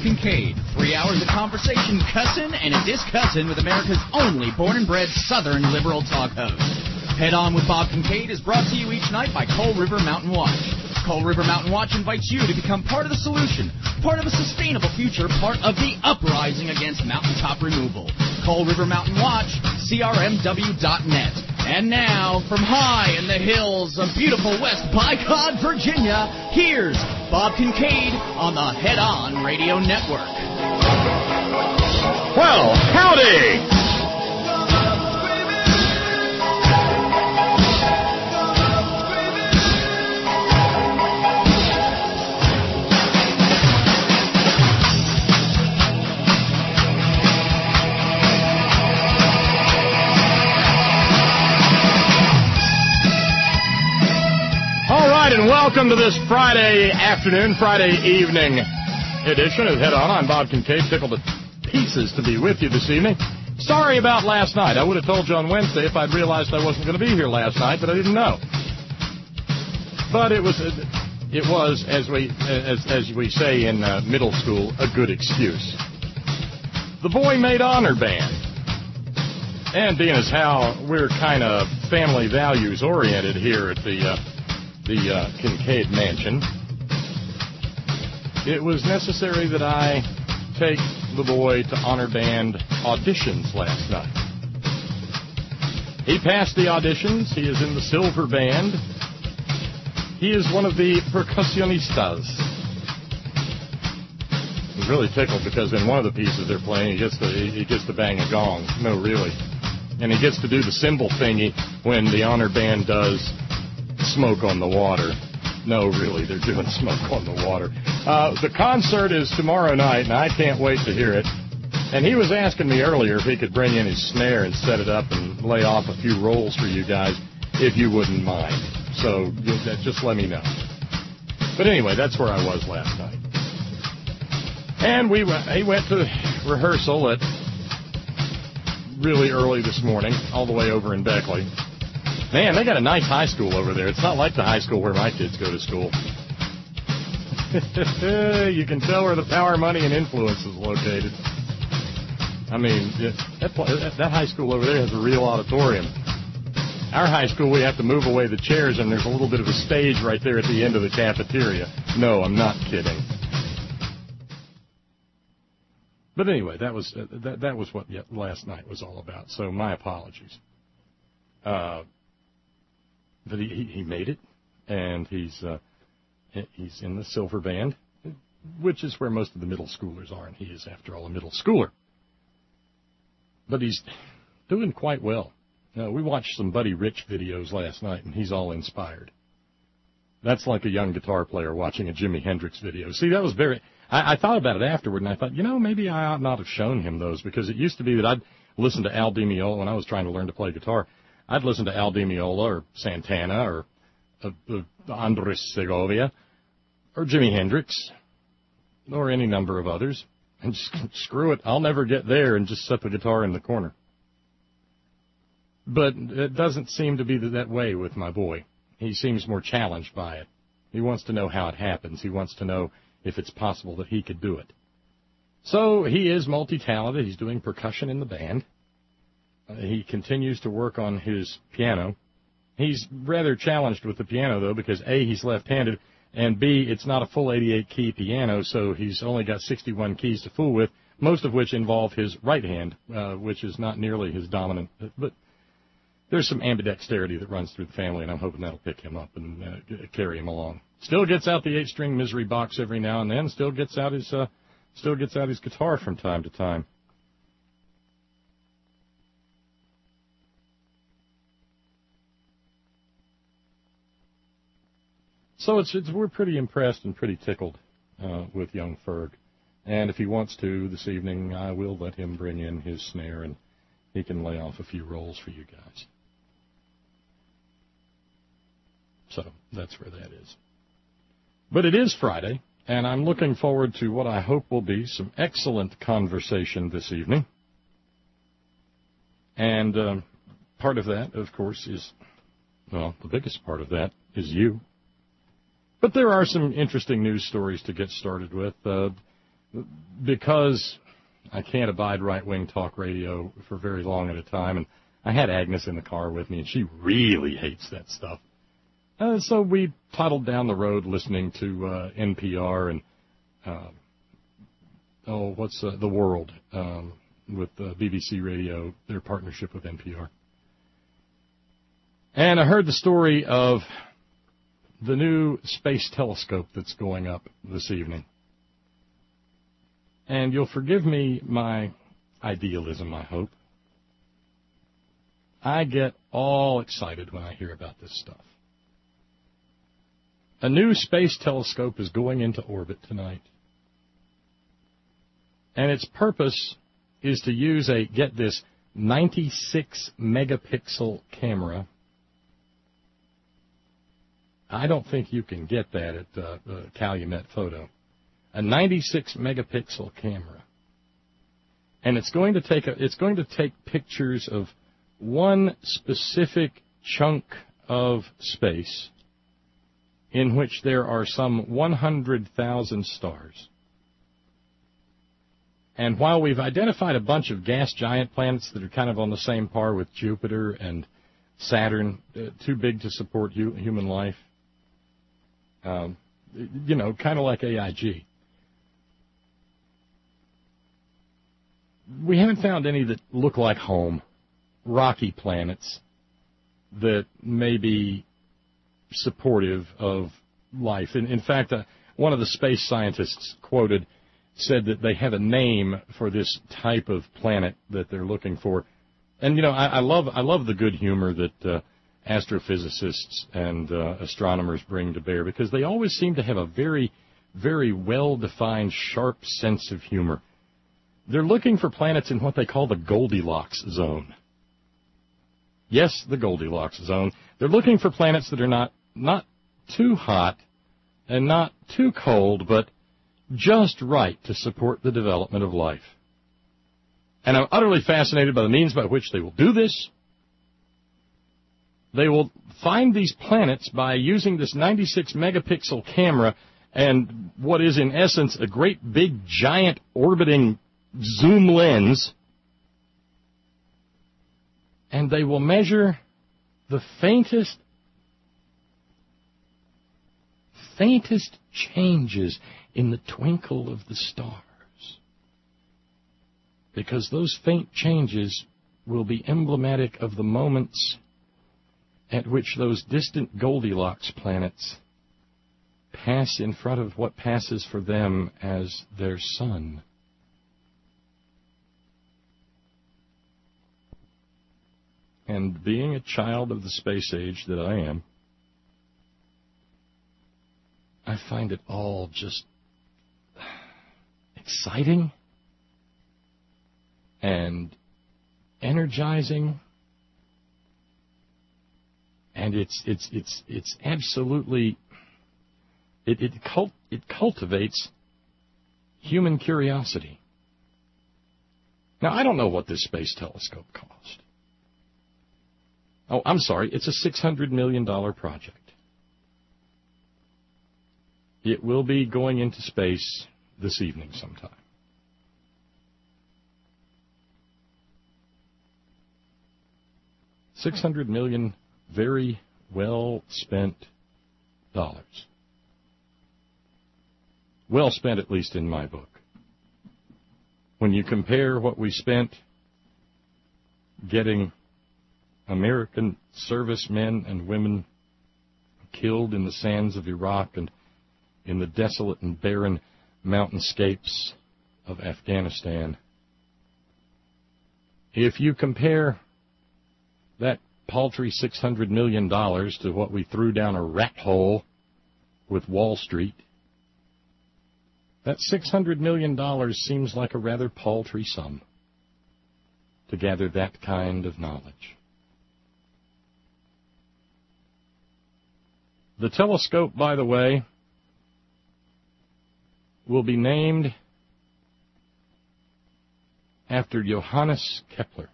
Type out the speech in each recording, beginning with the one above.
Kincaid. 3 hours of conversation, cussing, and a discussing with America's only born and bred Southern liberal talk host. Head On with Bob Kincaid is brought to you each night by Coal River Mountain Watch. Coal River Mountain Watch invites you to become part of the solution, part of a sustainable future, part of the uprising against mountaintop removal. Coal River Mountain Watch, crmw.net. And now, from high in the hills of beautiful West Bicod, Virginia, here's Bob Kincaid on the Head On Radio Network. Well, howdy! And welcome to this Friday afternoon, Friday evening edition of Head On. I'm Bob Kincaid, tickled to pieces to be with you this evening. Sorry about last night. I would have told you on Wednesday if I'd realized I wasn't going to be here last night, but I didn't know. But it was as we say in middle school, a good excuse. The Boy Made Honor Band. And being as how we're kind of family values oriented here at the Kincaid Mansion, it was necessary that I take the boy to honor band auditions last night. He passed the auditions. He is in the silver band. He is one of the percussionistas. He's really tickled because in one of the pieces they're playing, he gets to bang a gong. No, really. And he gets to do the cymbal thingy when the honor band does Smoke on the Water. No, really, they're doing Smoke on the Water. The concert is tomorrow night, and I can't wait to hear it. And he was asking me earlier if he could bring in his snare and set it up and lay off a few rolls for you guys, if you wouldn't mind. So just let me know. But anyway, that's where I was last night. And he went to rehearsal at really early this morning, all the way over in Beckley. Man, they got a nice high school over there. It's not like the high school where my kids go to school. You can tell where the power, money, and influence is located. I mean, that high school over there has a real auditorium. Our high school, we have to move away the chairs, and there's a little bit of a stage right there at the end of the cafeteria. No, I'm not kidding. But anyway, that was what last night was all about. So my apologies. But he made it, and he's in the silver band, which is where most of the middle schoolers are, and he is, after all, a middle schooler. But he's doing quite well. We watched some Buddy Rich videos last night, and he's all inspired. That's like a young guitar player watching a Jimi Hendrix video. See, that was very... I thought about it afterward, and I thought, maybe I ought not have shown him those, because it used to be that I'd listen to Al Di Meola when I was trying to learn to play guitar. I'd listen to Al Di Meola or Santana or Andres Segovia or Jimi Hendrix or any number of others, and just screw it, I'll never get there, and just set the guitar in the corner. But it doesn't seem to be that way with my boy. He seems more challenged by it. He wants to know how it happens. He wants to know if it's possible that he could do it. So he is multi-talented. He's doing percussion in the band. He continues to work on his piano. He's rather challenged with the piano, though, because A, he's left-handed, and B, it's not a full 88-key piano, so he's only got 61 keys to fool with, most of which involve his right hand, which is not nearly his dominant. But there's some ambidexterity that runs through the family, and I'm hoping that'll pick him up and carry him along. Still gets out the 8-string misery box every now and then. Still gets out his guitar from time to time. So we're pretty impressed and pretty tickled with young Ferg. And if he wants to this evening, I will let him bring in his snare, and he can lay off a few rolls for you guys. So that's where that is. But it is Friday, and I'm looking forward to what I hope will be some excellent conversation this evening. And part of that, of course, is, well, the biggest part of that is you. But there are some interesting news stories to get started with. because I can't abide right-wing talk radio for very long at a time, and I had Agnes in the car with me, and she really hates that stuff. So we toddled down the road listening to NPR and, The World with BBC Radio, their partnership with NPR. And I heard the story of the new space telescope that's going up this evening. And you'll forgive me my idealism, I hope. I get all excited when I hear about this stuff. A new space telescope is going into orbit tonight. And its purpose is to use a, get this, 96-megapixel camera. I don't think you can get that at Calumet Photo. A 96-megapixel camera. And it's going to take pictures of one specific chunk of space in which there are some 100,000 stars. And while we've identified a bunch of gas giant planets that are kind of on the same par with Jupiter and Saturn, too big to support human life, kind of like AIG, we haven't found any that look like home, rocky planets that may be supportive of life. In fact, one of the space scientists quoted said that they have a name for this type of planet that they're looking for. And, I love the good humor that astrophysicists and astronomers bring to bear, because they always seem to have a very, very well-defined, sharp sense of humor. They're looking for planets in what they call the Goldilocks zone. Yes, the Goldilocks zone. They're looking for planets that are not too hot and not too cold, but just right to support the development of life. And I'm utterly fascinated by the means by which they will do this. They will find these planets by using this 96-megapixel camera and what is, in essence, a great big giant orbiting zoom lens. And they will measure the faintest changes in the twinkle of the stars. Because those faint changes will be emblematic of the moments at which those distant Goldilocks planets pass in front of what passes for them as their sun. And being a child of the space age that I am, I find it all just exciting and energizing, and it's absolutely it cultivates human curiosity. Now, I don't know what this space telescope cost. Oh, I'm sorry, it's a $600 million project. It will be going into space this evening sometime. $600 million very well spent dollars. Well spent, at least in my book. When you compare what we spent getting American servicemen and women killed in the sands of Iraq and in the desolate and barren mountainscapes of Afghanistan, if you compare that paltry $600 million to what we threw down a rat hole with Wall Street, that $600 million seems like a rather paltry sum to gather that kind of knowledge. The telescope, by the way, will be named after Johannes Kepler,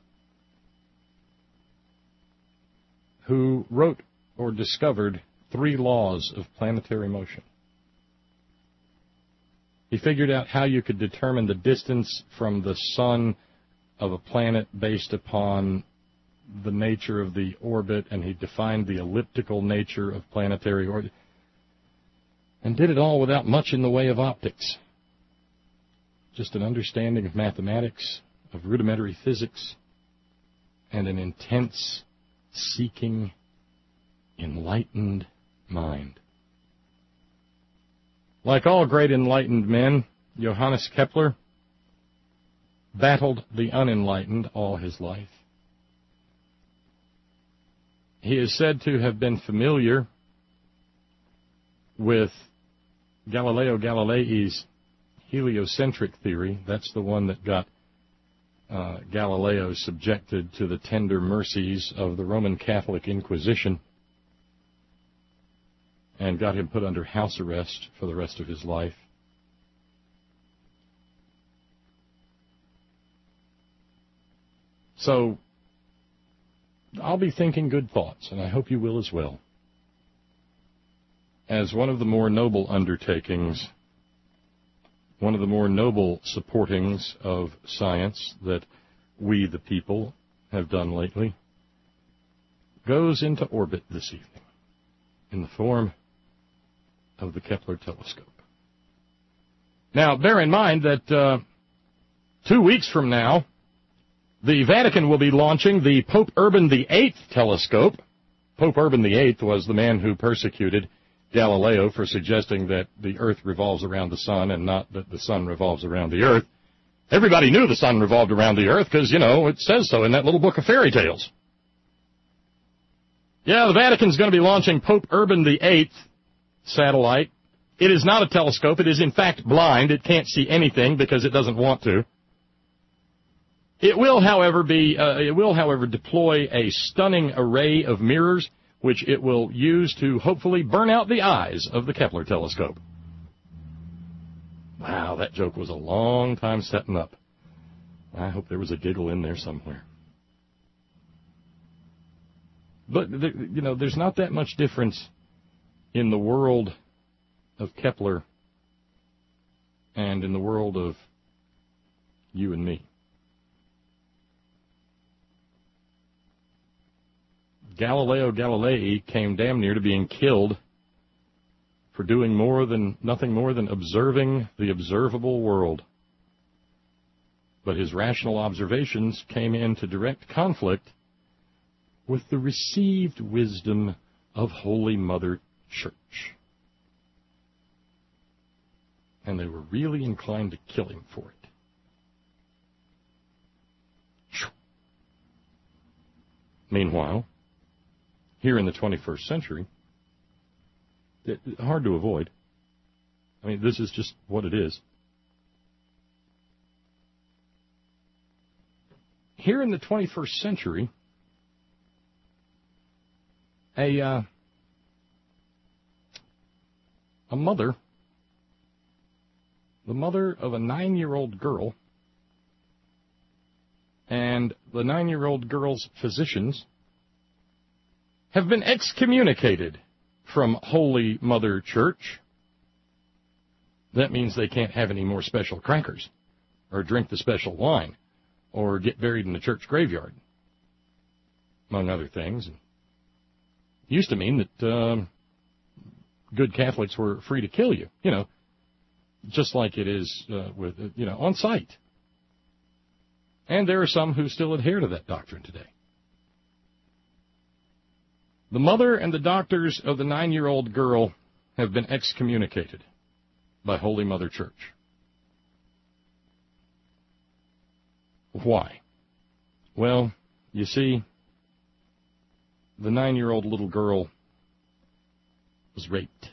who wrote or discovered 3 laws of planetary motion. He figured out how you could determine the distance from the sun of a planet based upon the nature of the orbit, and he defined the elliptical nature of planetary orbit, and did it all without much in the way of optics. Just an understanding of mathematics, of rudimentary physics, and an intense, seeking, enlightened mind. Like all great enlightened men, Johannes Kepler battled the unenlightened all his life. He is said to have been familiar with Galileo Galilei's heliocentric theory. That's the one that got Galileo subjected to the tender mercies of the Roman Catholic Inquisition and got him put under house arrest for the rest of his life. So, I'll be thinking good thoughts, and I hope you will as well. As one of the more noble undertakings, one of the more noble supportings of science that we, the people, have done lately, goes into orbit this evening in the form of the Kepler telescope. Now, bear in mind that 2 weeks from now, the Vatican will be launching the Pope Urban VIII telescope. Pope Urban VIII was the man who persecuted Galileo for suggesting that the Earth revolves around the sun and not that the sun revolves around the Earth. Everybody knew the sun revolved around the Earth because, it says so in that little book of fairy tales. Yeah, the Vatican's going to be launching Pope Urban VIII satellite. It is not a telescope. It is, in fact, blind. It can't see anything because it doesn't want to. It will, however, deploy a stunning array of mirrors, which it will use to hopefully burn out the eyes of the Kepler telescope. Wow, that joke was a long time setting up. I hope there was a giggle in there somewhere. But, there's not that much difference in the world of Kepler and in the world of you and me. Galileo Galilei came damn near to being killed for doing nothing more than observing the observable world. But his rational observations came into direct conflict with the received wisdom of Holy Mother Church. And they were really inclined to kill him for it. Meanwhile, here in the 21st century, hard to avoid. I mean, this is just what it is. Here in the 21st century, a mother, the mother of a 9-year-old girl, and the 9-year-old girl's physicians have been excommunicated from Holy Mother Church. That means they can't have any more special crackers, or drink the special wine, or get buried in the church graveyard, among other things. It used to mean that good Catholics were free to kill you, just like it is on sight. And there are some who still adhere to that doctrine today. The mother and the doctors of the 9-year-old girl have been excommunicated by Holy Mother Church. Why? Well, you see, the 9-year-old little girl was raped.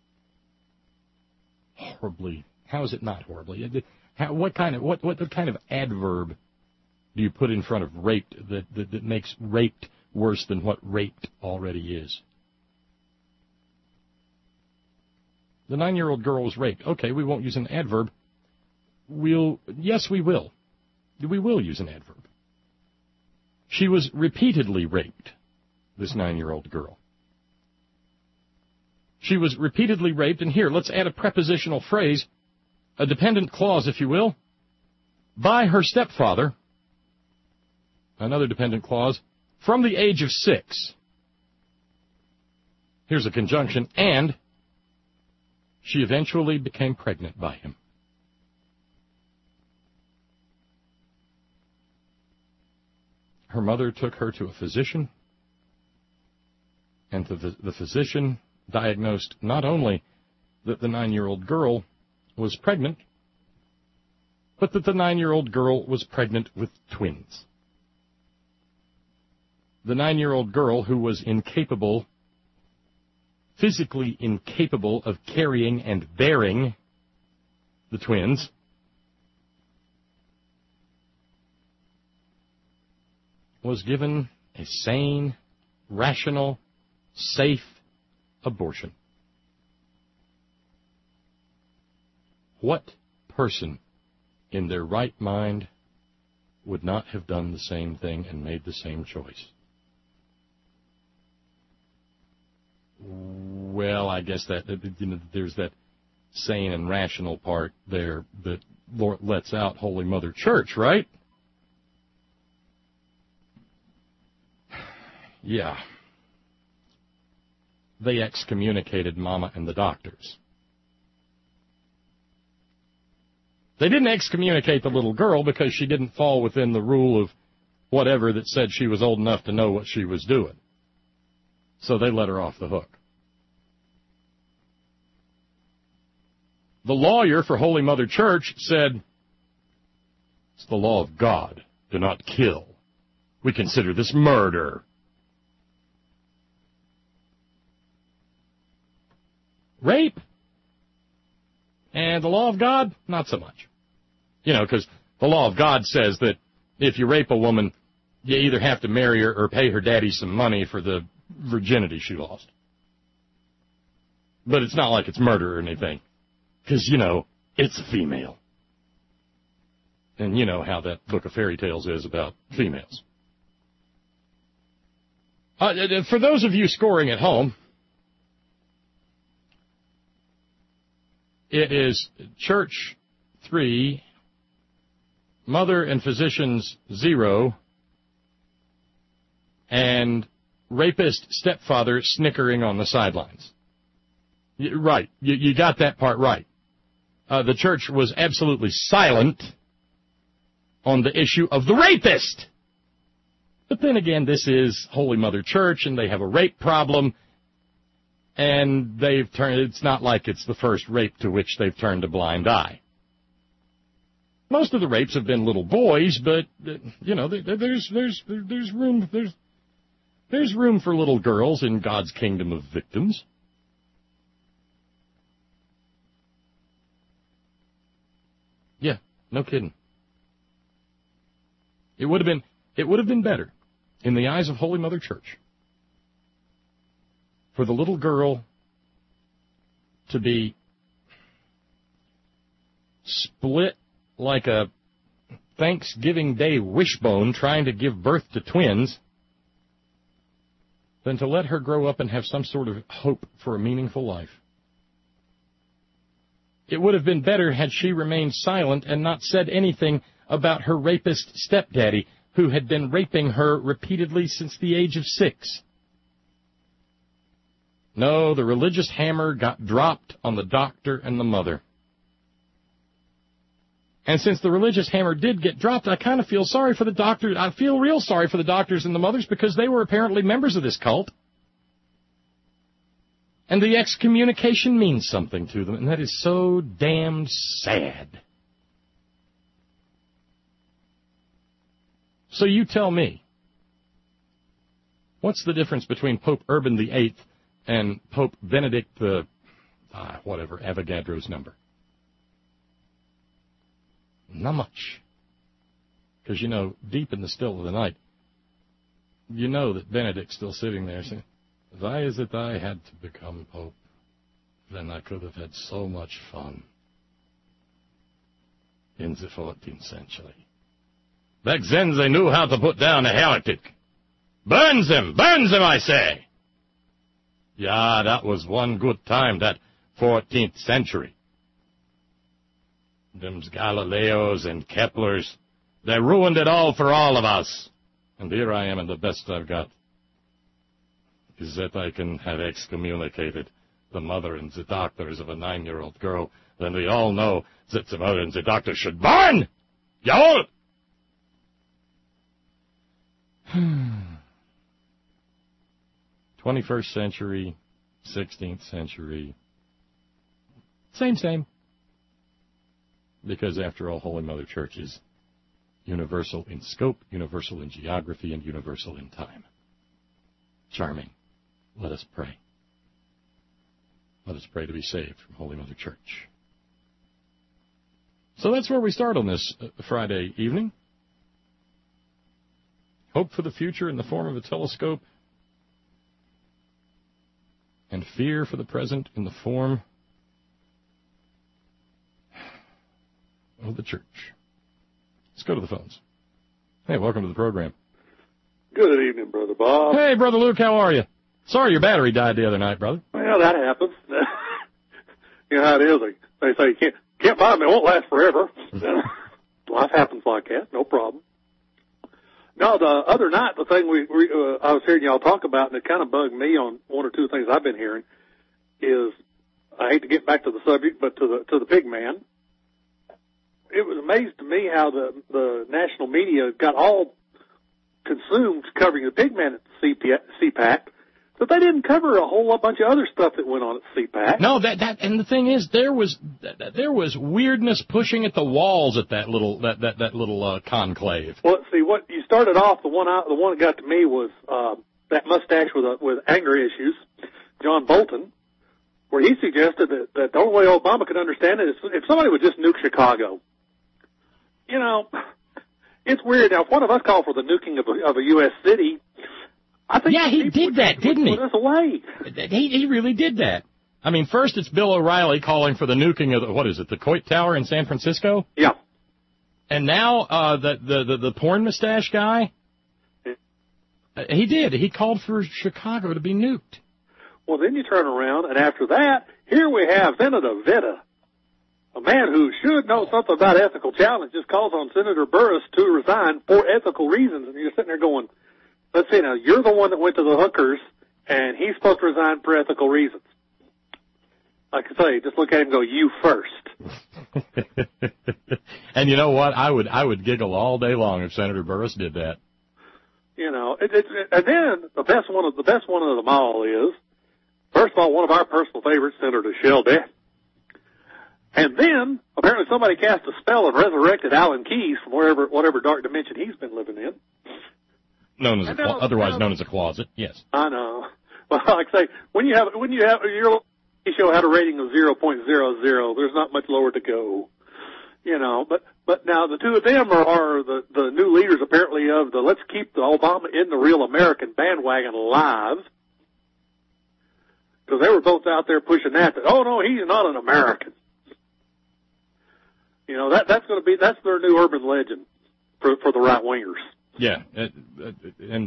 Horribly. How is it not horribly? What kind of adverb do you put in front of raped that makes raped worse than what raped already is? The 9-year-old girl was raped. Okay, we won't use an adverb. Yes, we will. We will use an adverb. She was repeatedly raped, this 9-year-old girl. She was repeatedly raped, and here, let's add a prepositional phrase. a dependent clause, if you will, by her stepfather, another dependent clause, from the age of 6. Here's a conjunction, and she eventually became pregnant by him. Her mother took her to a physician, and the physician diagnosed not only that the 9-year-old girl was pregnant, but that the 9-year-old girl was pregnant with twins. The 9-year-old girl, who was physically incapable of carrying and bearing the twins, was given a sane, rational, safe abortion. What person in their right mind would not have done the same thing and made the same choice? Well, I guess that there's that sane and rational part there that lets out Holy Mother Church, right? Yeah. They excommunicated Mama and the doctors. They didn't excommunicate the little girl because she didn't fall within the rule of whatever that said she was old enough to know what she was doing. So they let her off the hook. The lawyer for Holy Mother Church said, it's the law of God. Do not kill. We consider this murder. Rape? And the law of God? Not so much. Because the law of God says that if you rape a woman, you either have to marry her or pay her daddy some money for the virginity she lost. But it's not like it's murder or anything. Because, it's a female. And you know how that book of fairy tales is about females. For those of you scoring at home, it is Church 3, Mother and Physicians 0, and rapist stepfather snickering on the sidelines. Right. You got that part right. The church was absolutely silent on the issue of the rapist. But then again, this is Holy Mother Church, and they have a rape problem, and it's not like it's the first rape to which they've turned a blind eye. Most of the rapes have been little boys, but, there's room for little girls in God's kingdom of victims. Yeah, no kidding. It would have been better in the eyes of Holy Mother Church for the little girl to be split like a Thanksgiving Day wishbone trying to give birth to twins than to let her grow up and have some sort of hope for a meaningful life. It would have been better had she remained silent and not said anything about her rapist stepdaddy, who had been raping her repeatedly since the age of 6. No, the religious hammer got dropped on the doctor and the mother. And since the religious hammer did get dropped, I kind of feel sorry for the doctors. I feel real sorry for the doctors and the mothers because they were apparently members of this cult. And the excommunication means something to them, and that is so damned sad. So you tell me, what's the difference between Pope Urban VIII and Pope Benedict Avogadro's number? Not much. Because, deep in the still of the night, that Benedict's still sitting there saying, why is it I had to become Pope? Then I could have had so much fun in the 14th century. Back then they knew how to put down a heretic. Burn them, I say. Yeah, that was one good time, that 14th century. Them's Galileos and Keplers. They ruined it all for all of us. And here I am, and the best I've got is that I can have excommunicated the mother and the doctors of a 9-year-old girl. Then we all know that the mother and the doctor should burn! Y'all! 21st century, 16th century, same. Because after all, Holy Mother Church is universal in scope, universal in geography, and universal in time. Charming. Let us pray. Let us pray to be saved from Holy Mother Church. So that's where we start on this Friday evening. Hope for the future in the form of a telescope, and fear for the present in the form of the church. Let's go to the phones. Hey, welcome to the program. Good evening, Brother Bob. Hey, Brother Luke, how are you? Sorry your battery died the other night, brother. Well, that happens. You know how it is. They say you can't buy me, it won't last forever. Life happens like that, no problem. No, the other night, the thing I was hearing y'all talk about, and it kind of bugged me on one or two things I've been hearing, is, I hate to get back to the subject, but to the pig man. It was amazing to me how the national media got all consumed covering the pig man at CPAC, but they didn't cover a whole bunch of other stuff that went on at CPAC. No, and the thing is, there was weirdness pushing at the walls at that little conclave. Well, see, what you started off, the one that got to me was that mustache with anger issues, John Bolton, where he suggested that the only way Obama could understand it is if somebody would just nuke Chicago. You know, it's weird. Now, if one of us called for the nuking of a U.S. city, I think he did that, didn't he? Put us away. He really did that. I mean, first it's Bill O'Reilly calling for the nuking of the Coit Tower in San Francisco. Yeah. And now the porn mustache guy, he did. He called for Chicago to be nuked. Well, then you turn around, and after that, here we have Senator Vitta, a man who should know something about ethical challenges, calls on Senator Burris to resign for ethical reasons. And you're sitting there going, let's see now, you're the one that went to the hookers, and he's supposed to resign for ethical reasons. Like I say, just look at him and go, you first. And you know what? I would giggle all day long if Senator Burris did that. You know, and then the best one of them all is, first of all, one of our personal favorites, Senator Shelby. And then, apparently somebody cast a spell and resurrected Alan Keyes from whatever dark dimension he's been living in. Otherwise known as a closet, yes. I know. Well, like I say, when you have your show had a rating of 0.00, there's not much lower to go. You know, but now the two of them are the new leaders apparently of the let's keep the Obama in the real American bandwagon alive. Because they were both out there pushing that, oh no, he's not an American. You know, that's their new urban legend for the right wingers. Yeah, and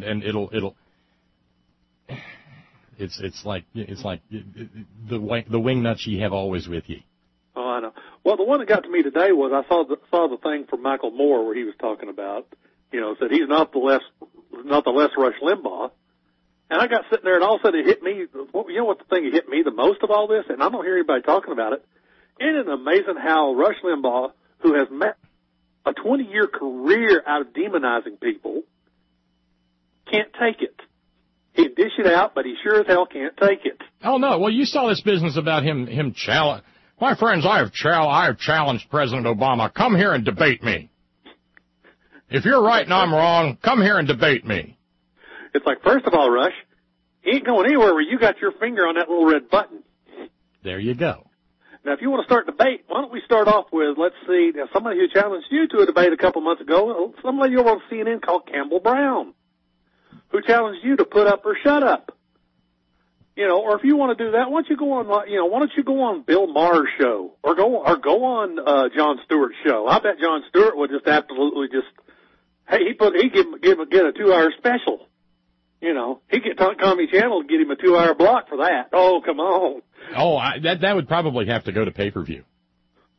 it's like the wing nuts you have always with you. Oh, I know. Well, the one that got to me today was I saw the thing from Michael Moore where he was talking about, you know, said he's not the less Rush Limbaugh, and I got sitting there and all of a sudden it hit me. You know what the thing that hit me the most of all this, and I don't hear anybody talking about it. Isn't it amazing how Rush Limbaugh, who has met a 20-year career out of demonizing people, can't take it? He'd dish it out, but he sure as hell can't take it. Oh, no. Well, you saw this business about him challenge. My friends, I have challenged President Obama. Come here and debate me. If you're right and I'm wrong, come here and debate me. It's like, first of all, Rush, he ain't going anywhere where you got your finger on that little red button. There you go. Now, if you want to start debate, why don't we start off with, let's see, now somebody who challenged you to a debate a couple months ago, some lady over on CNN called Campbell Brown, who challenged you to put up or shut up. You know, or if you want to do that, why don't you go on Bill Maher's show, or go on Jon Stewart's show? I bet Jon Stewart would just absolutely he'd get a 2-hour special. You know, he'd get Comedy Channel to get him a 2-hour block for that. Oh, come on. Oh, that would probably have to go to pay-per-view.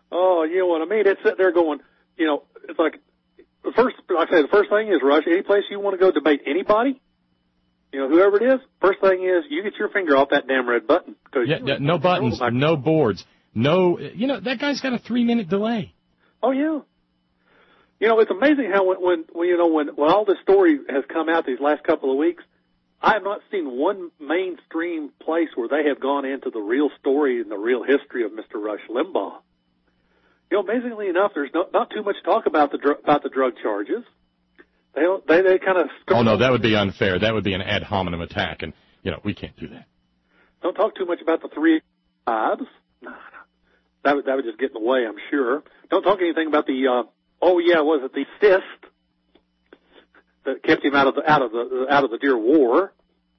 Oh, you know what I mean? It's sitting there going, you know, it's like, the first thing is, Rush, any place you want to go debate anybody, you know, whoever it is, first thing is you get your finger off that damn red button. No buttons, no boards, no, you know, that guy's got a 3-minute delay. Oh, yeah. You know, it's amazing how when all this story has come out these last couple of weeks, I have not seen one mainstream place where they have gone into the real story and the real history of Mr. Rush Limbaugh. You know, amazingly enough, there's not too much talk about the drug charges. They kind of. Oh no, that would be unfair. That would be an ad hominem attack, and you know we can't do that. Don't talk too much about the 3 tribes. No. That would just get in the way, I'm sure. Don't talk anything about the. Was it the cyst that kept him out of the dear war?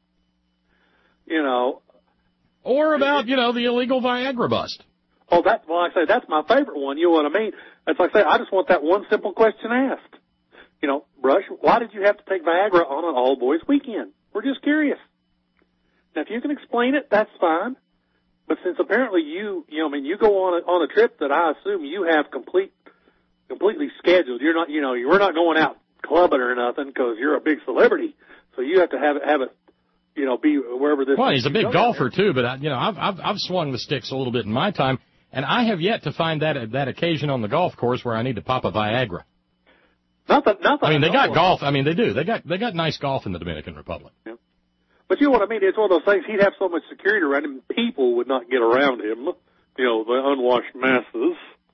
You know. Or about the illegal Viagra bust. Oh, like I say, that's my favorite one. You know what I mean? It's like I say, I just want that one simple question asked. You know, Rush, why did you have to take Viagra on an all-boys weekend? We're just curious. Now, if you can explain it, that's fine. But since apparently you go on a trip that I assume you have completely scheduled. You're not, we're not going out clubbing or nothing because you're a big celebrity. So you have to have it. Be wherever this. Well, he's a big golfer too, but I've swung the sticks a little bit in my time, and I have yet to find that occasion on the golf course where I need to pop a Viagra. Nothing. I mean, they got golf. I mean, they do. They got nice golf in the Dominican Republic. Yeah. But you know what I mean? It's one of those things. He'd have so much security around him, people would not get around him. The unwashed masses.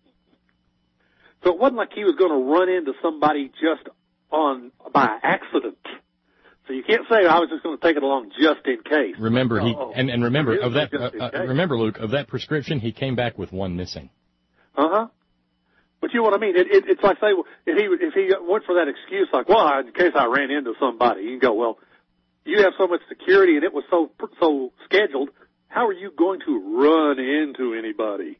So it wasn't like he was going to run into somebody just by accident. So you can't say I was just going to take it along just in case. Remember remember Luke, of that prescription, he came back with one missing. But you know what I mean? It's like say if he went for that excuse, like, well, in case I ran into somebody, you can go, well, you have so much security and it was so scheduled. How are you going to run into anybody?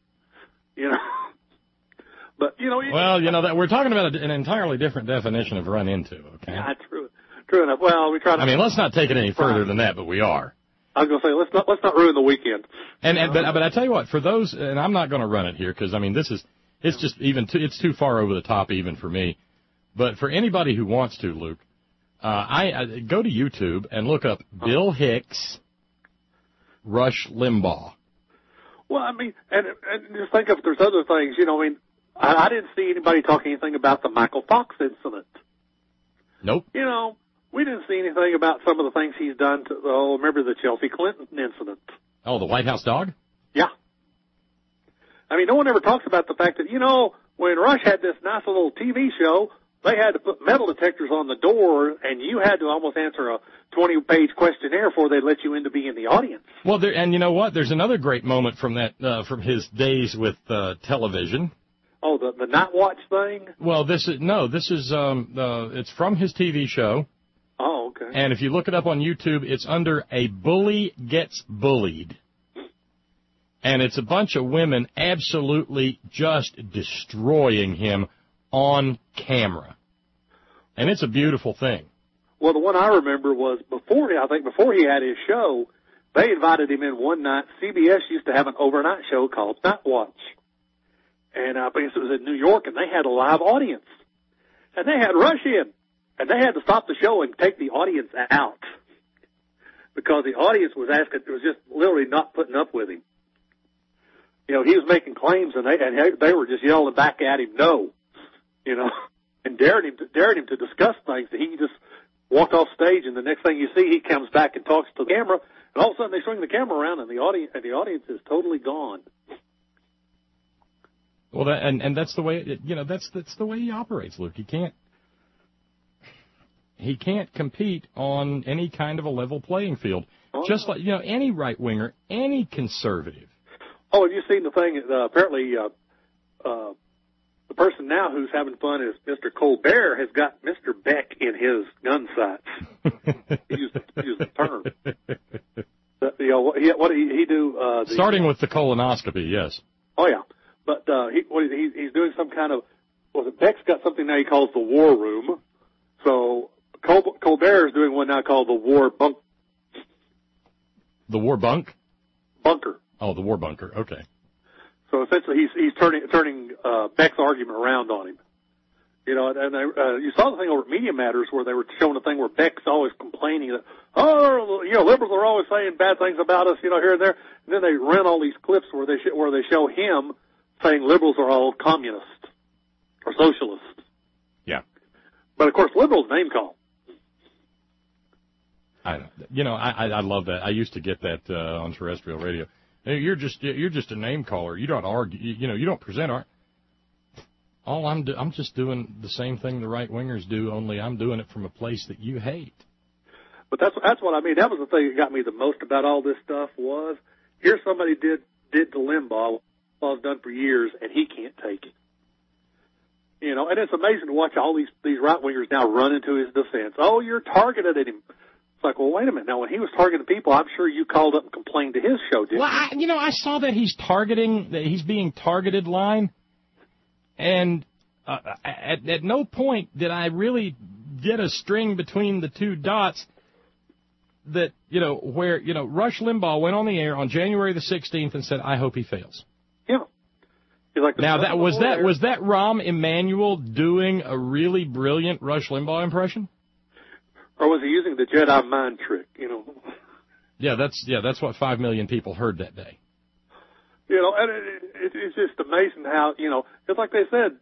But that we're talking about an entirely different definition of run into. Okay. Yeah, true enough. Well, we try to. I mean, let's not take it any further than that, but we are. I was going to say let's not ruin the weekend. But I tell you what, for those, and I'm not going to run it here because I mean it's just it's too far over the top even for me. But for anybody who wants to, Luke, I go to YouTube and look up Bill Hicks, Rush Limbaugh. Well, I mean, and just think if there's other things, I didn't see anybody talk anything about the Michael Fox incident. Nope. We didn't see anything about some of the things he's done remember the Chelsea Clinton incident. Oh, the White House dog? Yeah. I mean, no one ever talks about the fact that, when Rush had this nice little TV show, they had to put metal detectors on the door, and you had to almost answer a 20-page questionnaire before they'd let you in to be in the audience. Well, and you know what? There's another great moment from from his days with television. Oh, the Night Watch thing? Well, it's from his TV show. Oh, okay. And if you look it up on YouTube, it's under A Bully Gets Bullied. And it's a bunch of women absolutely just destroying him on camera. And it's a beautiful thing. Well, the one I remember was before he had his show, they invited him in one night. CBS used to have an overnight show called Night Watch. And I guess it was in New York, and they had a live audience. And they had Rush in. And they had to stop the show and take the audience out. Because the audience was just literally not putting up with him. He was making claims, and they were just yelling back at him, no. And daring him to discuss things. He just walked off stage, and the next thing you see, he comes back and talks to the camera, and all of a sudden they swing the camera around, and the audience is totally gone. Well, that's the way that's the way he operates, Luke. He can't compete on any kind of a level playing field. Oh. Just like any right winger, any conservative. Oh, have you seen the thing? Apparently, the person now who's having fun is Mr. Colbert has got Mr. Beck in his gun sights. He used the term. What did he do? Starting with the colonoscopy, yes. Oh yeah, but he's doing some kind of. Beck's got something now he calls the War Room. So Colbert is doing one now called the War Bunk. The War Bunk? Bunker. Oh, the War Bunker. Okay. So essentially, he's turning Beck's argument around on him. You know, and you saw the thing over at Media Matters where they were showing the thing where Beck's always complaining that, liberals are always saying bad things about us, here and there. And then they run all these clips where they show him saying liberals are all communists or socialists. Yeah. But of course, liberals name call. I love that. I used to get that on terrestrial radio. Hey, you're just a name caller. You don't argue. You don't present art. I'm just doing the same thing the right wingers do. Only I'm doing it from a place that you hate. But that's what I mean. That was the thing that got me the most about all this stuff was here's somebody did to Limbaugh what Limbaugh's done for years, and he can't take it. And it's amazing to watch all these right wingers now run into his defense. Oh, you're targeted at him. It's like, well, wait a minute. Now, when he was targeting people, I'm sure you called up and complained to his show, didn't you? Well, I saw that he's being targeted line, and at no point did I really get a string between the two dots that, where, Rush Limbaugh went on the air on January the 16th and said, I hope he fails. Yeah. Like now, was that Rahm Emanuel doing a really brilliant Rush Limbaugh impression? Or was he using the Jedi mind trick, Yeah, that's what 5 million people heard that day. And it's just amazing how, it's like they said,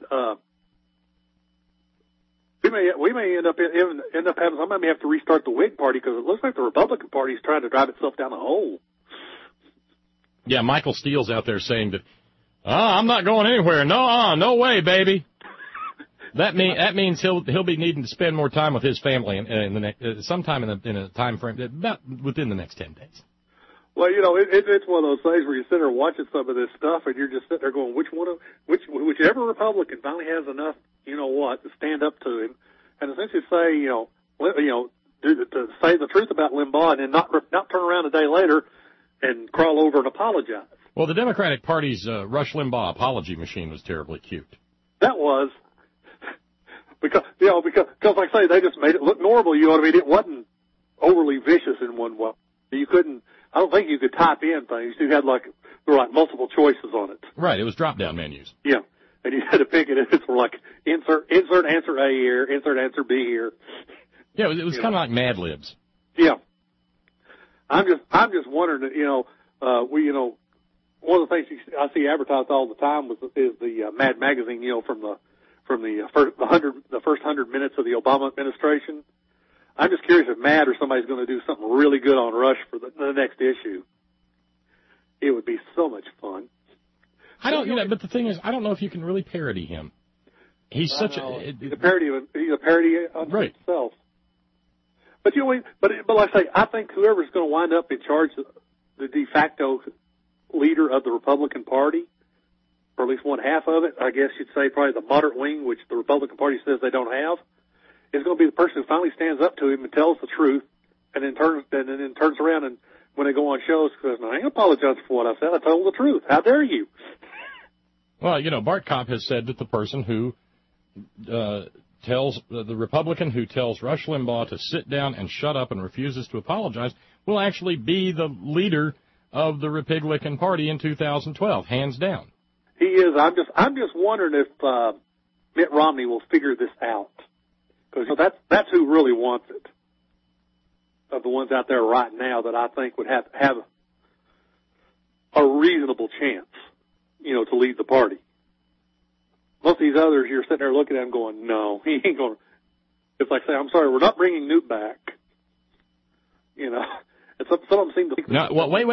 we may end up having somebody have to restart the Whig Party because it looks like the Republican Party is trying to drive itself down a hole. Yeah, Michael Steele's out there saying that, I'm not going anywhere. No way, baby. That means he'll be needing to spend more time with his family sometime in a time frame about within the next 10 days. Well, it's one of those things where you sit there watching some of this stuff, and you're just sitting there going, whichever Republican finally has enough, to stand up to him, and essentially say, to say the truth about Limbaugh, and then not turn around a day later and crawl over and apologize. Well, the Democratic Party's Rush Limbaugh apology machine was terribly cute. That was. Because like I say, they just made it look normal. It wasn't overly vicious in one way. I don't think you could type in things. You had there were multiple choices on it. Right, it was drop-down menus. Yeah, and you had to pick it. It's like insert answer A here, insert answer B here. Yeah, it was kind of like Mad Libs. Yeah, I'm just wondering. One of the things I see advertised all the time is the Mad magazine. From the first 100 minutes of the Obama administration. I'm just curious if Mad or somebody's going to do something really good on Rush for the next issue. It would be so much fun. But the thing is, I don't know if you can really parody him. He's he's a parody of right. himself. But but like I say, I think whoever's going to wind up in charge of the de facto leader of the Republican Party, or at least one half of it, I guess you'd say probably the moderate wing, which the Republican Party says they don't have, is going to be the person who finally stands up to him and tells the truth, and then turns around and when they go on shows says, "No, I ain't apologizing for what I said. I told the truth. How dare you?" Well, Bart Kopp has said that the person who tells the Republican who tells Rush Limbaugh to sit down and shut up and refuses to apologize will actually be the leader of the Republican Party in 2012, hands down. He is. I'm just wondering if Mitt Romney will figure this out, because that's who really wants it. Of the ones out there right now that I think would have a reasonable chance, to lead the party. Most of these others, you're sitting there looking at them going, no, he ain't going to. It's like saying, I'm sorry, we're not bringing Newt back. And some of them seem to think. No, well, wait.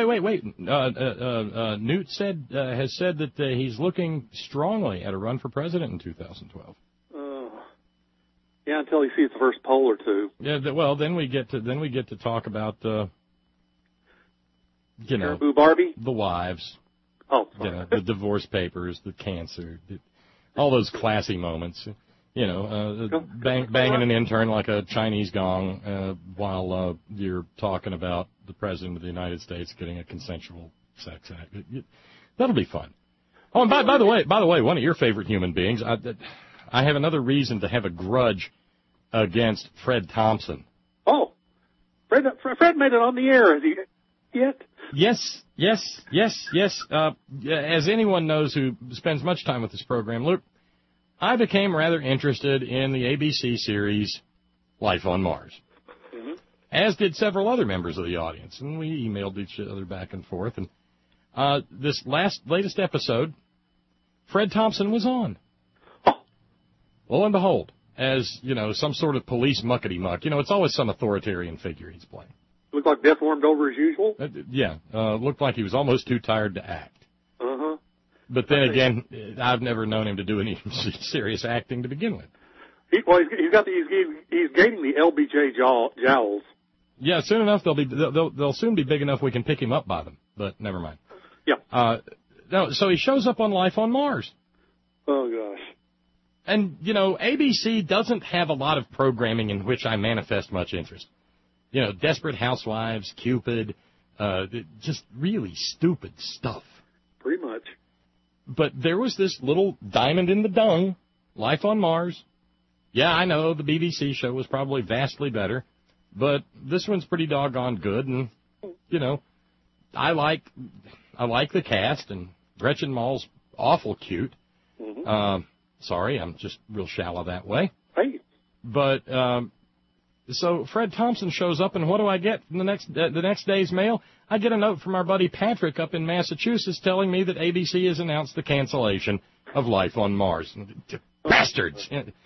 Newt has said that he's looking strongly at a run for president in 2012. Yeah, until he sees the first poll or two. Yeah, well, then we get to talk about Barbie, the wives. Oh, sorry. The divorce papers, the cancer, all those classy moments. Banging an intern like a Chinese gong while you're talking about the President of the United States getting a consensual sex act. That'll be fun. Oh, and by the way, one of your favorite human beings, I have another reason to have a grudge against Fred Thompson. Oh, Fred made it on the air, has he yet? Yes. As anyone knows who spends much time with this program, Luke, I became rather interested in the ABC series Life on Mars, as did several other members of the audience, and we emailed each other back and forth. And this latest episode, Fred Thompson was on. Lo and behold, as, some sort of police muckety-muck. It's always some authoritarian figure he's playing. Looked like death warmed over as usual? Looked like he was almost too tired to act. Uh-huh. But then again, I've never known him to do any serious acting to begin with. He's gaining the LBJ jowls. Yeah, soon enough they'll soon be big enough we can pick him up by them. But never mind. Yeah. So he shows up on Life on Mars. Oh gosh. And ABC doesn't have a lot of programming in which I manifest much interest. Desperate Housewives, Cupid, just really stupid stuff. Pretty much. But there was this little diamond in the dung, Life on Mars. Yeah, I know the BBC show was probably vastly better, but this one's pretty doggone good, and, I like the cast, and Gretchen Mall's awful cute. Mm-hmm. Sorry, I'm just real shallow that way. Hey. But, so Fred Thompson shows up, and what do I get in the next day's mail? I get a note from our buddy Patrick up in Massachusetts telling me that ABC has announced the cancellation of Life on Mars. Bastards!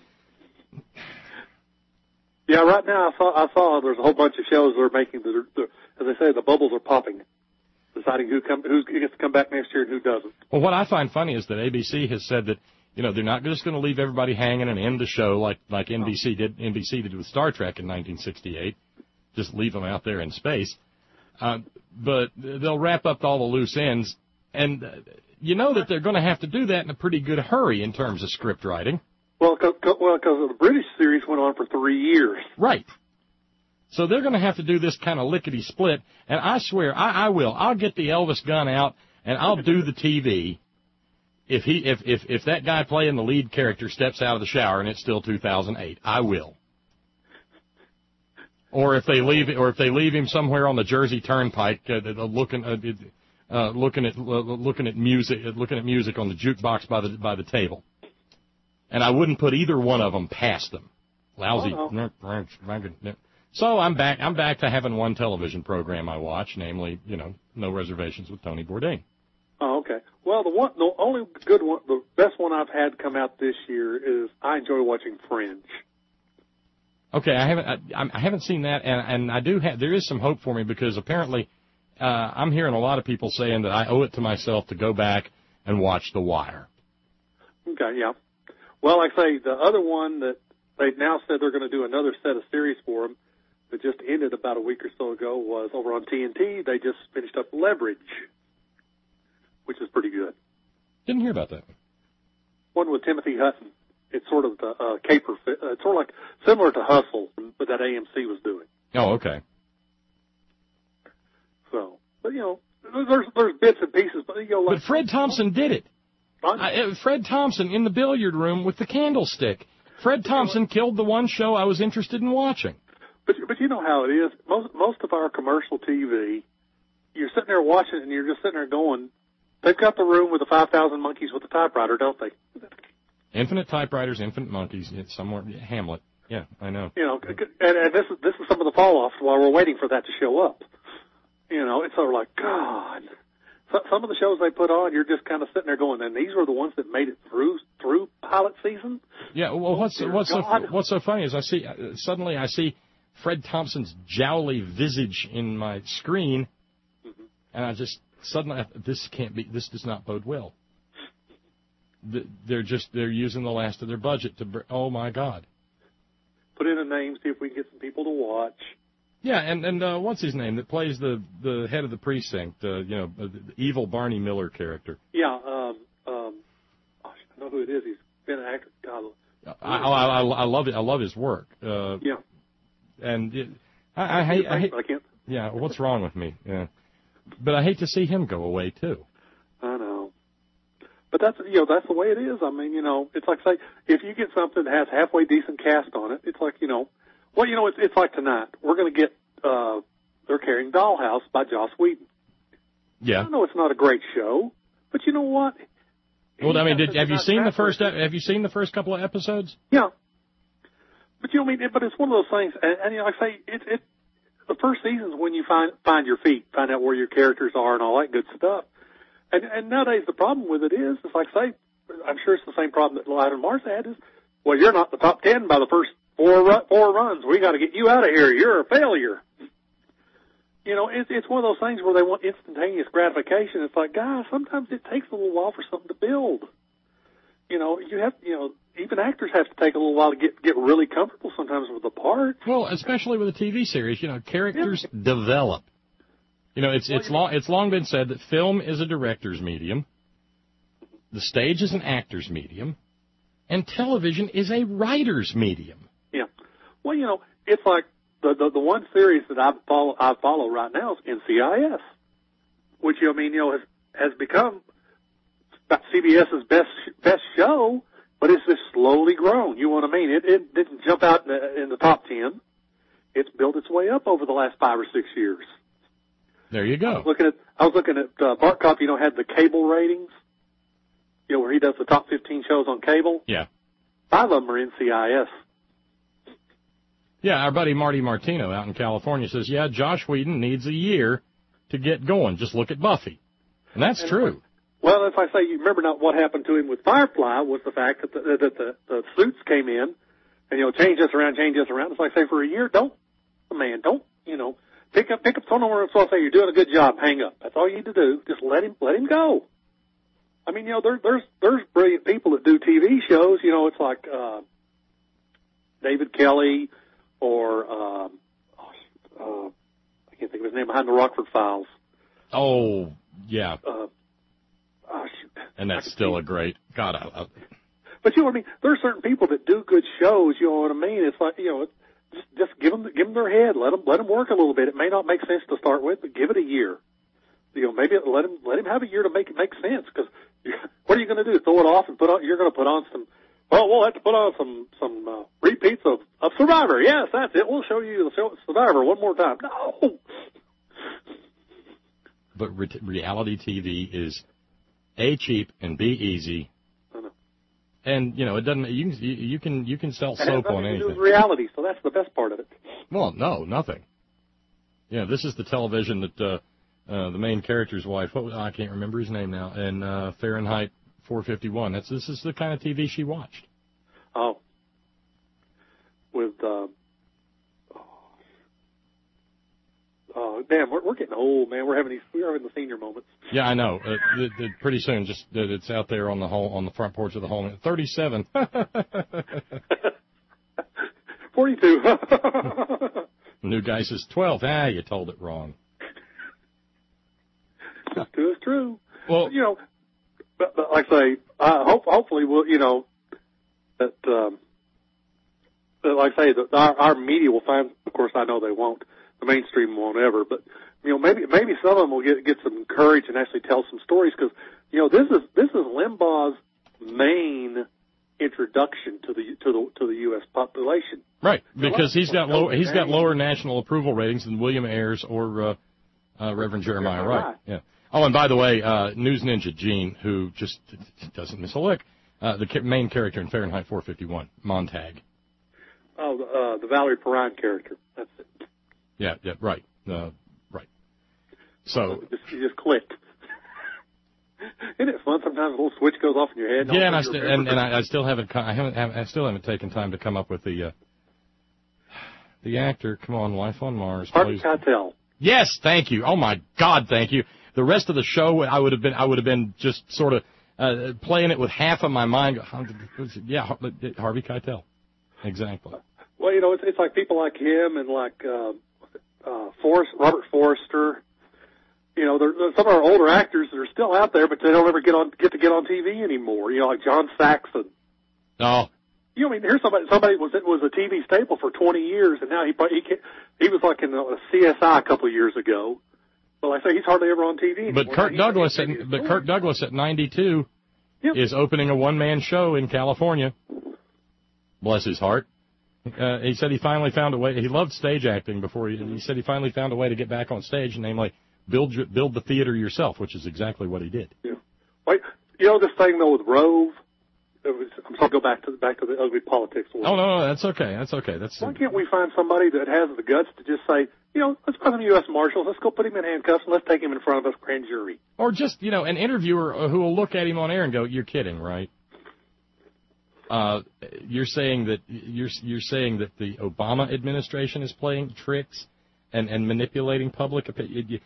Yeah, right now I saw there's a whole bunch of shows that are making as they say, the bubbles are popping, deciding who gets to come back next year and who doesn't. Well, what I find funny is that ABC has said that they're not just going to leave everybody hanging and end the show like NBC did with Star Trek in 1968, just leave them out there in space. But they'll wrap up all the loose ends, and that they're going to have to do that in a pretty good hurry in terms of script writing. Well, because the British series went on for 3 years. Right. So they're going to have to do this kind of lickety-split, and I swear, I will. I'll get the Elvis gun out, and I'll do the TV if that guy playing the lead character steps out of the shower and it's still 2008. I will. Or if they leave him somewhere on the Jersey Turnpike, looking at music on the jukebox by the table. And I wouldn't put either one of them past them. Lousy. Oh, no. So I'm back to having one television program I watch, namely, No Reservations with Tony Bourdain. Oh, okay. Well, the only good one, the best one I've had come out this year is I enjoy watching Fringe. Okay, I haven't seen that, and I do have. There is some hope for me because apparently, I'm hearing a lot of people saying that I owe it to myself to go back and watch The Wire. Okay, yeah. Well, like I say, the other one that they've now said they're going to do another set of series for them that just ended about a week or so ago was over on TNT. They just finished up Leverage, which is pretty good. Didn't hear about that. One with Timothy Hutton. It's sort of the caper. It's sort of like similar to Hustle, but that AMC was doing. Oh, okay. So, but there's bits and pieces, but But Fred Thompson did it. Fred Thompson in the billiard room with the candlestick. Fred Thompson killed the one show I was interested in watching. But you know how it is. Most of our commercial TV, you're sitting there watching it and you're just sitting there going, they've got the room with the 5,000 monkeys with the typewriter, don't they? Infinite typewriters, infinite monkeys. It's somewhere Hamlet. Yeah, I know. And this is some of the fall offs while we're waiting for that to show up. It's sort of like, God. Some of the shows they put on, you're just kind of sitting there going, and these were the ones that made it through pilot season. Yeah. Well, what's so funny is I see Fred Thompson's jowly visage in my screen, and I just suddenly this does not bode well. They're using the last of their budget to. Oh my God. Put in a name, see if we can get some people to watch. Yeah, and what's his name that plays the head of the precinct? The evil Barney Miller character. Yeah, I know who it is. He's been an actor. God, I love it. I love his work. Yeah. And I hate. Yeah, what's wrong with me? Yeah, but I hate to see him go away too. I know. But that's the way it is. I mean, it's like, say, if you get something that has halfway decent cast on it, it's like, it's like tonight. We're going to get, they're carrying Dollhouse by Joss Whedon. Yeah. I know it's not a great show, but you know what? Well, I mean, have you seen the first? Have you seen the first couple of episodes? Yeah. But you know, I mean, but it's one of those things, and you know, like I say, it the first season's when you find your feet, find out where your characters are, and all that good stuff. And nowadays the problem with it is, it's like say, I'm sure it's the same problem that Light on Mars had is, well, you're not the top 10 by the first four runs. We got to get you out of here. You're a failure. You know, it's one of those things where they want instantaneous gratification. It's like, guys, sometimes it takes a little while for something to build. You know, even actors have to take a little while to get really comfortable sometimes with the part. Well, especially with a TV series, you know, characters develop. You know, it's long been said that film is a director's medium, the stage is an actor's medium, and television is a writer's medium. Yeah. Well, you know, it's like the one series that I follow right now is NCIS, which has become CBS's best show, but it's just slowly grown. You know what I mean? It didn't jump out in the top 10. It's built its way up over the last 5 or 6 years. There you go. I was looking at Bart Kopp, had the cable ratings, where he does the top 15 shows on cable. Yeah. 5 of them are NCIS. Yeah, our buddy Marty Martino out in California says, yeah, Josh Whedon needs a year to get going. Just look at Buffy. And that's true. Well, if I say, you remember not what happened to him with Firefly was the fact that the suits came in and, change this around. It's like, say, for a year, don't, pick up the phone number and say, you're doing a good job, hang up. That's all you need to do. Just let him go. I mean, there's brilliant people that do TV shows. It's like, David Kelly or, I can't think of his name, behind the Rockford Files. Oh, yeah. And that's still a great, God, But you know what I mean? There are certain people that do good shows, you know what I mean? It's like, just give them their head. Let them work a little bit. It may not make sense to start with, but give it a year. Maybe let him have a year to make it make sense. Because what are you going to do? Throw it off and you're going to put on some. Well, we'll have to put on some repeats of Survivor. Yes, that's it. We'll show you the Survivor one more time. No. But reality TV is A, cheap, and B, easy. I know. And it doesn't. You can sell soap on anything. It has nothing to do with reality, so that's the best part of it. Well, no, nothing. Yeah, this is the television that the main character's wife. I can't remember his name now. And Fahrenheit 451. This is the kind of TV she watched. Oh. With damn, we're getting old, man. We're having the senior moments. Yeah, I know. Pretty soon, it's out there on the front porch of the home. 37. 42. New guy says 12. You told it wrong. It's true. Well, but like I say, hopefully we'll, that like I say, that our media will find. Of course, I know they won't. The mainstream won't ever, but maybe some of them will get some courage and actually tell some stories because this is Limbaugh's main introduction to the U.S. population. Right, because he's got lower national approval ratings than William Ayers or Reverend Jeremiah Wright. Yeah. Oh, and by the way, News Ninja Gene, who just doesn't miss a lick, the main character in Fahrenheit 451, Montag. Oh, the Valerie Perrine character. That's it. Yeah, right. Right. So you just clicked. Isn't it fun? Sometimes a little switch goes off in your head. Yeah, and I still haven't. I still haven't taken time to come up with the actor. Come on, Life on Mars. Harvey Keitel. Yes, thank you. Oh my God, thank you. The rest of the show, I would have been just sort of playing it with half of my mind. Yeah, Harvey Keitel. Exactly. Well, it's like people like him and like Robert Forster. There's some of our older actors that are still out there, but they don't ever get to get on TV anymore. Like John Saxon. Oh. Here's somebody was a TV staple for 20 years, and now he was like in a CSI a couple of years ago. Well, I say he's hardly ever on TV anymore. Kirk Douglas at 92 is opening a one-man show in California. Bless his heart. He said he finally found a way. He loved stage acting before. He said he finally found a way to get back on stage, namely build the theater yourself, which is exactly what he did. Yeah. Wait, this thing though with Rove. I'm sorry, go back to the ugly politics. Oh no, that's okay. Why can't we find somebody that has the guts to just say, let's find some U.S. Marshals, let's go put him in handcuffs, and let's take him in front of a grand jury. Or just, an interviewer who will look at him on air and go, "You're kidding, right?" You're saying that the Obama administration is playing tricks and manipulating public opinion.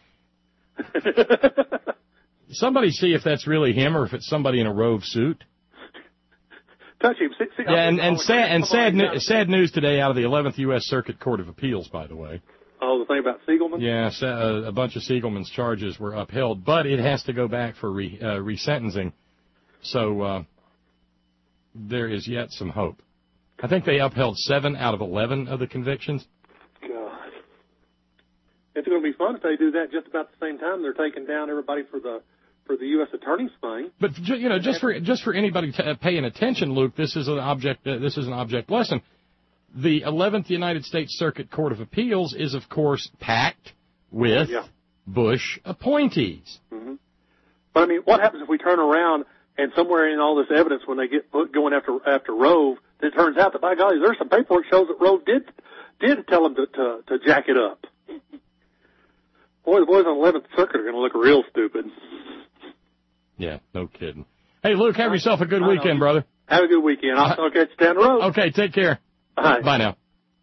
Somebody see if that's really him or if it's somebody in a Rove suit. Touch him. See, sad news today out of the 11th U.S. Circuit Court of Appeals, by the way. Oh, the thing about Siegelman? Yeah, a bunch of Siegelman's charges were upheld, but it has to go back for resentencing. So there is yet some hope. I think they upheld 7 out of 11 of the convictions. God. It's going to be fun if they do that just about the same time they're taking down everybody for the U.S. Attorney's thing. But just for anybody paying attention, Luke, this is an object lesson. The 11th United States Circuit Court of Appeals is, of course, packed with Bush appointees. Mm-hmm. But I mean, what happens if we turn around and somewhere in all this evidence, when they get going after Rove, it turns out that by golly, there's some paperwork shows that Rove did tell him to jack it up. Boy, the boys on 11th Circuit are going to look real stupid. Yeah, no kidding. Hey, Luke, have yourself a good weekend, brother. Have a good weekend. I'll catch you down the road. Okay, take care. Bye now.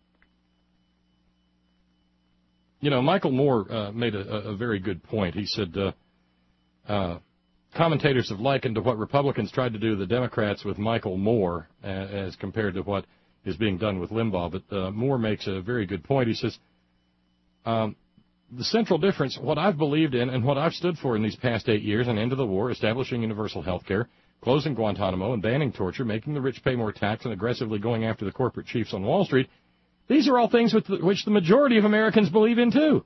Michael Moore made a very good point. He said commentators have likened to what Republicans tried to do to the Democrats with Michael Moore as compared to what is being done with Limbaugh. But Moore makes a very good point. He says, the central difference, what I've believed in and what I've stood for in these past 8 years, an end to the war, establishing universal health care, closing Guantanamo and banning torture, making the rich pay more tax, and aggressively going after the corporate chiefs on Wall Street, these are all things which the majority of Americans believe in, too.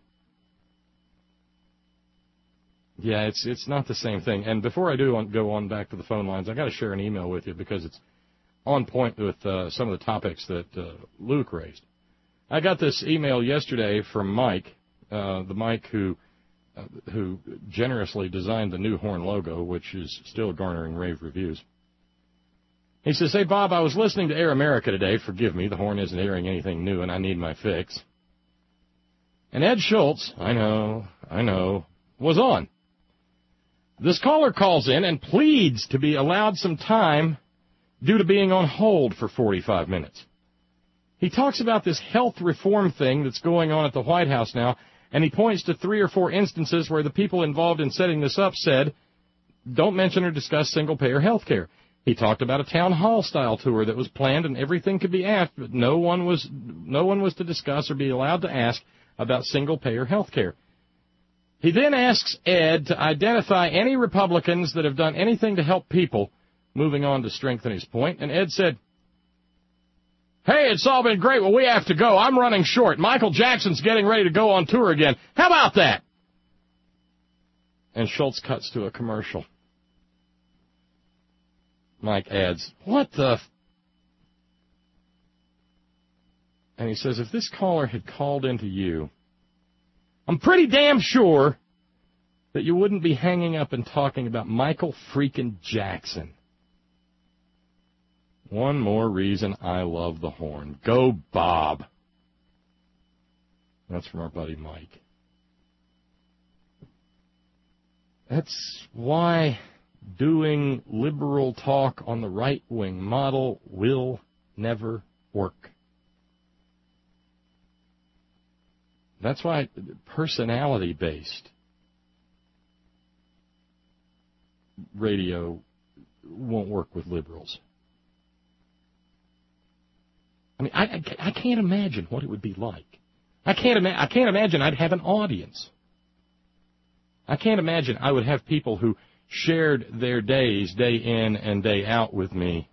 Yeah, it's not the same thing. And before I do go on back to the phone lines, I got to share an email with you because it's on point with some of the topics that Luke raised. I got this email yesterday from Mike, the Mike who generously designed the new horn logo, which is still garnering rave reviews. He says, "Hey, Bob, I was listening to Air America today. Forgive me, the horn isn't airing anything new, and I need my fix. And Ed Schultz, I know, was on. This caller calls in and pleads to be allowed some time due to being on hold for 45 minutes. He talks about this health reform thing that's going on at the White House now, and he points to 3 or 4 instances where the people involved in setting this up said, don't mention or discuss single-payer health care. He talked about a town hall-style tour that was planned and everything could be asked, but no one was to discuss or be allowed to ask about single-payer health care. He then asks Ed to identify any Republicans that have done anything to help people, moving on to strengthen his point, and Ed said, hey, it's all been great. Well, we have to go. I'm running short. Michael Jackson's getting ready to go on tour again. How about that? And Schultz cuts to a commercial. Mike adds, what the And he says, if this caller had called into you, I'm pretty damn sure that you wouldn't be hanging up and talking about Michael freaking Jackson. One more reason I love the horn. Go, Bob. That's from our buddy Mike. That's why doing liberal talk on the right-wing model will never work. That's why personality-based radio won't work with liberals. I mean, I can't imagine what it would be like. I can't imagine I'd have an audience. I can't imagine I would have people who shared their days, day in and day out with me,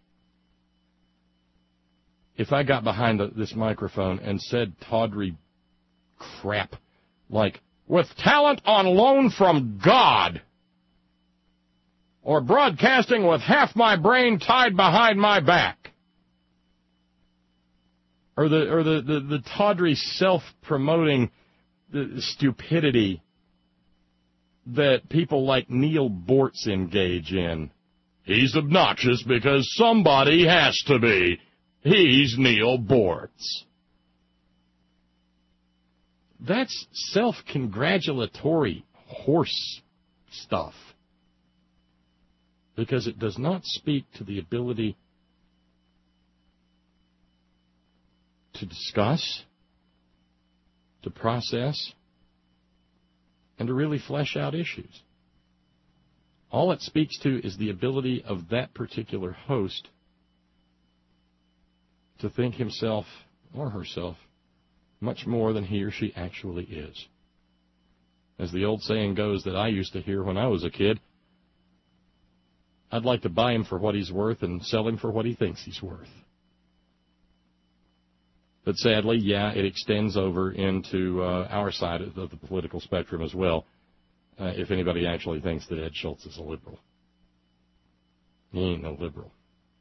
if I got behind this microphone and said tawdry crap like, with talent on loan from God, or broadcasting with half my brain tied behind my back, or the tawdry self-promoting stupidity that people like Neil Bortz engage in. He's obnoxious because somebody has to be. He's Neil Bortz. That's self-congratulatory horse stuff, because it does not speak to the ability to discuss, to process, and to really flesh out issues. All it speaks to is the ability of that particular host to think himself or herself much more than he or she actually is. As the old saying goes that I used to hear when I was a kid, I'd like to buy him for what he's worth and sell him for what he thinks he's worth. But sadly, yeah, it extends over into our side of the political spectrum as well, if anybody actually thinks that Ed Schultz is a liberal. He ain't no liberal.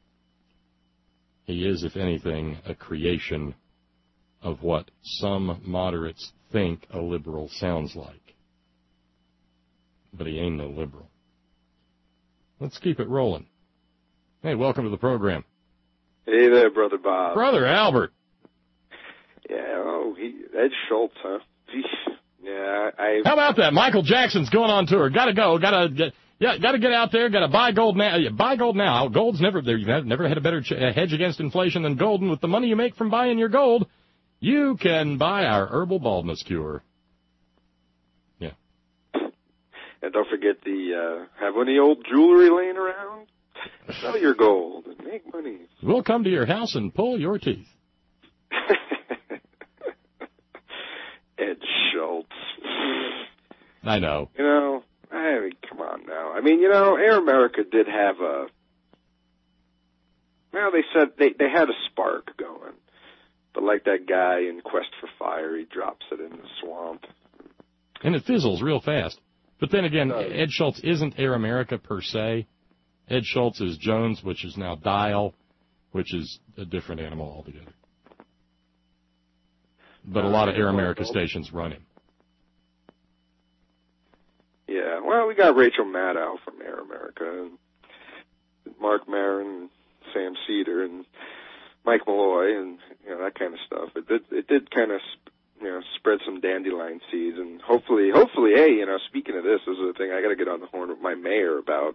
He is, if anything, a creation of what some moderates think a liberal sounds like. But he ain't no liberal. Let's keep it rolling. Hey, welcome to the program. Hey there, Brother Bob. Brother Albert. Yeah, Ed Schultz, huh? Yeah, How about that? Michael Jackson's going on tour. Gotta go. Gotta get out there. Gotta buy gold now. Buy gold now. Gold's never had a better hedge against inflation than gold. And with the money you make from buying your gold, you can buy our herbal baldness cure. Yeah. And don't forget have any old jewelry laying around? Sell your gold and make money. We'll come to your house and pull your teeth. Ed Schultz. I know. I mean, come on now. I mean, Air America did have they said they had a spark going. But like that guy in Quest for Fire, he drops it in the swamp. And it fizzles real fast. But then again, Ed Schultz isn't Air America per se. Ed Schultz is Jones, which is now Dial, which is a different animal altogether. But a lot of Air America stations run him. Yeah, well, we got Rachel Maddow from Air America, and Mark Maron, and Sam Cedar, and Mike Malloy, and that kind of stuff. It did kind of spread some dandelion seeds, and hopefully, hey, speaking of this is the thing I got to get on the horn with my mayor about.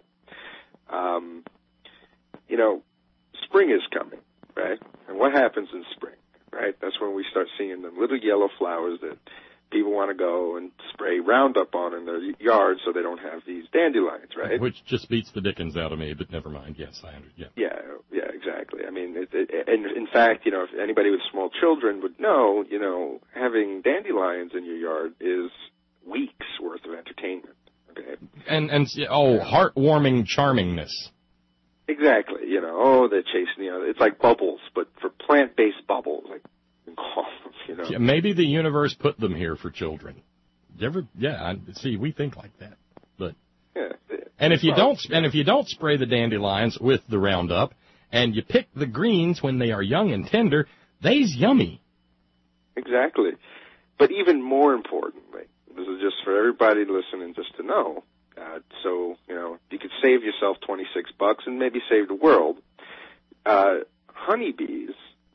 Spring is coming, right? And what happens in spring, right? That's when we start seeing the little yellow flowers that people want to go and spray Roundup on in their yards so they don't have these dandelions, right? Which just beats the dickens out of me, but never mind. Yes, I understand. Yeah, exactly. I mean, and in fact, if anybody with small children would know, having dandelions in your yard is weeks worth of entertainment. Okay. And heartwarming charmingness. Exactly. They're chasing. It's like bubbles, but for plant-based bubbles, like you can call them. Yeah, maybe the universe put them here for children. See, we think like that, but. Yeah. And if you don't spray the dandelions with the Roundup, and you pick the greens when they are young and tender, they's yummy. Exactly. But even more importantly, this is just for everybody listening just to know. So, you could save yourself $26 and maybe save the world. Honeybees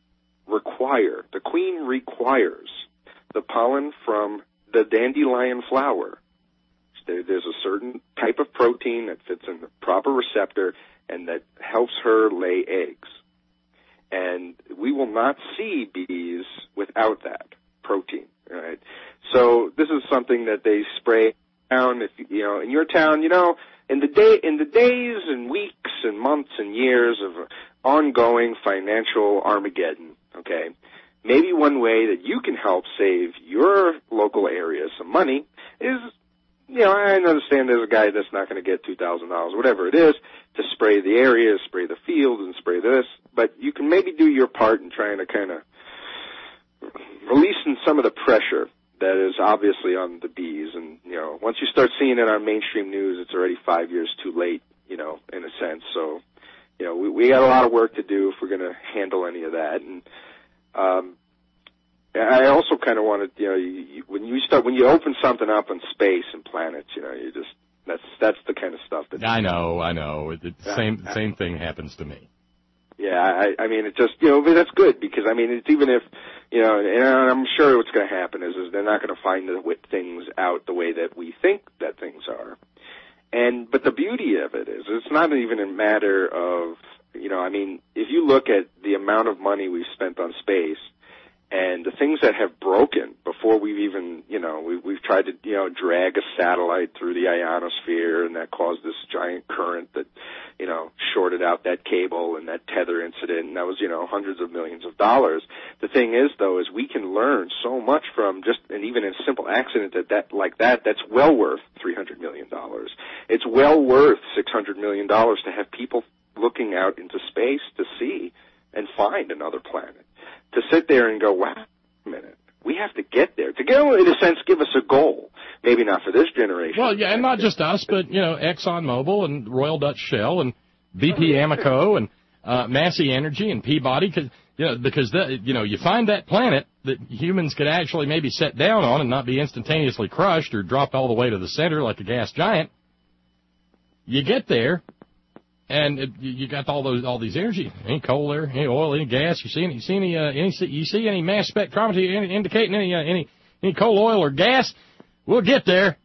the queen requires the pollen from the dandelion flower. There's a certain type of protein that fits in the proper receptor and that helps her lay eggs. And we will not see bees without that protein, right? So this is something that they spray down, if in your town, in the days and weeks and months and years of ongoing financial Armageddon, okay, maybe one way that you can help save your local area some money is, I understand there's a guy that's not going to get $2,000, whatever it is, to spray the area, spray the field, and spray this, but you can maybe do your part in trying to kind of releasing some of the pressure that is obviously on the bees. And, once you start seeing it on mainstream news, it's already 5 years too late, in a sense. So, we got a lot of work to do if we're going to handle any of that. And I also kind of wanted, when you open something up in space and planets, that's the kind of stuff that. I know. Same thing happens to me. Yeah, I mean, it just, but that's good because, I mean, it's even if, and I'm sure what's going to happen is they're not going to find things out the way that we think that things are. But the beauty of it is it's not even a matter of, I mean, if you look at the amount of money we've spent on space and the things that have broken before we've even, we've tried to, drag a satellite through the ionosphere, and that caused this giant current that, shorted out that cable and that tether incident, and that was, hundreds of millions of dollars. The thing is, though, is we can learn so much from and even a simple accident that's well worth $300 million. It's well worth $600 million to have people looking out into space to see and find another planet. To sit there and go, wow, wait a minute, we have to get there. To go, in a sense, give us a goal. Maybe not for this generation. Well, yeah, and not just us, but, ExxonMobil and Royal Dutch Shell and BP Amoco and Massey Energy and Peabody, because you find that planet that humans could actually maybe set down on and not be instantaneously crushed or dropped all the way to the center like a gas giant. You get there. And you got all these energy, any coal there, any oil, any gas. You see any mass spectrometry indicating any coal, oil, or gas? We'll get there.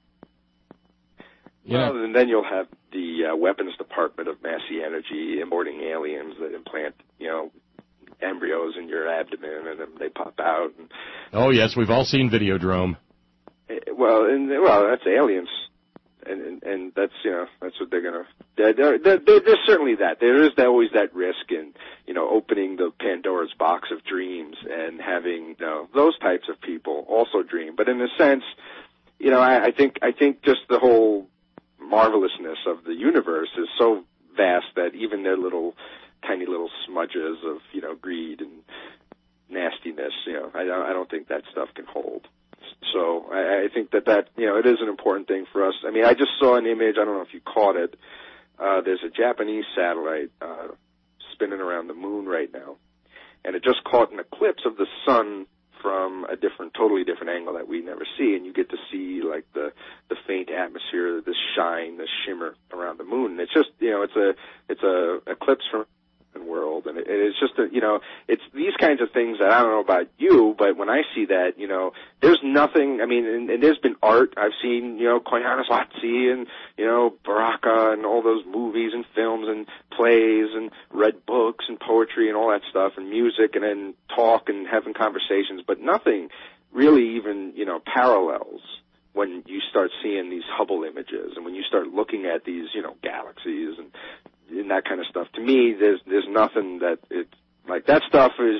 Well, and then you'll have the weapons department of Massey Energy importing aliens that implant, embryos in your abdomen, and then they pop out. Oh yes, we've all seen Videodrome. Well, that's aliens. And that's, that's what they're going to, there's certainly that. There is always that risk in, opening the Pandora's box of dreams and having, those types of people also dream. But in a sense, I think just the whole marvelousness of the universe is so vast that even their tiny little smudges of, greed and nastiness, I don't think that stuff can hold. So I think that it is an important thing for us. I mean, I just saw an image. I don't know if you caught it. There's a Japanese satellite spinning around the moon right now, and it just caught an eclipse of the sun from a totally different angle that we never see, and you get to see like the faint atmosphere, this shine, this shimmer around the moon. And it's just it's a eclipse from the world, and it's just it's these kinds of things that I don't know about you, but when I see that, there's nothing. I mean, and there's been art I've seen, Koyaanisqatsi and Baraka and all those movies and films and plays and read books and poetry and all that stuff and music and then talk and having conversations, but nothing really even parallels when you start seeing these Hubble images and when you start looking at these galaxies and that kind of stuff. To me, there's nothing that it's like that stuff is,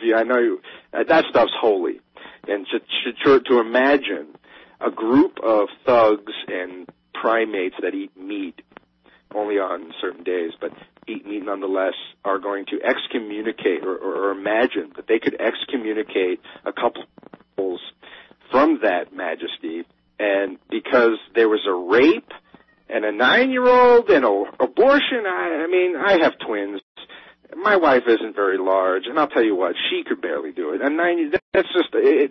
that stuff's holy. And to imagine a group of thugs and primates that eat meat only on certain days, but eat meat nonetheless, are going to excommunicate or imagine that they could excommunicate a couple from that majesty, and because there was a rape and a 9-year-old and an abortion. I mean, I have twins. My wife isn't very large, and I'll tell you what, she could barely do it. And that's just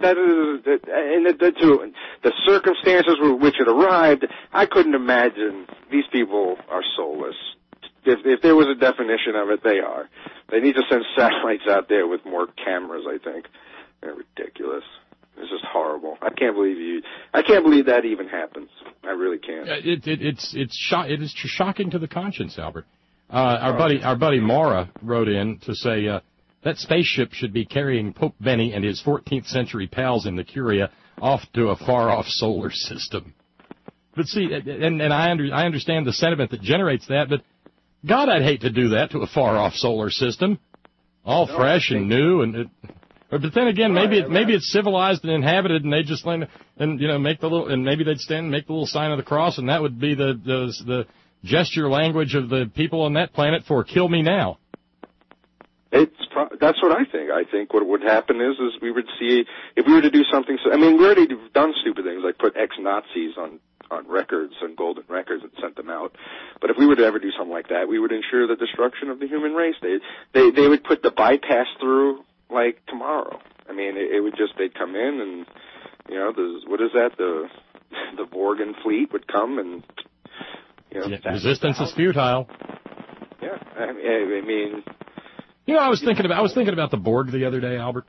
the circumstances with which it arrived. I couldn't imagine these people are soulless. If there was a definition of it, they are. They need to send satellites out there with more cameras, I think. They're ridiculous. It's just horrible. I can't believe that even happens. I really can't. It is shocking to the conscience, Albert. Our buddy Mara wrote in to say that spaceship should be carrying Pope Benny and his 14th century pals in the Curia off to a far-off solar system. But see, and I understand the sentiment that generates that, but God, I'd hate to do that to a far-off solar system, all fresh and new but then again, maybe it's civilized and inhabited, and they just land and make the little, and maybe they'd stand and make the little sign of the cross, and that would be the gesture language of the people on that planet for "kill me now." That's what I think. I think what would happen is we would see if we were to do something. I mean, we already done stupid things like put ex-Nazis on records, on golden records, and sent them out. But if we were to ever do something like that, we would ensure the destruction of the human race. They would put the bypass through like tomorrow. I mean, it would just, they'd come in and, you know, what is that? The Borgen fleet would come and, you know. Yeah, resistance is futile. Yeah, I mean. You know, I was thinking about the Borg the other day, Albert.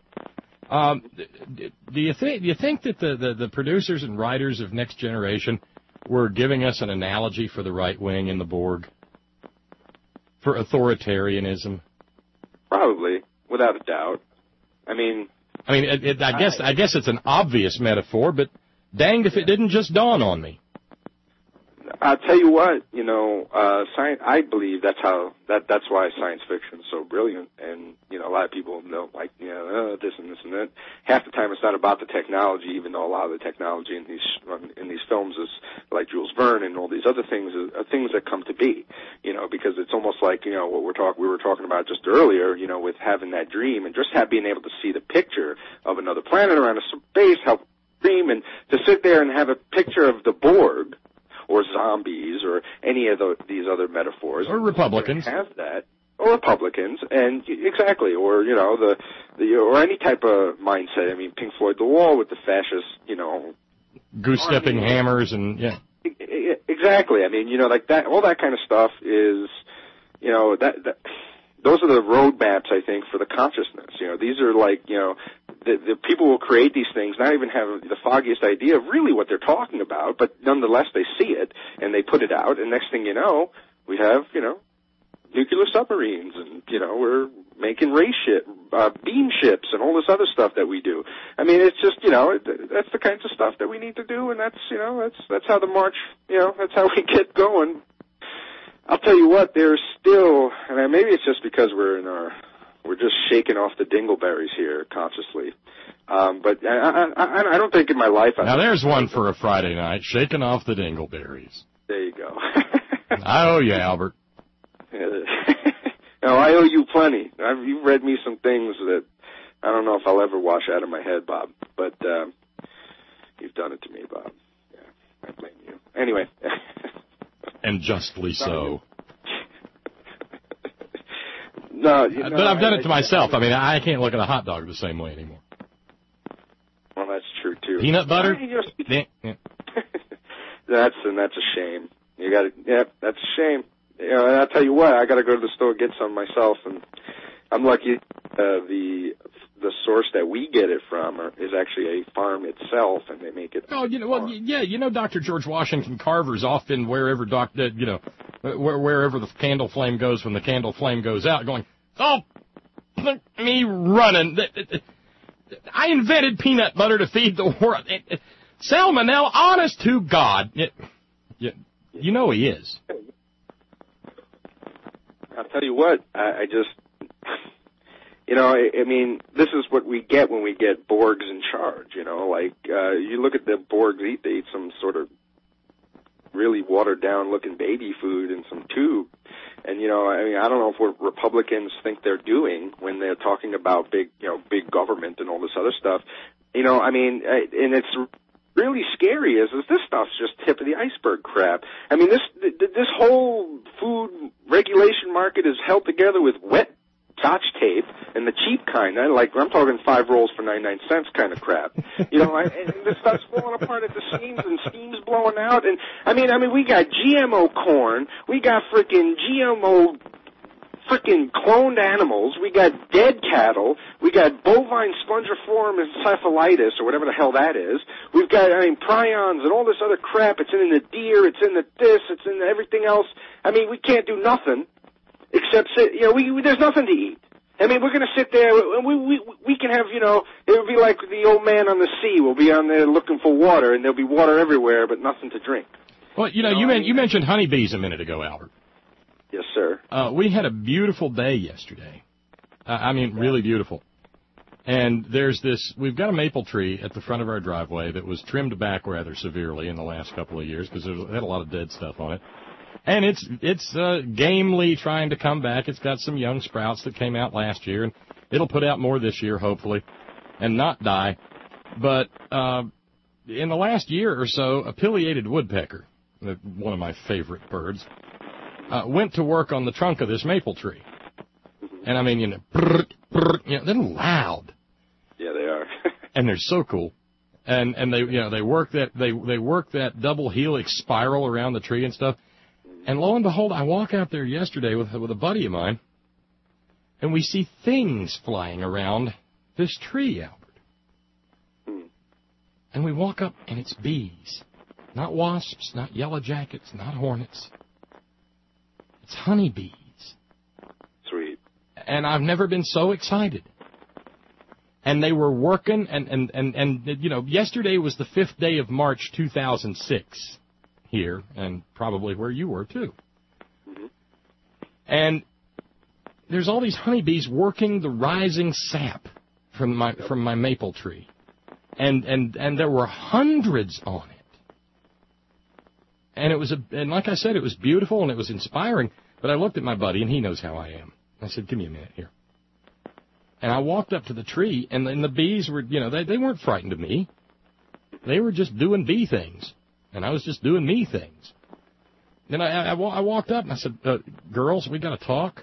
Do you think that the producers and writers of Next Generation were giving us an analogy for the right wing in the Borg? For authoritarianism? Probably, without a doubt. I guess it's an obvious metaphor, but danged if it didn't just dawn on me. I'll tell you what, you know, science, I believe that's why science fiction is so brilliant. And, you know, a lot of people don't like, you know, this and this and that. Half the time it's not about the technology, even though a lot of the technology in these films is like Jules Verne and all these other things are things that come to be, you know, because it's almost like, you know, what we were talking about just earlier, you know, with having that dream and just being able to see the picture of another planet around a space, how dream, and to sit there and have a picture of the Borg, or zombies, or any of these other metaphors. Or Republicans. Have that. Or Republicans, and exactly, or, you know, or any type of mindset. I mean, Pink Floyd The Wall with the fascist, you know. Goose-stepping hammers and, yeah. Exactly. I mean, you know, like that, all that kind of stuff is, you know, those are the roadmaps, I think, for the consciousness. You know, these are like, you know, the people will create these things, not even have the foggiest idea of really what they're talking about, but nonetheless they see it, and they put it out, and next thing you know, we have, you know, nuclear submarines, and, you know, we're making beam ships, and all this other stuff that we do. I mean, it's just, you know, that's the kinds of stuff that we need to do, and that's, you know, that's how the march, you know, that's how we get going. I'll tell you what, there's still, and maybe it's just because we're just shaking off the dingleberries here consciously. But I don't think in my life. Now there's one for a Friday night, shaking off the dingleberries. There you go. I owe you, Albert. No, I owe you plenty. You've read me some things that I don't know if I'll ever wash out of my head, Bob. But you've done it to me, Bob. Yeah, I blame you. Anyway. And justly so. No, you know, but I've done it to myself. I mean, I can't look at a hot dog the same way anymore. Well, that's true too. Peanut butter? Yeah. That's a shame. You got to. Yeah, that's a shame. You know, and I'll tell you what, I got to go to the store and get some myself, and I'm lucky. The source that we get it from is actually a farm itself, and they make it. Oh, you know, well, yeah, you know, Dr. George Washington Carver's often wherever wherever the candle flame goes when the candle flame goes out, going, oh, me running. I invented peanut butter to feed the world. Salmonella, honest to God, you know he is. I'll tell you what, I just. You know, I mean, this is what we get when we get Borgs in charge, you know, like, you look at the Borgs they eat some sort of really watered-down looking baby food in some tube, and, you know, I mean, I don't know what Republicans think they're doing when they're talking about big government and all this other stuff, you know, I mean, and it's really scary is this stuff's just tip of the iceberg crap. I mean, this whole food regulation market is held together with wet Scotch tape and the cheap kind, like I'm talking 5 rolls for 99 cents kind of crap. You know, and this stuff's falling apart at the seams and steam's blowing out. And I mean, we got GMO corn, we got GMO cloned animals, we got dead cattle, we got bovine spongiform encephalitis or whatever the hell that is. We've got prions and all this other crap. It's in the deer, it's in the this, it's in everything else. I mean, we can't do nothing. Except, you know, there's nothing to eat. I mean, we're going to sit there, and we can have, you know, it would be like the old man on the sea. We'll be on there looking for water, and there'll be water everywhere, but nothing to drink. Well, you know, you mentioned honeybees a minute ago, Albert. Yes, sir. We had a beautiful day yesterday. I mean, really beautiful. And we've got a maple tree at the front of our driveway that was trimmed back rather severely in the last couple of years because it had a lot of dead stuff on it. And it's gamely trying to come back. It's got some young sprouts that came out last year, and it'll put out more this year, hopefully, and not die. But in the last year or so, a pileated woodpecker, one of my favorite birds, went to work on the trunk of this maple tree. And I mean, you know, they're loud. Yeah, they are. and they're so cool. And they work that double helix spiral around the tree and stuff. And lo and behold, I walk out there yesterday with a buddy of mine, and we see things flying around this tree, Albert. And we walk up, and it's bees. Not wasps, not yellow jackets, not hornets. It's honeybees. Sweet. And I've never been so excited. And they were working, and yesterday was the 5th day of March 2006 here, and probably where you were, too. Mm-hmm. And there's all these honeybees working the rising sap from my maple tree. And there were hundreds on it. And like I said, it was beautiful and it was inspiring, but I looked at my buddy, and he knows how I am. I said, give me a minute here. And I walked up to the tree, and the bees were, they weren't frightened of me. They were just doing bee things, and I was just doing me things. Then I walked up, and I said, girls, we got to talk.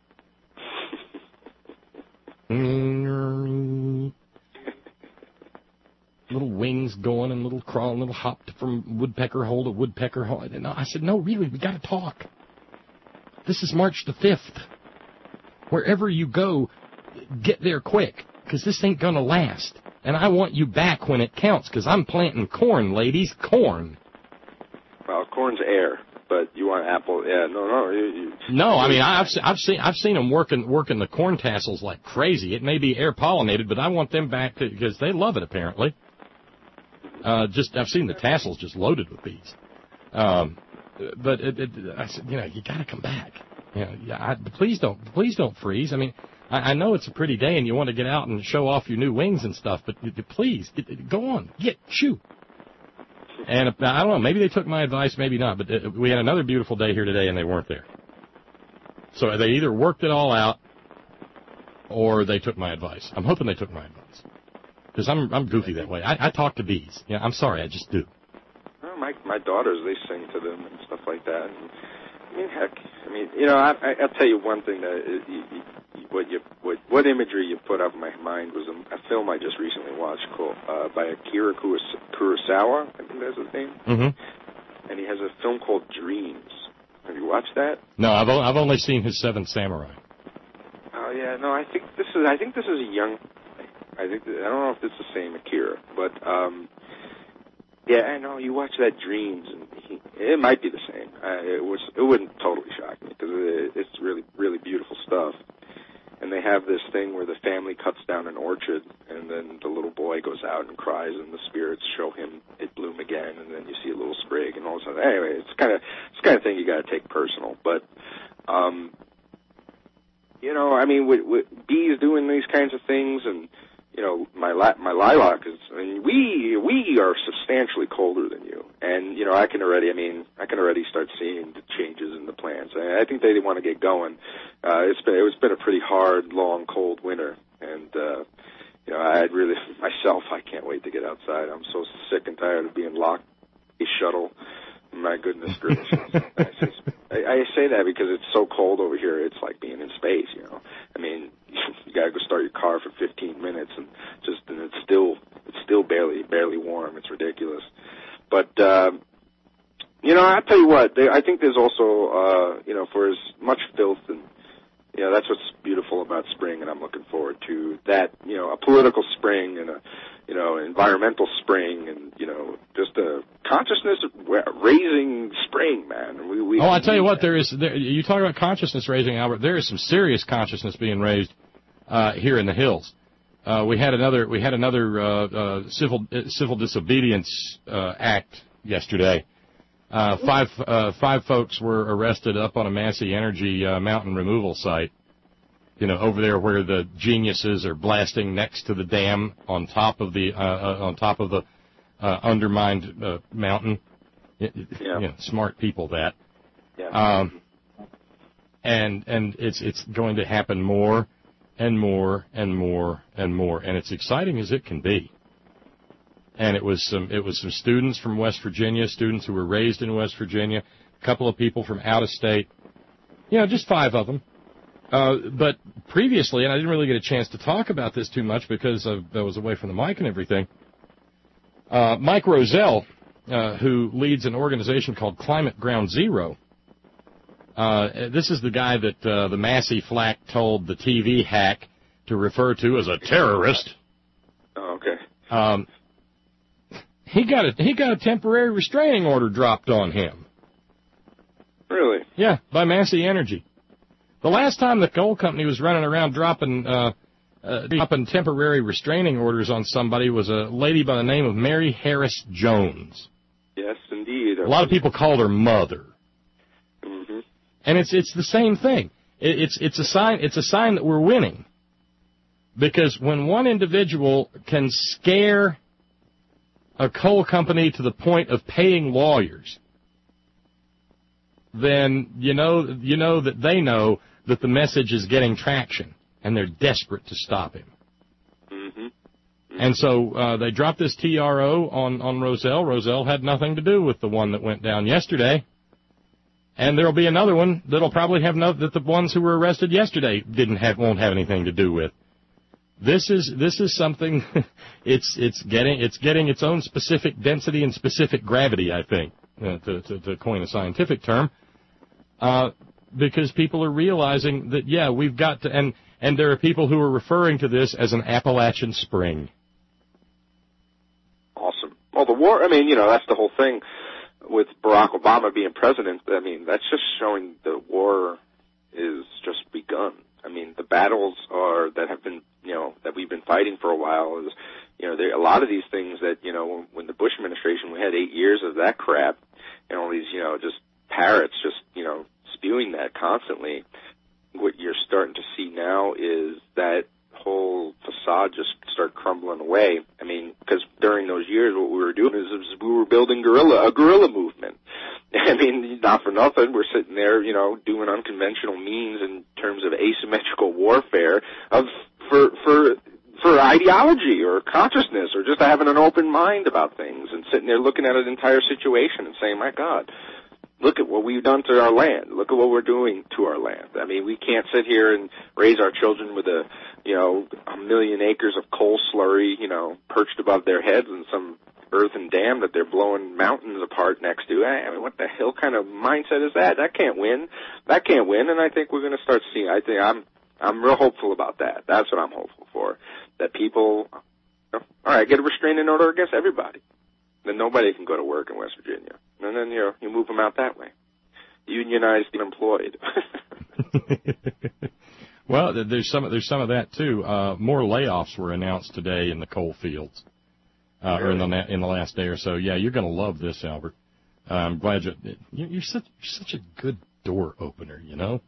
Little wings going and little crawling, little hopped from woodpecker hole to woodpecker hole. And I said, no, really, we got to talk. This is March the 5th. Wherever you go, get there quick, because this ain't going to last. And I want you back when it counts, because I'm planting corn, ladies, corn. Well, corn's air, but you want apple. Yeah, no. No, I mean, I've seen them working the corn tassels like crazy. It may be air pollinated, but I want them back because they love it apparently. I've seen the tassels just loaded with bees. But I said, you got to come back. Please don't freeze. I mean, I know it's a pretty day and you want to get out and show off your new wings and stuff, but please go on, shoot. And I don't know, maybe they took my advice, maybe not, but we had another beautiful day here today and they weren't there. So they either worked it all out or they took my advice. I'm hoping they took my advice, because I'm goofy that way. I talk to bees. Yeah, I'm sorry, I just do. Well, my daughters, they sing to them and stuff like that. And, heck, I'll tell you one thing that what imagery you put up in my mind was a film I just recently watched called by Akira Kurosawa. I think that's his name. Mm-hmm. And he has a film called Dreams. Have you watched that? No, I've only seen his Seven Samurai. Oh yeah, no, I think this is a young. I don't know if it's the same Akira, but yeah, I know you watch that Dreams, and it might be the same. It wouldn't totally shock me because it's really, really beautiful stuff. And they have this thing where the family cuts down an orchard, and then the little boy goes out and cries, and the spirits show him it bloom again, and then you see a little sprig, and all of a sudden, anyway, it's kind of thing you got to take personal. But with bees doing these kinds of things, and my lilac is. I mean, we are substantially colder than you, and I can already start seeing the changes in the plants. I think they want to get going. It's been a pretty hard, long, cold winter, and I can't wait to get outside. I'm so sick and tired of being locked in a shuttle. My goodness gracious. I say that because it's so cold over here. It's like being in space, I mean, you got to go start your car for 15 minutes, and it's still barely warm. It's ridiculous. But I tell you what, I think there's also for as much filth and that's what's beautiful about spring, and I'm looking forward to that. A political spring and a environmental spring, and just a consciousness raising spring, man. I tell you what, you talk about consciousness raising, Albert. There is some serious consciousness being raised here in the hills. We had another civil disobedience act yesterday. Five folks were arrested up on a Massey Energy mountain removal site. Over there where the geniuses are blasting next to the dam on top of the undermined mountain. Smart people that. Yeah. And it's going to happen more and more and more and more, and it's exciting as it can be. And it was some students from West Virginia, students who were raised in West Virginia, a couple of people from out of state, just 5 of them. But previously, and I didn't really get a chance to talk about this too much because I was away from the mic and everything, Mike Rozelle, who leads an organization called Climate Ground Zero, this is the guy that the Massey Flack told the TV hack to refer to as a terrorist. Oh, okay. He got a temporary restraining order dropped on him. Really? Yeah, by Massey Energy. The last time the coal company was running around dropping temporary restraining orders on somebody was a lady by the name of Mary Harris Jones. Yes, indeed. A lot of people called her Mother. Mm-hmm. And it's the same thing. It's a sign that we're winning. Because when one individual can scare a coal company to the point of paying lawyers, then you know that they know that the message is getting traction, and they're desperate to stop him. Mm-hmm. And so they dropped this TRO on Rozelle. Rozelle had nothing to do with the one that went down yesterday. And there'll be another one that'll probably have that the ones who were arrested yesterday won't have anything to do with. This is something. It's getting its own specific density and specific gravity, I think, to coin a scientific term, because people are realizing that we've got to, and there are people who are referring to this as an Appalachian Spring. Awesome. Well, the war. I mean, that's the whole thing with Barack Obama being president. I mean, that's just showing the war is just begun. I mean, the battles that have been, that we've been fighting for a while is, there a lot of these things that, when the Bush administration, we had 8 years of that crap, and all these, just parrots just, spewing that constantly. What you're starting to see now is that whole facade just start crumbling away. I mean, because during those years, what we were doing is we were building a guerrilla movement. I mean, not for nothing, we're sitting there, doing unconventional means in terms of asymmetrical warfare for ideology or consciousness or just having an open mind about things and sitting there looking at an entire situation and saying, my God, look at what we've done to our land. Look at what we're doing to our land. I mean, we can't sit here and raise our children with a million acres of coal slurry, perched above their heads and some earthen dam that they're blowing mountains apart next to. I mean, what the hell kind of mindset is that? That can't win. And I think we're going to start seeing. I think I'm real hopeful about that. That's what I'm hopeful for. That people, all right, get a restraining order against everybody. Then nobody can go to work in West Virginia. And then, you move them out that way. Unionize the unemployed. Well, there's some of that too. More layoffs were announced today in the coal fields, or in the last day or so. Yeah, you're going to love this, Albert. I'm glad you're such a good door opener.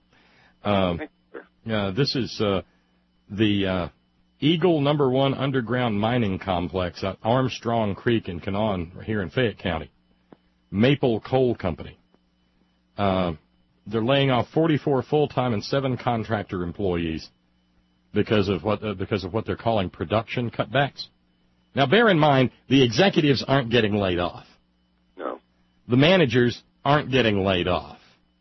This is the Eagle No. 1 underground mining complex at Armstrong Creek in Canaan, here in Fayette County. Maple Coal Company. They're laying off 44 full-time and 7 contractor employees because of what they're calling production cutbacks. Now, bear in mind, the executives aren't getting laid off. No. The managers aren't getting laid off.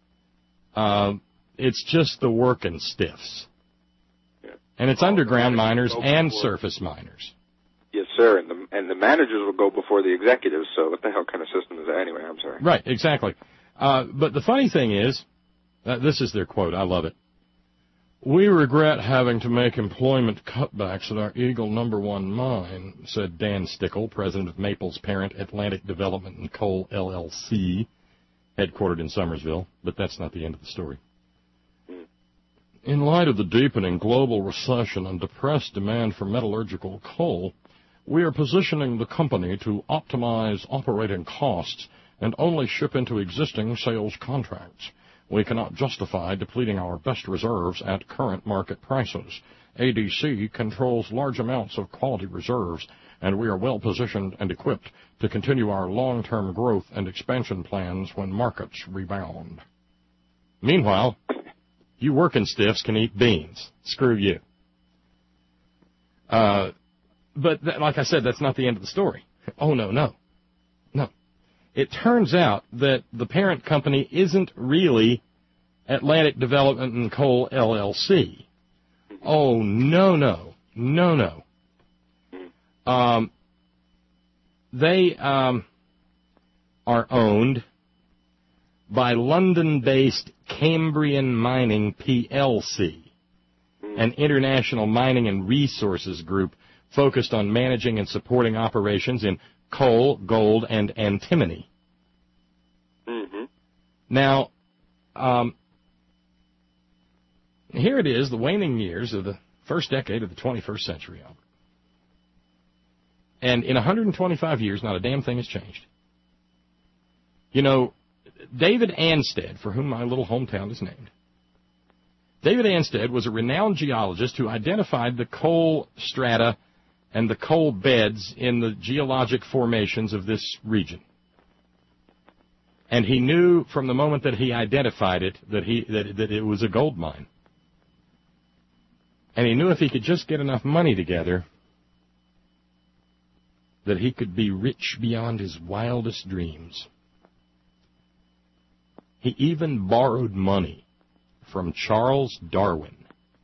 It's just the working stiffs. Yeah. And it's underground miners and surface miners. Yes, sir. And the managers will go before the executives. So what the hell kind of system is that anyway? I'm sorry. Right, exactly. But the funny thing is, this is their quote. I love it. We regret having to make employment cutbacks at our Eagle No. 1 mine, said Dan Stickle, president of Maple's parent Atlantic Development and Coal, LLC, headquartered in Summersville. But that's not the end of the story. In light of the deepening global recession and depressed demand for metallurgical coal, we are positioning the company to optimize operating costs and only ship into existing sales contracts. We cannot justify depleting our best reserves at current market prices. ADC controls large amounts of quality reserves, and we are well positioned and equipped to continue our long-term growth and expansion plans when markets rebound. Meanwhile, you working stiffs can eat beans. Screw you. But like I said, that's not the end of the story. Oh, no. It turns out that the parent company isn't really Atlantic Development and Coal, LLC. Oh, no. They are owned by London-based Cambrian Mining, PLC, an international mining and resources group focused on managing and supporting operations in coal, gold, and antimony. Mm-hmm. Now, here it is, the waning years of the first decade of the 21st century, Albert. And in 125 years, not a damn thing has changed. You know, David Anstead, for whom my little hometown is named, David Anstead was a renowned geologist who identified the coal strata and the coal beds in the geologic formations of this region. And he knew from the moment that he identified it that it was a gold mine. And he knew if he could just get enough money together that he could be rich beyond his wildest dreams. He even borrowed money from Charles Darwin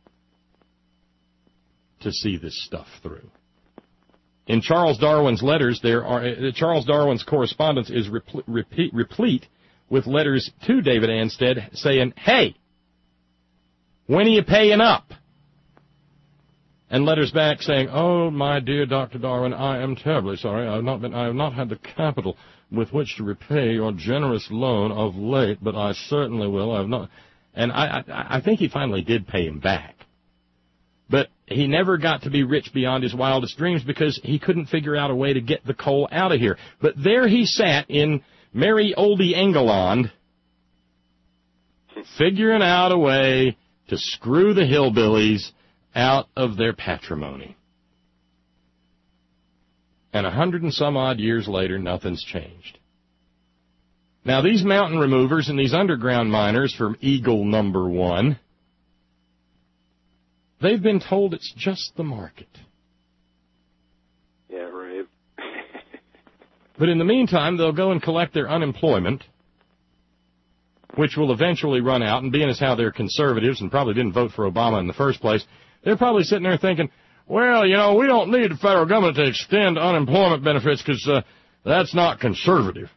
to see this stuff through. In Charles Darwin's letters, Charles Darwin's correspondence is replete with letters to David Anstead saying, "Hey, when are you paying up?" And letters back saying, "Oh, my dear Dr. Darwin, I am terribly sorry. I have not had the capital with which to repay your generous loan of late, but I certainly will. I have not." And I think he finally did pay him back. But he never got to be rich beyond his wildest dreams because he couldn't figure out a way to get the coal out of here. But there he sat in merry oldie England, figuring out a way to screw the hillbillies out of their patrimony. And 100 and some odd years later, nothing's changed. Now, these mountain removers and these underground miners from Eagle Number 1, they've been told it's just the market. Yeah, right. But in the meantime, they'll go and collect their unemployment, which will eventually run out, and being as how they're conservatives and probably didn't vote for Obama in the first place, they're probably sitting there thinking, well, you know, we don't need the federal government to extend unemployment benefits because that's not conservative.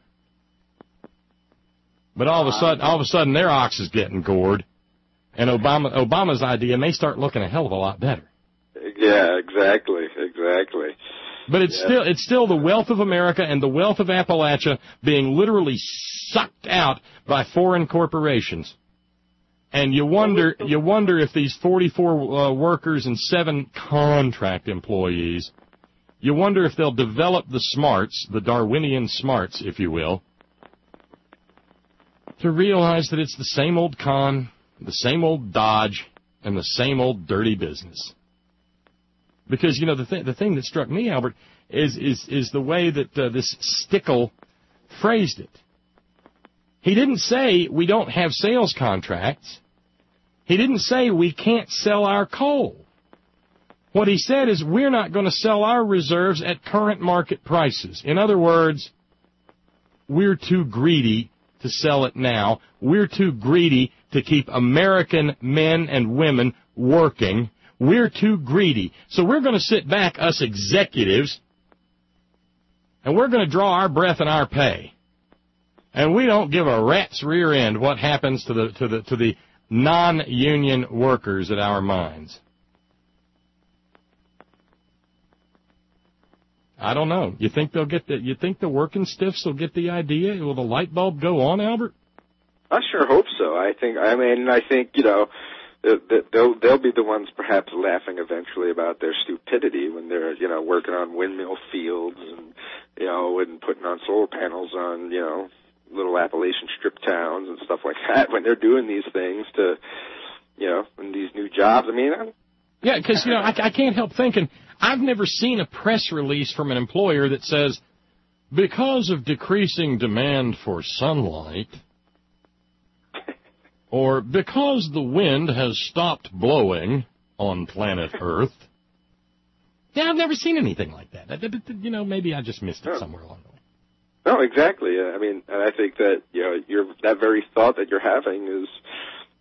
But all of a sudden, their ox is getting gored, and Obama's idea may start looking a hell of a lot better. Yeah, exactly. But it's still the wealth of America and the wealth of Appalachia being literally sucked out by foreign corporations. And you wonder if these 44 workers and 7 contract employees, you wonder if they'll develop the smarts, the Darwinian smarts, if you will, to realize that it's the same old con, the same old dodge, and the same old dirty business. Because, you know, the thing that struck me, Albert, is the way that this Stickle phrased it. He didn't say we don't have sales contracts. He didn't say we can't sell our coal. What he said is we're not going to sell our reserves at current market prices. In other words, we're too greedy to sell it now. We're too greedy to keep American men and women working. We're too greedy. So we're going to sit back, us executives, and we're going to draw our breath and our pay. And we don't give a rat's rear end what happens to the non-union workers at our mines. I don't know. You think you think the working stiffs will get the idea? Will the light bulb go on, Albert? I sure hope so. I think, you know, they'll be the ones perhaps laughing eventually about their stupidity when they're, you know, working on windmill fields and, you know, and putting on solar panels on, you know, little Appalachian strip towns and stuff like that when they're doing these things to, you know, in these new jobs. I mean, yeah, because, you know, I can't help thinking, I've never seen a press release from an employer that says, because of decreasing demand for sunlight, or because the wind has stopped blowing on planet Earth. Yeah, I've never seen anything like that. You know, maybe I just missed it somewhere along the way. No, exactly. I mean, and I think that, you know, that very thought that you're having is,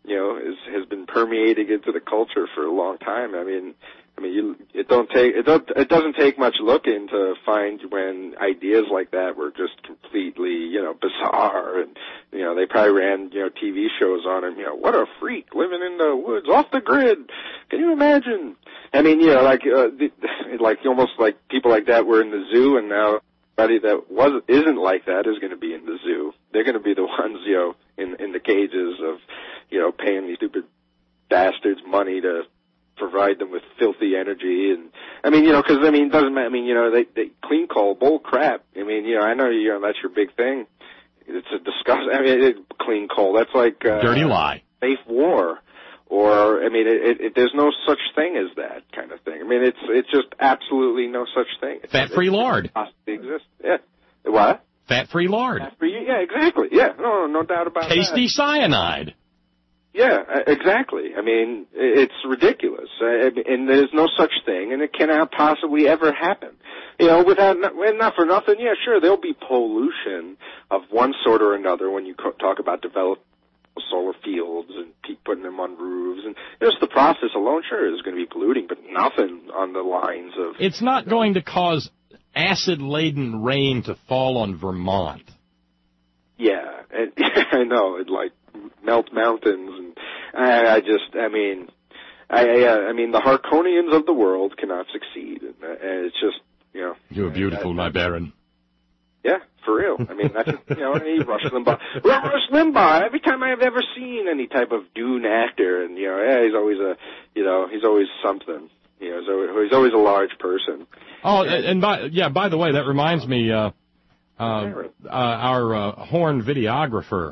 has been permeating into the culture for a long time. I mean, it doesn't take much looking to find when ideas like that were just completely, bizarre, and they probably ran, TV shows on him. What a freak living in the woods, off the grid. Can you imagine? I mean, like almost like people like that were in the zoo, and now everybody that isn't like that is going to be in the zoo. They're going to be the ones, in the cages of, paying these stupid bastards money to provide them with filthy energy. And I mean, because it doesn't matter. I mean, they clean coal, bull crap. I mean, I know that's your big thing. It's a disgusting. I mean, clean coal. That's like dirty lie. Safe war, or I mean, there's no such thing as that kind of thing. I mean, it's just absolutely no such thing. Fat-free lard. Possibly exists. Yeah. What? Fat-free lard. Fat-free. Yeah, exactly. Yeah. No doubt about that. Tasty cyanide. Yeah, exactly. I mean, it's ridiculous, and there's no such thing, and it cannot possibly ever happen. Not for nothing. Yeah, sure, there'll be pollution of one sort or another when you talk about developing solar fields and putting them on roofs, and just the process alone, sure, is going to be polluting, but nothing on the lines of. It's not going to cause acid-laden rain to fall on Vermont. Yeah, I know. It melt mountains, and I mean, the Harkonians of the world cannot succeed, and it's just, You're beautiful, my Baron. Yeah, for real. I mean, that's any Rush Limbaugh. Well, Rush Limbaugh. Every time I've ever seen any type of Dune actor, and he's always he's always something. He's always a large person. Oh, and by the way, that reminds me, our horn videographer.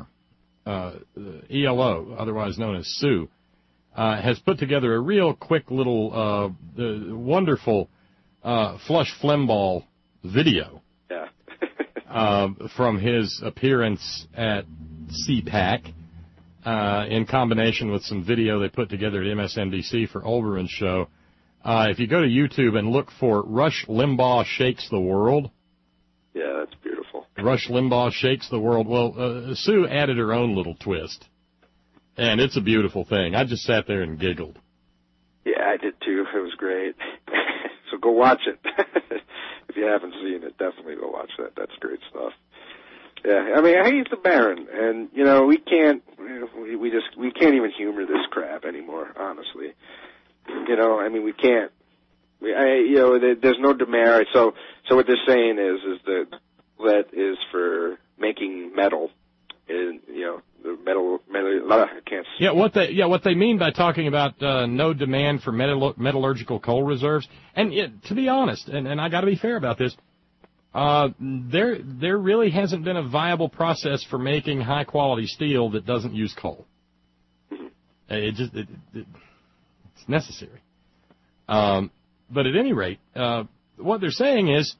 ELO, otherwise known as Sue, has put together a real quick little wonderful Flush Flemball video from his appearance at CPAC in combination with some video they put together at MSNBC for Olbermann's show. If you go to YouTube and look for Rush Limbaugh Shakes the World. Yeah, that's beautiful. Rush Limbaugh Shakes the World. Well, Sue added her own little twist, and it's a beautiful thing. I just sat there and giggled. Yeah, I did too. It was great. So go watch it. If you haven't seen it, definitely go watch that. That's great stuff. Yeah, I mean, he's the Baron, and we can't even humor this crap anymore. Honestly, I mean, we can't. There's no demerit. So what they're saying is that is for making metal, and the metal. I can't. Yeah, what they mean by talking about no demand for metallurgical coal reserves, and to be honest, and I got to be fair about this, there really hasn't been a viable process for making high quality steel that doesn't use coal. It's necessary. But at any rate, what they're saying is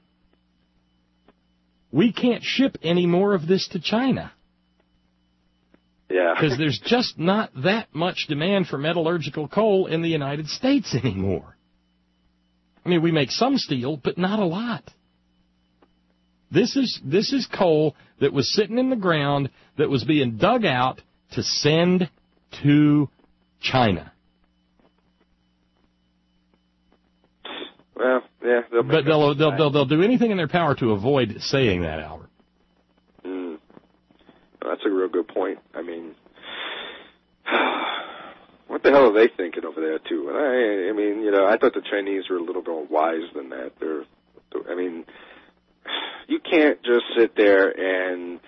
we can't ship any more of this to China. Yeah. Because there's just not that much demand for metallurgical coal in the United States anymore. I mean, we make some steel, but not a lot. This is coal that was sitting in the ground that was being dug out to send to China. Well, yeah, they'll do anything in their power to avoid saying that, Albert. That's a real good point. I mean, what the hell are they thinking over there too? I mean, I thought the Chinese were a little more wise than that. I mean, you can't just sit there and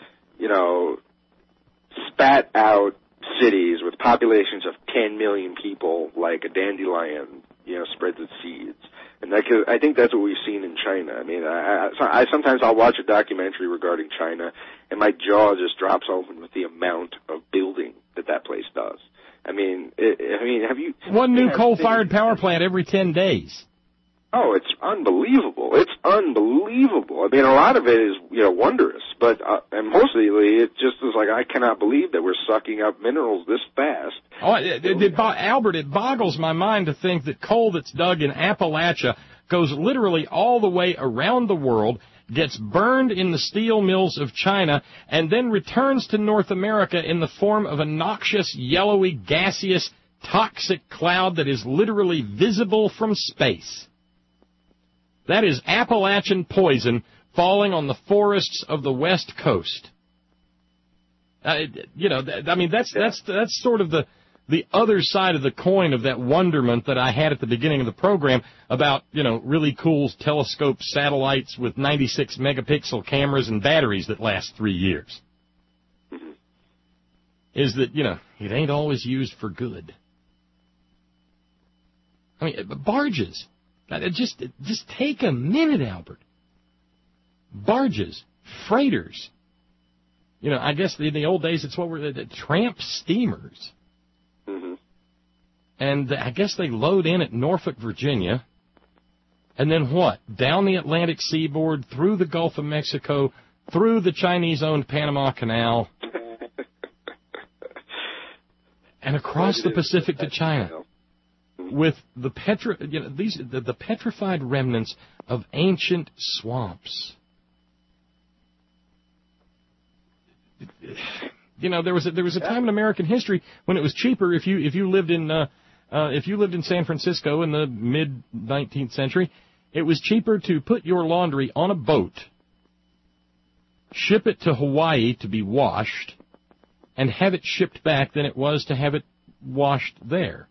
spat out cities with populations of 10 million people like a dandelion, spreads its seeds. And I think that's what we've seen in China. I mean, I sometimes I'll watch a documentary regarding China, and my jaw just drops open with the amount of building that place does. I mean, have you... One new coal-fired power plant every 10 days. Oh, it's unbelievable. It's unbelievable. I mean, a lot of it is, wondrous, but and mostly it just is like, I cannot believe that we're sucking up minerals this fast. Oh, Albert, it boggles my mind to think that coal that's dug in Appalachia goes literally all the way around the world, gets burned in the steel mills of China, and then returns to North America in the form of a noxious, yellowy, gaseous, toxic cloud that is literally visible from space. That is Appalachian poison falling on the forests of the West Coast. That's sort of the other side of the coin of that wonderment that I had at the beginning of the program about, really cool telescope satellites with 96 megapixel cameras and batteries that last 3 years. Is that, it ain't always used for good. I mean, barges. Just take a minute, Albert. Barges, freighters. I guess in the old days it's what were the tramp steamers. Mm-hmm. And I guess they load in at Norfolk, Virginia, and then what? Down the Atlantic seaboard, through the Gulf of Mexico, through the Chinese-owned Panama Canal, and across the Pacific to China, with the the petrified remnants of ancient swamps. There was a time in American history when it was cheaper if you lived in San Francisco in the mid 19th century, it was cheaper to put your laundry on a boat, ship it to Hawaii to be washed, and have it shipped back than it was to have it washed there.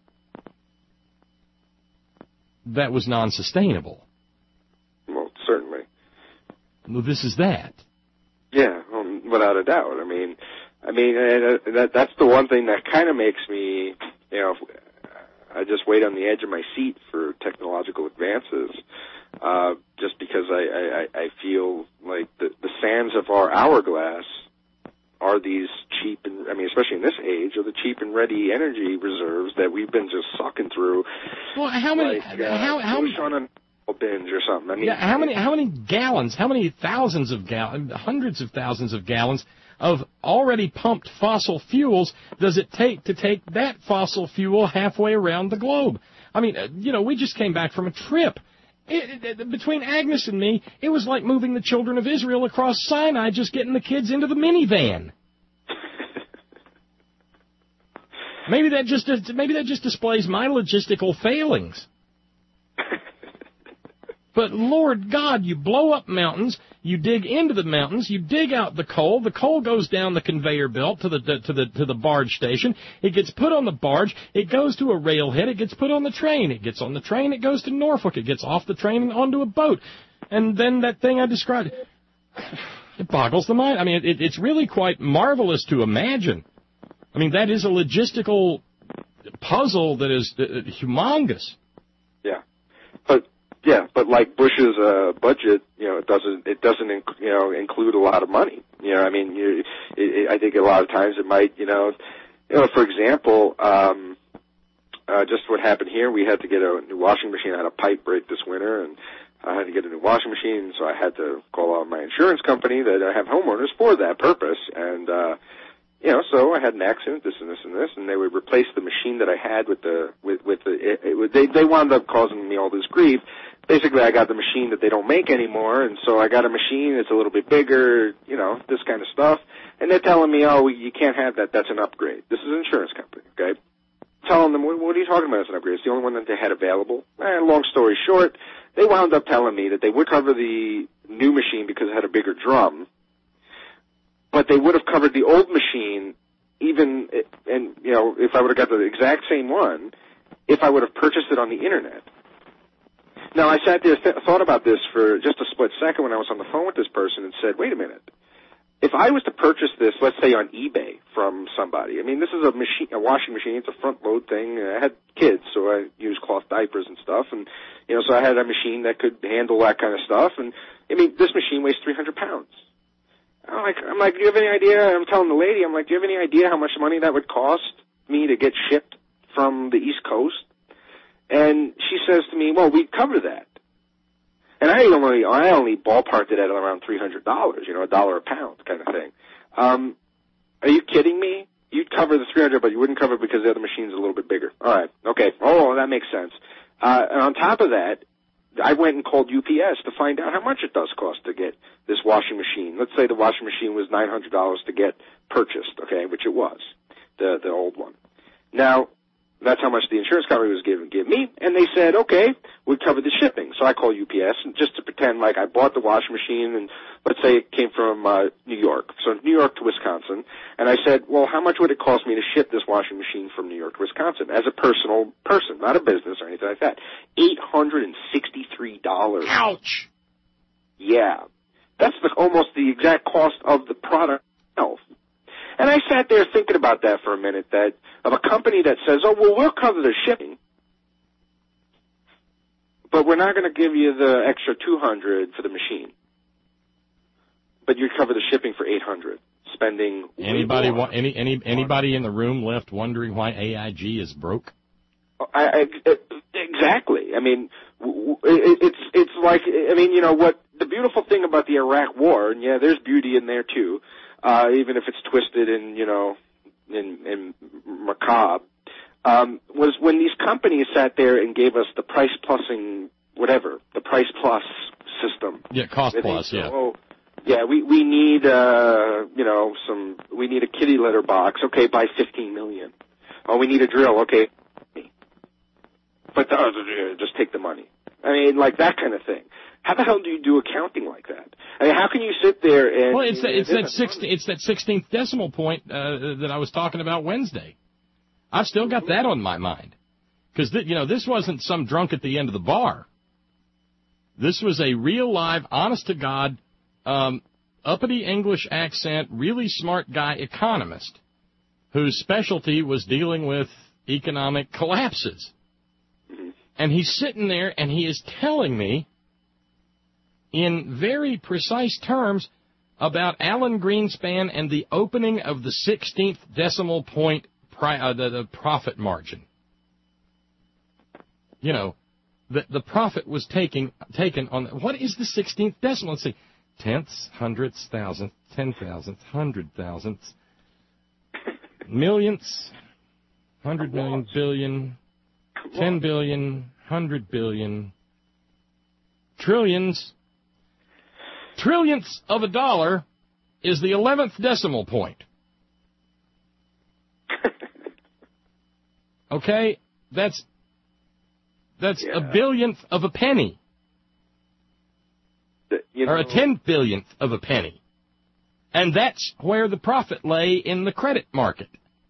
That was non-sustainable. Well, certainly. Well, this is that. Yeah, without a doubt. That's the one thing that kind of makes me, I just wait on the edge of my seat for technological advances, just because I feel like the sands of our hourglass are these cheap and, especially in this age, are the cheap and ready energy reserves that we've been just sucking through. Well, how many? How on a binge or something. How many gallons? How many thousands of gallons? Hundreds of thousands of gallons of already pumped fossil fuels does it take to take that fossil fuel halfway around the globe? We just came back from a trip. Between Agnes and me, it was like moving the children of Israel across Sinai, just getting the kids into the minivan. Maybe that just displays my logistical failings. But Lord God, you blow up mountains, you dig into the mountains, you dig out the coal goes down the conveyor belt to the barge station, it gets put on the barge, it goes to a railhead, it gets put on the train, it gets on the train, it goes to Norfolk, it gets off the train and onto a boat. And then that thing I described, it boggles the mind. It's really quite marvelous to imagine. That is a logistical puzzle that is humongous. But like Bush's budget, it doesn't include a lot of money. I think a lot of times it might, for example, just what happened here, we had to get a new washing machine. I had a pipe break this winter, and I had to get a new washing machine, so I had to call out my insurance company that I have homeowners for that purpose, and so I had an accident, this and this and this, and they would replace the machine that I had they wound up causing me all this grief. Basically, I got the machine that they don't make anymore, and so I got a machine that's a little bit bigger, this kind of stuff. And they're telling me, you can't have that. That's an upgrade. This is an insurance company, okay? Telling them, what are you talking about as an upgrade? It's the only one that they had available. Long story short, they wound up telling me that they would cover the new machine because it had a bigger drum, but they would have covered the old machine if I would have got the exact same one, if I would have purchased it on the Internet. Now, I sat there, thought about this for just a split second when I was on the phone with this person and said, wait a minute. If I was to purchase this, let's say on eBay from somebody, this is a washing machine, it's a front load thing. I had kids, so I used cloth diapers and stuff, and, so I had a machine that could handle that kind of stuff, and, this machine weighs 300 pounds. I'm like, do you have any idea? I'm telling the lady, do you have any idea how much money that would cost me to get shipped from the East Coast? And she says to me, well, we'd cover that. And I only ballparked it at around $300, $1 a pound kind of thing. Are you kidding me? You'd cover the $300, but you wouldn't cover it because the other machine's a little bit bigger. All right. Okay. Oh, that makes sense. And on top of that, I went and called UPS to find out how much it does cost to get this washing machine. Let's say the washing machine was $900 to get purchased, okay, which it was, the old one. Now, that's how much the insurance company was give me, and they said, okay, we'll cover the shipping. So I call UPS, and just to pretend like I bought the washing machine, and let's say it came from New York, so New York to Wisconsin, and I said, well, how much would it cost me to ship this washing machine from New York to Wisconsin as a personal person, not a business or anything like that? $863. Ouch! Yeah. That's almost the exact cost of the product itself. And I sat there thinking about that for a minute, that of a company that says, oh, well, we'll cover the shipping, but we're not going to give you the extra $200 for the machine. But you cover the shipping for $800, spending anybody in the room left wondering why AIG is broke? Exactly. I mean, it's like, I mean, you know what, the beautiful thing about the Iraq War, and yeah, there's beauty in there too, even if it's twisted and, you know, in macabre, was when these companies sat there and gave us the price plusing, whatever, the price plus system. Yeah, cost plus, yeah. Oh, yeah, we need, you know, we need a kitty litter box. Okay, buy $15 million. Oh, we need a drill. Okay. But just take the money. I mean, like that kind of thing. How the hell do you do accounting like that? I mean, how can you sit there and... Well, it's that 16th decimal point that I was talking about Wednesday. I've still got that on my mind. Because, you know, this wasn't some drunk at the end of the bar. This was a real, live, honest-to-God, uppity English accent, really smart guy economist whose specialty was dealing with economic collapses. And he's sitting there and he is telling me in very precise terms about Alan Greenspan and the opening of the 16th decimal point, the profit margin. You know, the profit was taken on, what is the 16th decimal? Let's see, tenths, hundredths, thousandths, 10,000ths, 100,000ths, millionths, 100 million, billion, 10 billion, 100 billion, trillions. Trillionths of a dollar is the 11th decimal point. Okay? That's a billionth of a penny. Or a 10 billionth of a penny. And that's where the profit lay in the credit market.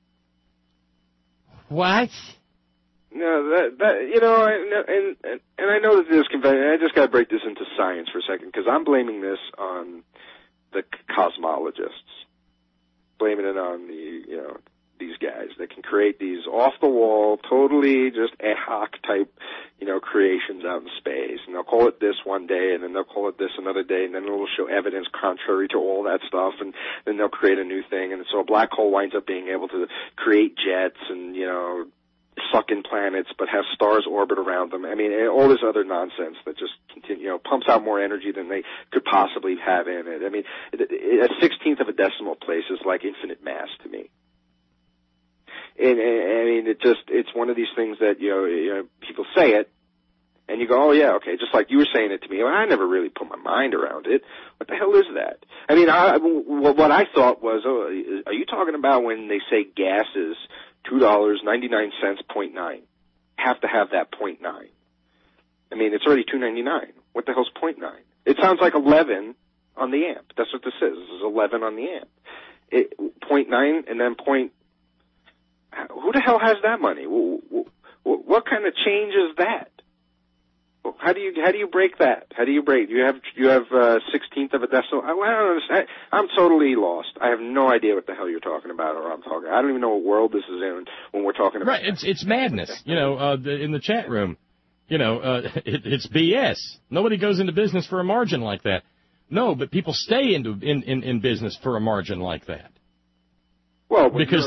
What? No, that you know, and I know that this convention. I just got to break this into science for a second because I'm blaming this on the cosmologists, blaming it on these guys that can create these off the wall, totally just ad hoc type, creations out in space, and they'll call it this one day, and then they'll call it this another day, and then it'll show evidence contrary to all that stuff, and then they'll create a new thing, and so a black hole winds up being able to create jets and suck in planets, but have stars orbit around them. I mean, all this other nonsense that just pumps out more energy than they could possibly have in it. I mean, a 16th of a decimal place is like infinite mass to me. And I mean, it's one of these things that, people say it, and you go, oh yeah, okay, just like you were saying it to me. Well, I never really put my mind around it. What the hell is that? I mean, what I thought was, are you talking about when they say gas is $2.99, 0.9. Have to have that 0.9. I mean, it's already $2.99. What the hell's 0.9? It sounds like 11 on the amp. That's what this is. This is 11 on the amp. 0.9 and then point. Who the hell has that money? What kind of change is that? How do you break that? How do you break? You have 16th of a decimal. I don't understand. I'm totally lost. I have no idea what the hell you're talking about, or I'm talking. I don't even know what world this is in when we're talking about. Right, it's madness. In the chat room, it's BS. Nobody goes into business for a margin like that. No, but people stay in business for a margin like that. Well, because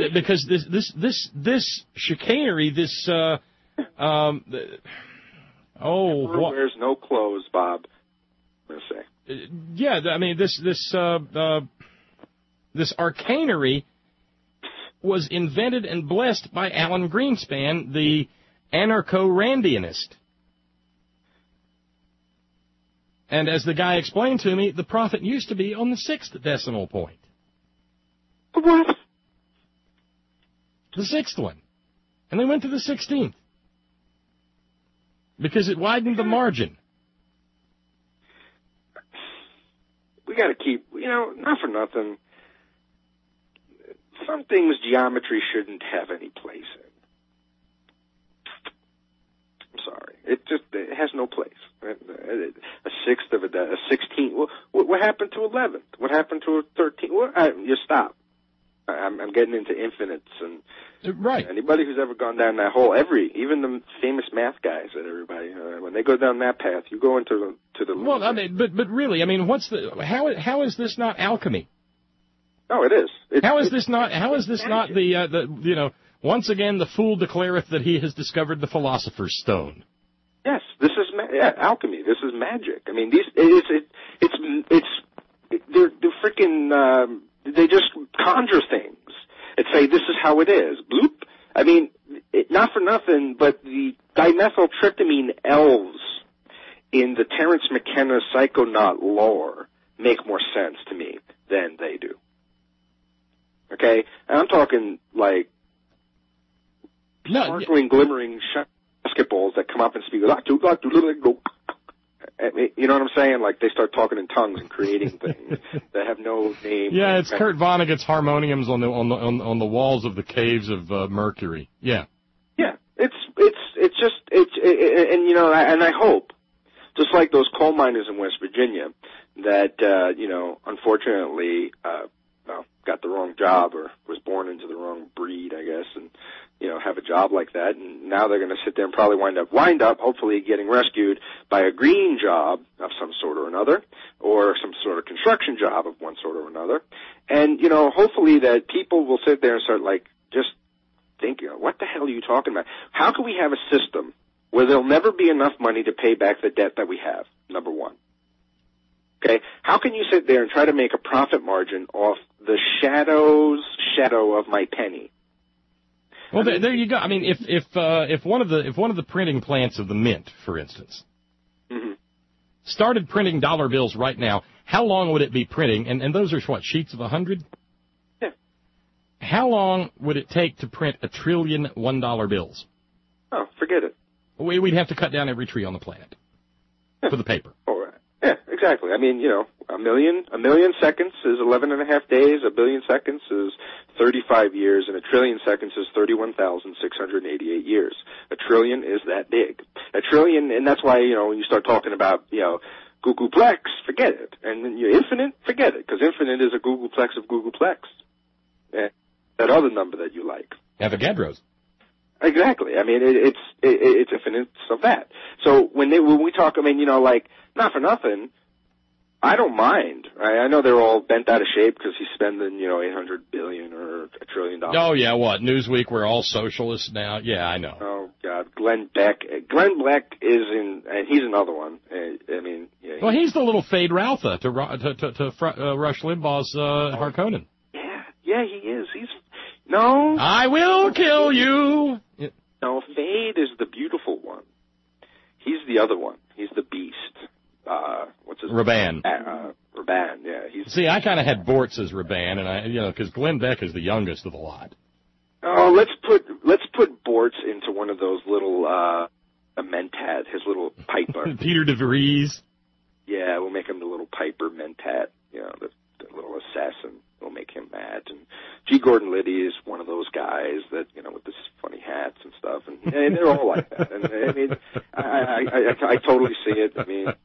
this chicanery, this wears no clothes, Bob. I'm gonna say. Yeah, I mean this arcanery was invented and blessed by Alan Greenspan, the anarcho-Randianist. And as the guy explained to me, the profit used to be on the 6th decimal point. What? The 6th one. And they went to the 16th. Because it widened the margin. We got to keep, not for nothing. Some things geometry shouldn't have any place in. I'm sorry. It has no place. A sixth of a 16th. What happened to 11th? What happened to a 13th? You stop. I'm getting into infinites and right. Anybody who's ever gone down that hole, even the famous math guys that everybody, when they go down that path, you go into the. Well, I mean, but really, I mean, how is this not alchemy? No, it is. How is this not the once again the fool declareth that he has discovered the philosopher's stone. Yes, this is alchemy. This is magic. I mean, they're freaking. They just conjure things and say, this is how it is. Bloop. I mean, not for nothing, but the dimethyltryptamine elves in the Terence McKenna Psychonaut lore make more sense to me than they do. Okay? And I'm talking like sparkling, glimmering basketballs that come up and speak. You know what I'm saying? Like they start talking in tongues and creating things that have no name. Yeah, it's Kurt Vonnegut's harmoniums on the walls of the caves of Mercury. Yeah. Yeah, it's and I hope, just like those coal miners in West Virginia, that unfortunately, got the wrong job or was born into the wrong breed, I guess, and have a job like that, and now they're going to sit there and probably wind up, hopefully getting rescued by a green job of some sort or another, or some sort of construction job of one sort or another, and hopefully that people will sit there and start just thinking, what the hell are you talking about? How can we have a system where there'll never be enough money to pay back the debt that we have? Number one. Okay, how can you sit there and try to make a profit margin off the shadow of my penny? Well, there you go. I mean, if one of the printing plants of the Mint, for instance, started printing dollar bills right now, how long would it be printing? And those are what, sheets of 100? Yeah. How long would it take to print 1 trillion $1 bills? Oh, forget it. We'd have to cut down every tree on the planet for the paper. All right. Yeah, exactly. I mean, a million seconds is 11.5 days, a billion seconds is 35 years, and a trillion seconds is 31,688 years. A trillion is that big. A trillion, and that's why, when you start talking about, googolplex, forget it. And then infinite, forget it, because infinite is a googolplex of googolplex. Yeah, that other number that you like. Avogadro's. Exactly. I mean, it's infinite of that. So when we talk, I mean, not for nothing, I don't mind. I know they're all bent out of shape because he's spending, $800 billion or $1 trillion. Oh yeah, what? Newsweek, we're all socialists now. Yeah, I know. Oh God, Glenn Beck is in, and he's another one. I mean, yeah. Well, he's the little Fade Routha to Rush Limbaugh's Harkonnen. Yeah, he is. No. I will kill you. No, Fade is the beautiful one. He's the other one. He's the beast. What's his name? Raban. Raban, yeah. See, I kind of had Bortz as Raban, and because Glenn Beck is the youngest of the lot. Oh, let's put Bortz into one of those little Mentat, his little piper. Peter DeVries. Yeah, we'll make him the little piper Mentat. The little assassin. We'll make him mad. And G. Gordon Liddy is one of those guys that with this funny hats and stuff, and they're all like that. And I mean, I totally see it. I mean,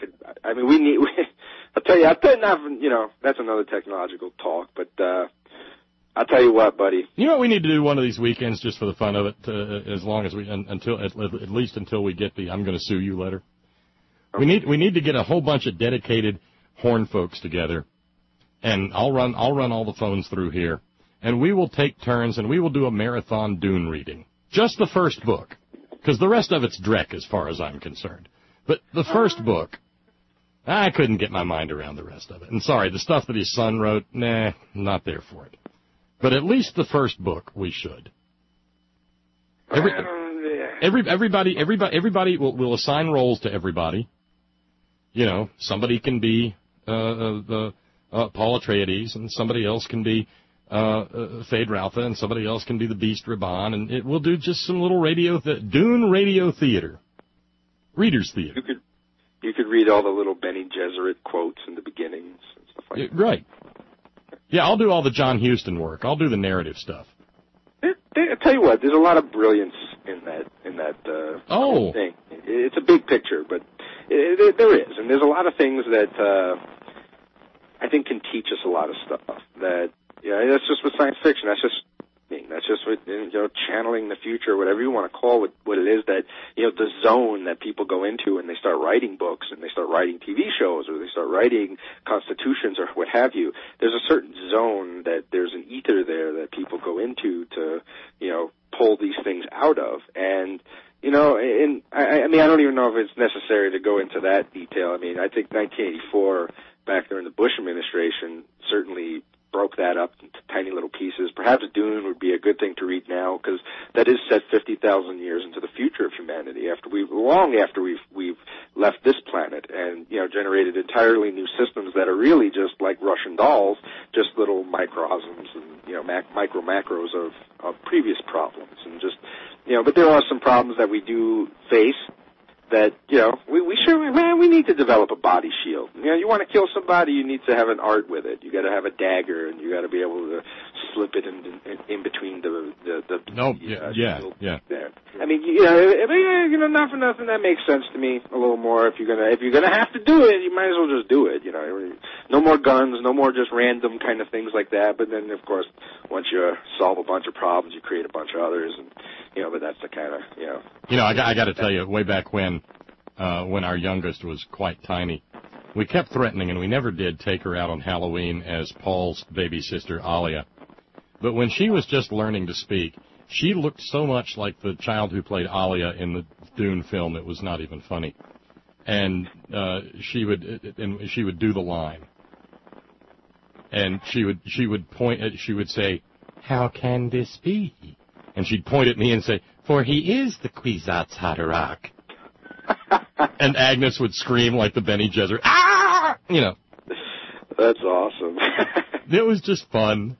I'll tell you, that's another technological talk. But I'll tell you what, buddy. You know what we need to do one of these weekends just for the fun of it, as long as at least until we get the "I'm going to sue you" letter. Okay. We need to get a whole bunch of dedicated horn folks together. And I'll run all the phones through here, and we will take turns, and we will do a marathon Dune reading. Just the first book, because the rest of it's dreck as far as I'm concerned. But the first book, I couldn't get my mind around the rest of it. And sorry, the stuff that his son wrote, nah, not there for it. But at least the first book, we should. Everybody will assign roles to everybody. somebody can be Paul Atreides, and somebody else can be Fade Routha, and somebody else can be the Beast Raban, and we'll do just some little Dune radio theater, readers theater. You could read all the little Benny Gesserit quotes in the beginnings and stuff like that. Right. Yeah, I'll do all the John Huston work. I'll do the narrative stuff. I tell you what, there's a lot of brilliance in that thing. It's a big picture, but there is, and there's a lot of things that I think can teach us a lot of stuff. That that's just with science fiction. That's just with channeling the future, whatever you want to call it, what it is that the zone that people go into when they start writing books and they start writing TV shows or they start writing constitutions or what have you. There's a certain zone that there's an ether there that people go into to pull these things out of. And and I don't even know if it's necessary to go into that detail. I mean, I think 1984 back during the Bush administration certainly broke that up into tiny little pieces. Perhaps Dune would be a good thing to read now because that is set 50,000 years into the future of humanity long after we've left this planet and generated entirely new systems that are really just like Russian dolls, just little microcosms and micro macros of previous problems and just but there are some problems that we do face that, we need to develop a body shield. You want to kill somebody, you need to have an art with it. You got to have a dagger, and you got to be able to slip it in between the yeah. There. I mean, not for nothing, that makes sense to me a little more. If you're gonna have to do it, you might as well just do it. No more guns, no more just random kind of things like that. But then, of course, once you solve a bunch of problems, you create a bunch of others, and but that's the kind of I got to tell you, way back when our youngest was quite tiny, we kept threatening, and we never did take her out on Halloween as Paul's baby sister Alia. But when she was just learning to speak, she looked so much like the child who played Alia in the Dune film, it was not even funny. And she would do the line, and she would say, "How can this be?" And she'd point at me and say, "For he is the Kwisatz Haderach." And Agnes would scream like the Benny Gesserit, "Ah!" That's awesome. It was just fun.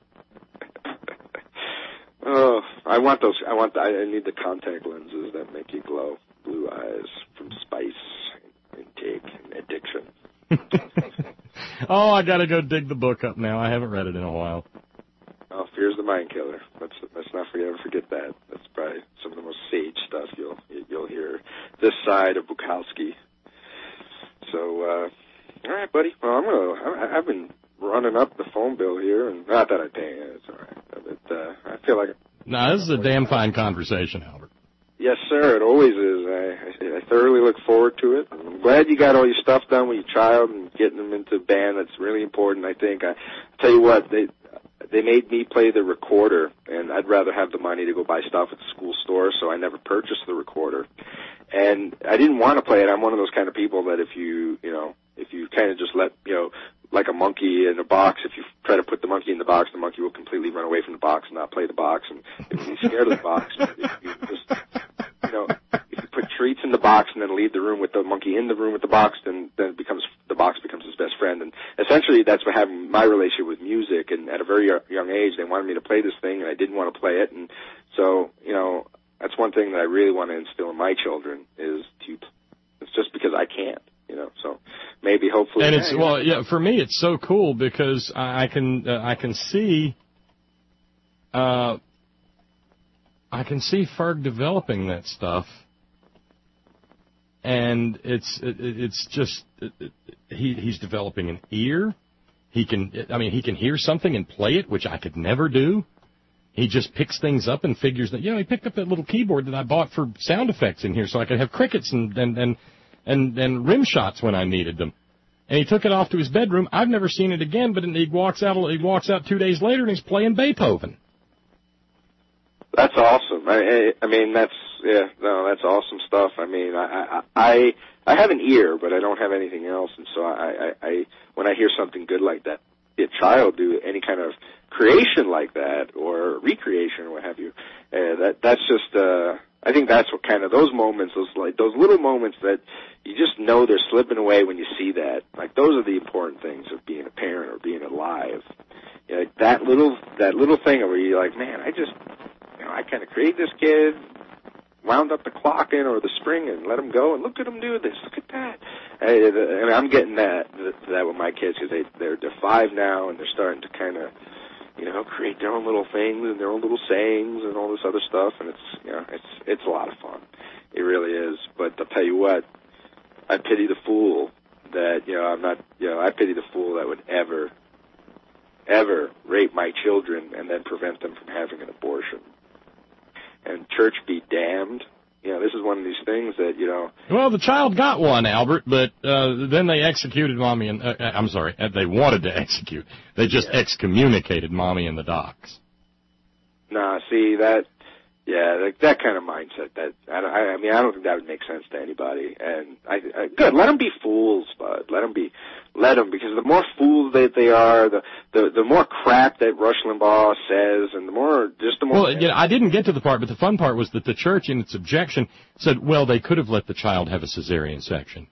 Oh, I need the contact lenses that make you glow. Blue eyes from spice intake and addiction. Oh, I gotta go dig the book up now. I haven't read it in a while. Oh, Fear's the Mind Killer. Let's not forget that. That's probably some of the most sage stuff you'll hear this side of Bukowski. So, all right, buddy. Well, I've been running up the phone bill here, and not that I pay it. It's all right. But I feel like. No, this is a damn fine conversation, Albert. Yes, sir. It always is. I thoroughly look forward to it. I'm glad you got all your stuff done with your child and getting them into band. That's really important, I think. I tell you what, they made me play the recorder, and I'd rather have the money to go buy stuff at the school store, so I never purchased the recorder. And I didn't want to play it. I'm one of those kind of people that if you kind of just let, like a monkey in a box, if you try to put the monkey in the box will completely run away from the box and not play the box, and if he's scared of the box, if you just, if you put treats in the box and then leave the room with the monkey in the room with the box, then the box becomes his best friend. And essentially that's what happened in my relationship with music, and at a very young age they wanted me to play this thing and I didn't want to play it, and so, that's one thing that I really want to instill in my children is it's just because I can't, so maybe hopefully. And for me it's so cool because I can see Ferg developing that stuff, and it's just he's developing an ear. He can hear something and play it, which I could never do. He just picks things up and figures that, he picked up that little keyboard that I bought for sound effects in here so I could have crickets and rim shots when I needed them. And he took it off to his bedroom. I've never seen it again, but he walks out 2 days later and he's playing Beethoven. That's awesome. I mean, that's awesome stuff. I mean, I have an ear, but I don't have anything else, and so I when I hear something good like that, a child do any kind of creation like that or recreation or what have you, that's just I think that's what kind of those moments, those little moments that you just know they're slipping away when you see that. Like, those are the important things of being a parent or being alive. You know, that little thing where you're like, man, I kind of created this kid, wound up the clock in or the spring and let him go, and look at him do this. Look at that. And I'm getting that with my kids, because they're 5 now, and they're starting to kind of, you know, create their own little things and their own little sayings and all this other stuff, and it's a lot of fun. It really is. But I'll tell you what, I pity the fool that, I pity the fool that would ever rape my children and then prevent them from having an abortion. And church be damned. You know, this is one of these things that, you know. Well, the child got one, Albert, but then they executed Mommy and, I'm sorry, they wanted to execute. They just excommunicated Mommy and the docs. Nah, see, that kind of mindset, I don't think that would make sense to anybody. And good, let them be fools, bud. Let them, because the more fools that they are, the more crap that Rush Limbaugh says, and the more. Well, I didn't get to the part, but the fun part was that the church, in its objection, said, well, they could have let the child have a cesarean section.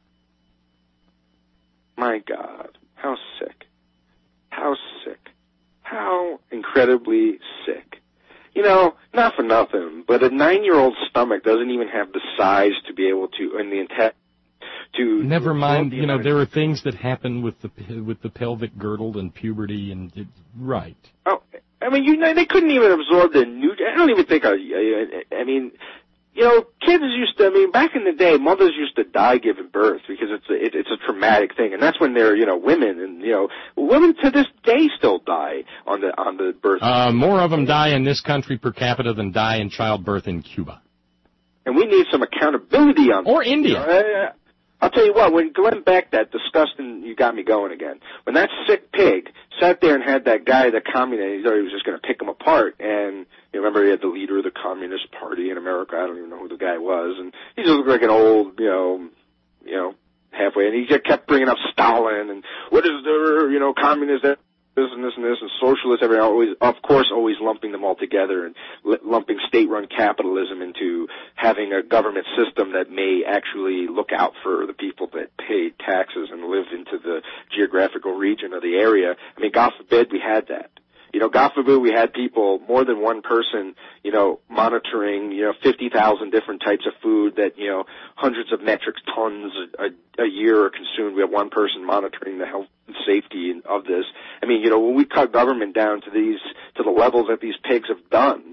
My God, how sick. How sick. How incredibly sick. You know, not for nothing, but a 9-year-old stomach doesn't even have the size to be able to, and the intent to. Never mind, you know, there are things that happen with the pelvic girdle and puberty and right. Oh, I mean, they couldn't even absorb the I don't even think. I mean, you know, kids used to. I mean, back in the day, mothers used to die giving birth because it's a traumatic thing, and that's when they're, you know, women, and you know, women to this day still die on the birth. More of them die in this country per capita than die in childbirth in Cuba. And we need some accountability on. Or India. You know, I'll tell you what, when Glenn Beck, that disgusting, you got me going again, when that sick pig sat there and had that guy, the communist, he thought he was just going to pick him apart, and you remember he had the leader of the Communist Party in America, I don't even know who the guy was, and he just looked like an old, you know, halfway, and he just kept bringing up Stalin, and what is the, you know, communist, this and this and this, and socialist, everything, always lumping them all together and lumping state-run capitalism into having a government system that may actually look out for the people that pay taxes and live into the geographical region of the area. I mean, God forbid we had that. You know, God forbid we had people, more than one person, you know, monitoring, you know, 50,000 different types of food that, you know, hundreds of metric tons a year are consumed. We have one person monitoring the health and safety of this. I mean, you know, when we cut government down to the levels that these pigs have done,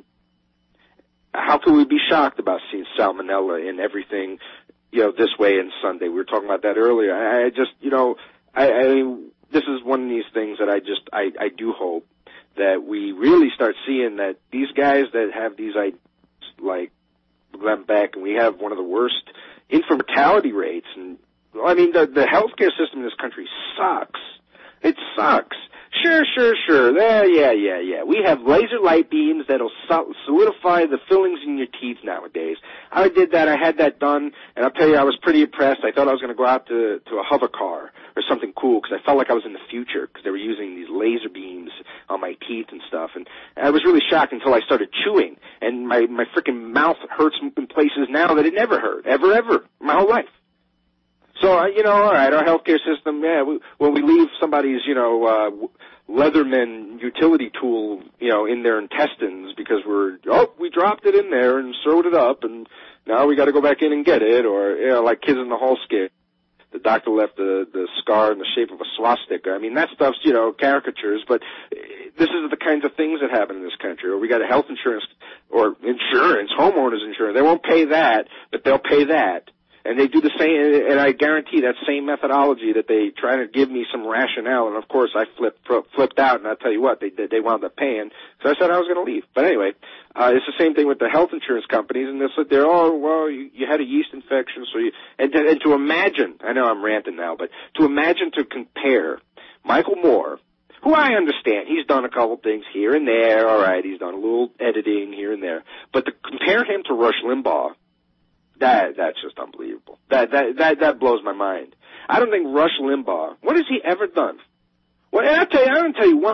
how can we be shocked about seeing salmonella in everything, you know, this way and Sunday? We were talking about that earlier. I just, you know, this is one of these things that I do hope that we really start seeing that these guys that have these ideas, like Glenn Beck, and we have one of the worst infant mortality rates. And I mean, the healthcare system in this country sucks. It sucks. Sure. Yeah. We have laser light beams that'll solidify the fillings in your teeth nowadays. I did that. I had that done, and I'll tell you, I was pretty impressed. I thought I was going to go out to a hover car or something cool because I felt like I was in the future because they were using these laser beams on my teeth and stuff. And I was really shocked until I started chewing, and my freaking mouth hurts in places now that it never hurt, ever, my whole life. So, you know, all right, our healthcare system, yeah, when we leave somebody's, you know, Leatherman utility tool, you know, in their intestines because we dropped it in there and sewed it up, and now we got to go back in and get it, or, you know, like Kids in the Hall skit. The doctor left the scar in the shape of a swastika. I mean, that stuff's, you know, caricatures, but this is the kinds of things that happen in this country. Or we got a health insurance, or homeowners insurance. They won't pay that, but they'll pay that. And they do the same, and I guarantee that same methodology that they try to give me some rationale. And of course, I flipped out, and I'll tell you what, they wound up paying. So I said I was going to leave. But anyway, it's the same thing with the health insurance companies, and they said you had a yeast infection, so and to imagine, I know I'm ranting now, but to imagine to compare Michael Moore, who I understand, he's done a couple things here and there, all right, he's done a little editing here and there, but to compare him to Rush Limbaugh, that's just unbelievable. That blows my mind. I don't think Rush Limbaugh, what has he ever done? Well, and I don't tell you what,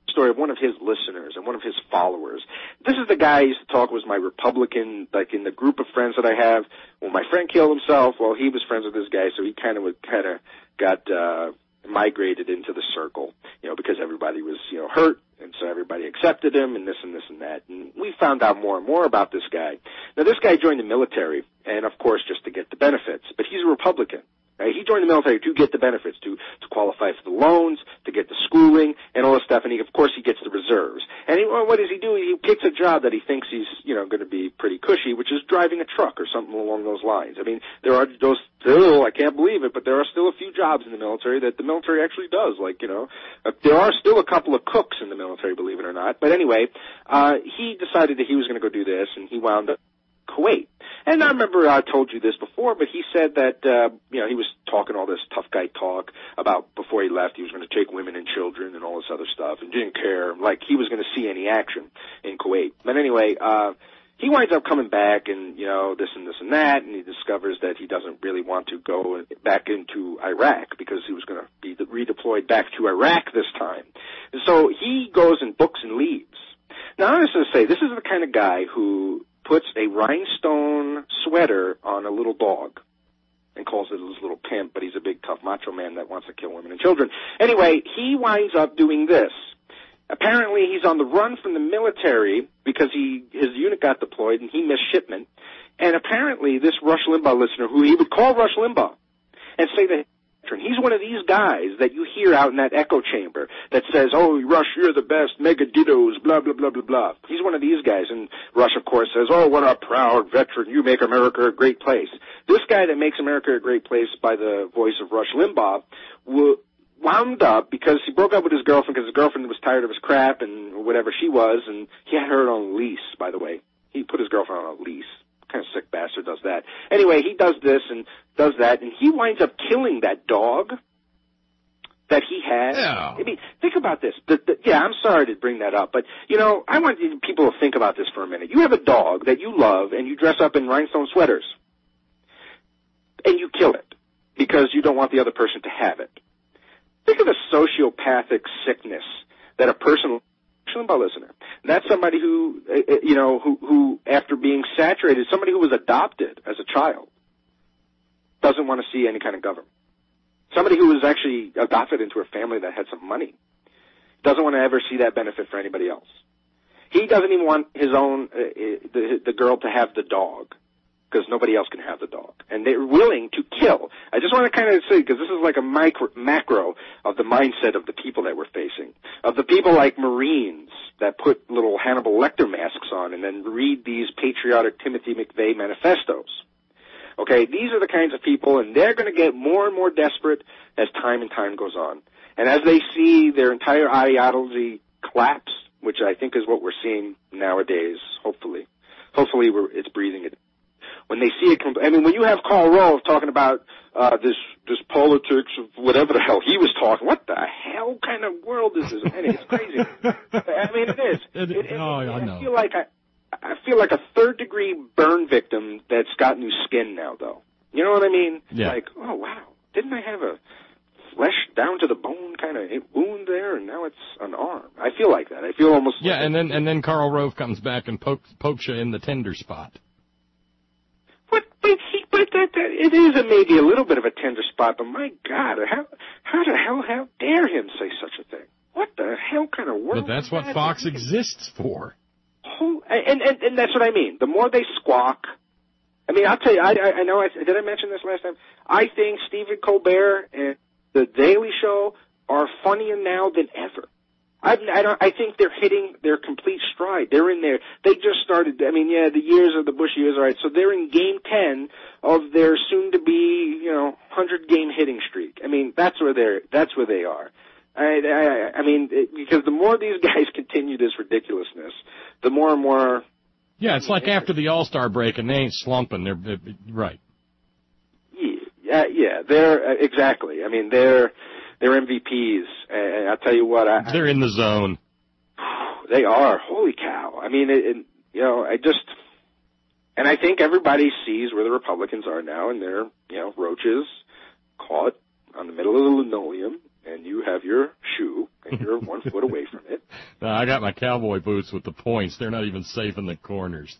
story of one of his listeners and one of his followers. This is the guy I used to talk was my Republican, like in the group of friends that I have. When my friend killed himself, well, he was friends with this guy, so he kind of got migrated into the circle, because everybody was, hurt, and so everybody accepted him, and this and this and that. And we found out more and more about this guy. Now, this guy joined the military, and of course, just to get the benefits, but he's a Republican. Right? He joined the military to get the benefits, to qualify for the loans, to get the schooling, and all this stuff. And of course, he gets the reserves. And what does he do? He picks a job that he thinks he's, going to be pretty cushy, which is driving a truck or something along those lines. I mean, there are those still, I can't believe it, but there are still a few jobs in the military that the military actually does. Like, there are still a couple of cooks in the military, believe it or not. But anyway, he decided that he was going to go do this, and he wound up Kuwait. And I remember I told you this before, but he said that, he was talking all this tough guy talk about before he left he was going to take women and children and all this other stuff and didn't care, like he was going to see any action in Kuwait. But anyway, he winds up coming back and, this and this and that, and he discovers that he doesn't really want to go back into Iraq because he was going to be redeployed back to Iraq this time. And so he goes and books and leaves. Now, I was going to say, this is the kind of guy who puts a rhinestone sweater on a little dog and calls it his little pimp, but he's a big, tough macho man that wants to kill women and children. Anyway, he winds up doing this. Apparently, he's on the run from the military because his unit got deployed and he missed shipment. And apparently, this Rush Limbaugh listener, who he would call Rush Limbaugh and say that he's one of these guys that you hear out in that echo chamber that says, oh, Rush, you're the best, mega dittos, blah, blah, blah, blah, blah. He's one of these guys. And Rush, of course, says, oh, what a proud veteran. You make America a great place. This guy that makes America a great place by the voice of Rush Limbaugh wound up, because he broke up with his girlfriend because his girlfriend was tired of his crap and whatever she was, and he had her on a lease, by the way. He put his girlfriend on a lease. Kind of sick bastard does that. Anyway, he does this and does that, and he winds up killing that dog that he had. Yeah. I mean, think about this. I'm sorry to bring that up, but, I want people to think about this for a minute. You have a dog that you love, and you dress up in rhinestone sweaters, and you kill it because you don't want the other person to have it. Think of the sociopathic sickness that a person, listener, that's somebody who, who after being saturated, somebody who was adopted as a child, doesn't want to see any kind of government. Somebody who was actually adopted into a family that had some money doesn't want to ever see that benefit for anybody else. He doesn't even want his own, the girl to have the dog, because nobody else can have the dog. And they're willing to kill. I just want to kind of say, because this is like a macro of the mindset of the people that we're facing, of the people like Marines that put little Hannibal Lecter masks on and then read these patriotic Timothy McVeigh manifestos. Okay, these are the kinds of people, and they're going to get more and more desperate as time and time goes on. And as they see their entire ideology collapse, which I think is what we're seeing nowadays, hopefully it's breathing it. When they see it, when you have Karl Rove talking about this politics of whatever the hell he was talking, what the hell kind of world is this? And it's crazy. I mean, it is. I know. I feel like a third-degree burn victim that's got new skin now, though. You know what I mean? Yeah. Like, oh wow, didn't I have a flesh down to the bone kind of wound there, and now it's an arm? I feel like that. I feel almost. Yeah, like and then Karl Rove comes back and pokes you in the tender spot. But it is maybe a little bit of a tender spot, but my God, how dare him say such a thing? What the hell kind of world? But that's what Fox exists for. And that's what I mean. The more they squawk, I mean, I'll tell you, I know, did I mention this last time? I think Stephen Colbert and The Daily Show are funnier now than ever. I think they're hitting their complete stride. They're in there. They just started. I mean, the years of the Bush years, all right. So they're in game 10 of their soon-to-be, 100-game hitting streak. I mean, that's where they are. I mean, because the more these guys continue this ridiculousness, the more and more. Yeah, it's like after the All-Star break, and they ain't slumping. They're right. Yeah. They're exactly. I mean, they're MVPs, and I'll tell you what. They're in the zone. They are. Holy cow. I mean, and I think everybody sees where the Republicans are now, and they're, roaches caught on the middle of the linoleum, and you have your shoe, and you're 1 foot away from it. No, I got my cowboy boots with the points. They're not even safe in the corners.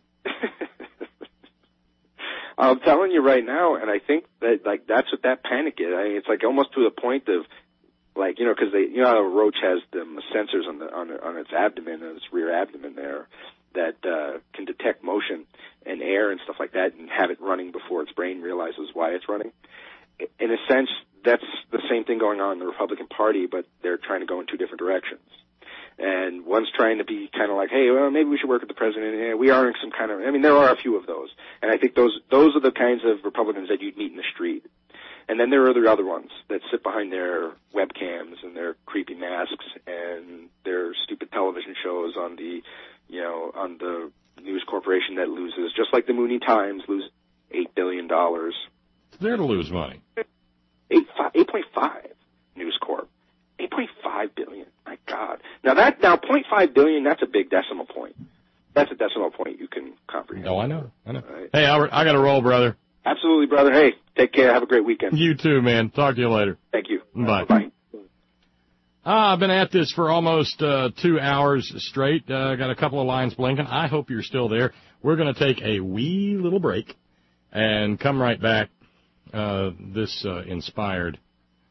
I'm telling you right now, and I think that, like, that's what that panic is. I mean, it's like almost to the point of, like, you know, because you know how a roach has the sensors on its abdomen, its rear abdomen there, that can detect motion and air and stuff like that, and have it running before its brain realizes why it's running. In a sense, that's the same thing going on in the Republican Party, but they're trying to go in two different directions. And one's trying to be kind of like, hey, well, maybe we should work with the president. Yeah, we are in some kind of, I mean, there are a few of those. And I think those are the kinds of Republicans that you'd meet in the street. And then there are the other ones that sit behind their webcams and their creepy masks and their stupid television shows on the, you know, on the news corporation that loses, just like the Mooney Times lose $8 billion. It's there to lose money. 8.5 News Corp. 8.5 billion. My God. Now 0.5 billion, that's a big decimal point. That's a decimal point you can comprehend. Oh, I know. Right. Hey, Albert, I got to roll, brother. Absolutely, brother. Hey, take care. Have a great weekend. You too, man. Talk to you later. Thank you. Bye. Bye. I've been at this for almost 2 hours straight. Got a couple of lines blinking. I hope you're still there. We're going to take a wee little break and come right back. This inspired,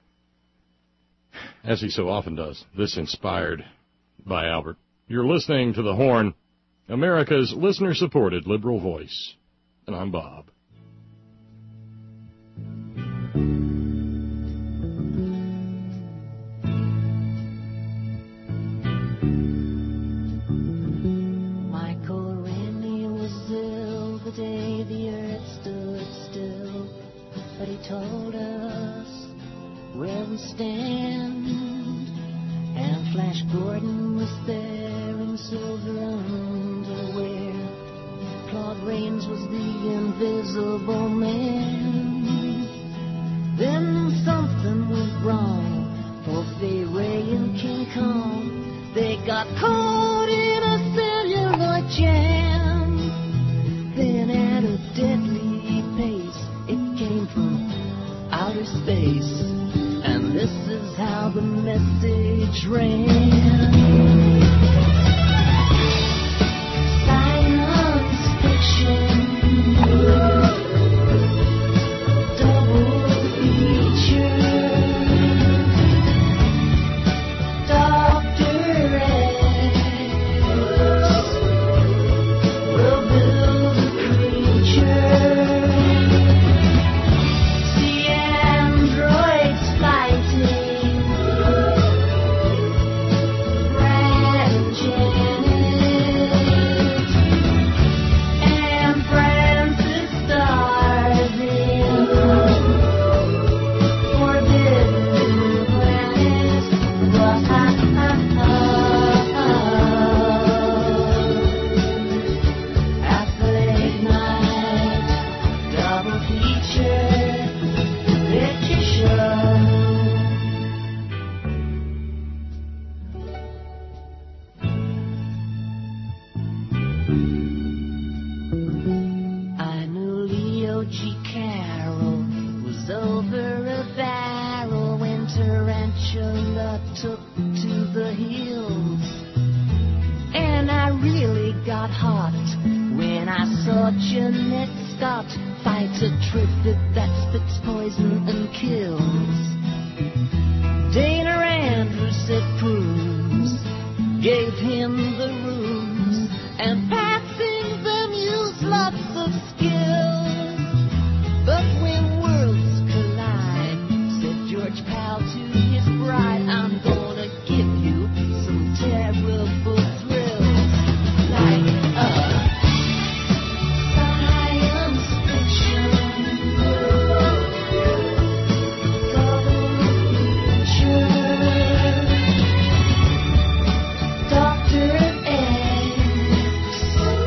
as he so often does, this inspired by Albert. You're listening to The Horn, America's listener-supported liberal voice. And I'm Bob. Michael Rennie was ill the day the earth stood still, but he told us where we stand. And Flash Gordon was there in silver underwear. Claude Rains was the invisible man. Then something went wrong for Fay Ray and King Kong. They got caught in a celluloid jam. Then at a deadly pace, it came from outer space. And this is how the message ran. Science fiction, double feature. Dr. X will build a creature. See androids fighting. Brad and Janet and Francis Darwin. Forbidden Planet. Athletic night, double feature, literature. I knew Leo G. Carroll was over a barrel when Tarantula took to the hills. And I really got hot when I saw Jeanette Scott fight a triplet that spits poison and kills. Dana Andrews said prunes gave him the rooms, and passing them used lots of skills. But when worlds collide, said George Powell to his bride, I'm gonna give you some terrible thrills. Like science fiction, double feature. Dr. X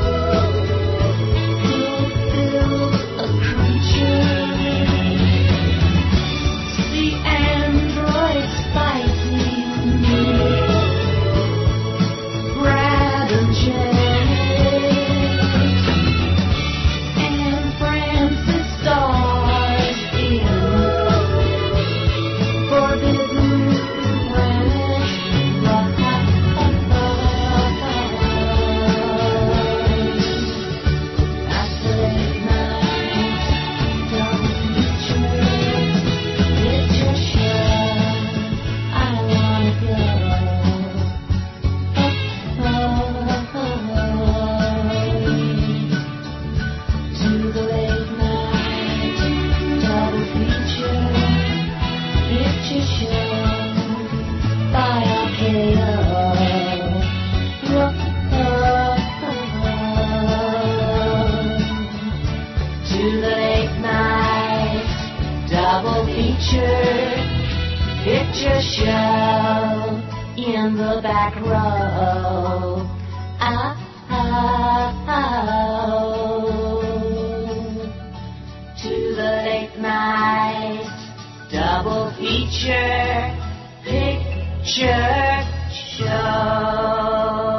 picture show in the back row. To the late night double feature picture show.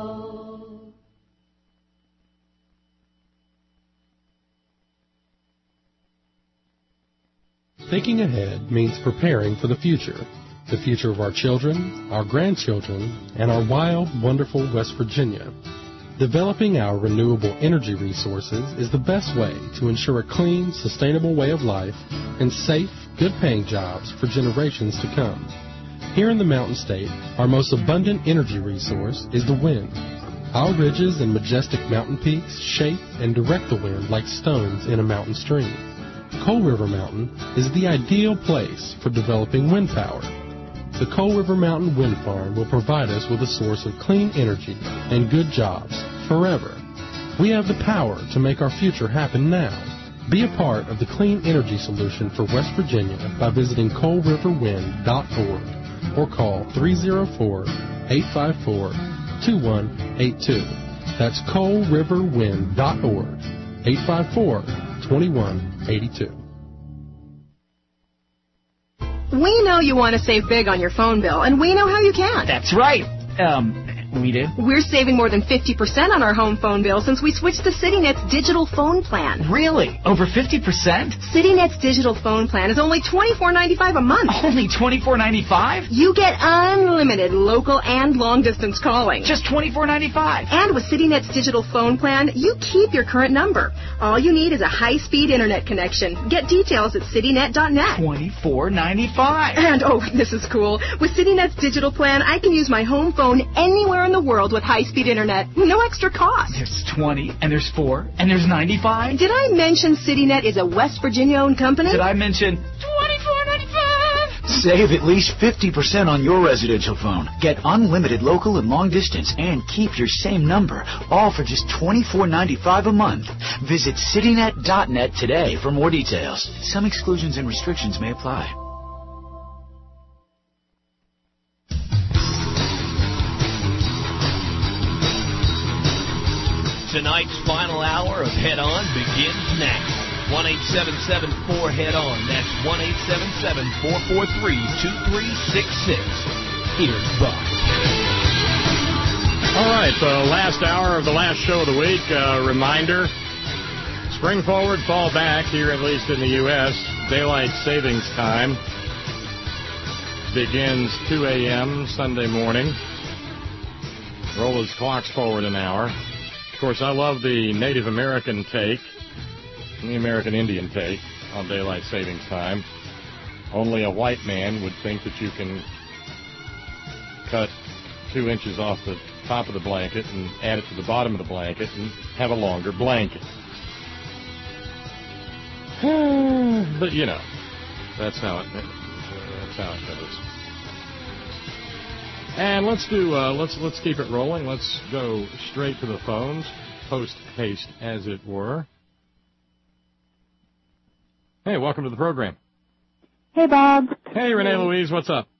Thinking ahead means preparing for the future of our children, our grandchildren, and our wild, wonderful West Virginia. Developing our renewable energy resources is the best way to ensure a clean, sustainable way of life and safe, good-paying jobs for generations to come. Here in the Mountain State, our most abundant energy resource is the wind. Our ridges and majestic mountain peaks shape and direct the wind like stones in a mountain stream. Coal River Mountain is the ideal place for developing wind power. The Coal River Mountain Wind Farm will provide us with a source of clean energy and good jobs forever. We have the power to make our future happen now. Be a part of the clean energy solution for West Virginia by visiting coalriverwind.org or call 304-854-2182. That's coalriverwind.org, 854-2182. We know you want to save big on your phone bill, and we know how you can. That's right. We do. We're saving more than 50% on our home phone bill since we switched to CityNet's digital phone plan. Really? Over 50%? CityNet's digital phone plan is only $24.95 a month. Only $24.95? You get unlimited local and long-distance calling. Just $24.95. And with CityNet's digital phone plan, you keep your current number. All you need is a high-speed internet connection. Get details at citynet.net. $24.95. And, oh, this is cool. With CityNet's digital plan, I can use my home phone anywhere in the world with high-speed internet. No extra cost. There's 20, and there's 4, and there's 95. Did I mention CityNet is a West Virginia-owned company? Did I mention $24.95? Save at least 50% on your residential phone. Get unlimited local and long distance and keep your same number, all for just $24.95 a month. Visit citynet.net today for more details. Some exclusions and restrictions may apply. Tonight's final hour of Head On begins now. 1-877-4-HEAD-ON. That's 1-877-443-2366. Here's Buck. All right, the last hour of the last show of the week. Reminder, spring forward, fall back here, at least in the U.S. Daylight savings time begins 2 a.m. Sunday morning. Roll those clocks forward an hour. Of course, I love the Native American take, the American Indian take on daylight savings time. Only a white man would think that you can cut 2 inches off the top of the blanket and add it to the bottom of the blanket and have a longer blanket. But you know, that's how it goes. And let's keep it rolling. Let's go straight to the phones, post haste, as it were. Hey, welcome to the program. Hey, Bob. Hey, Renee Louise, what's up?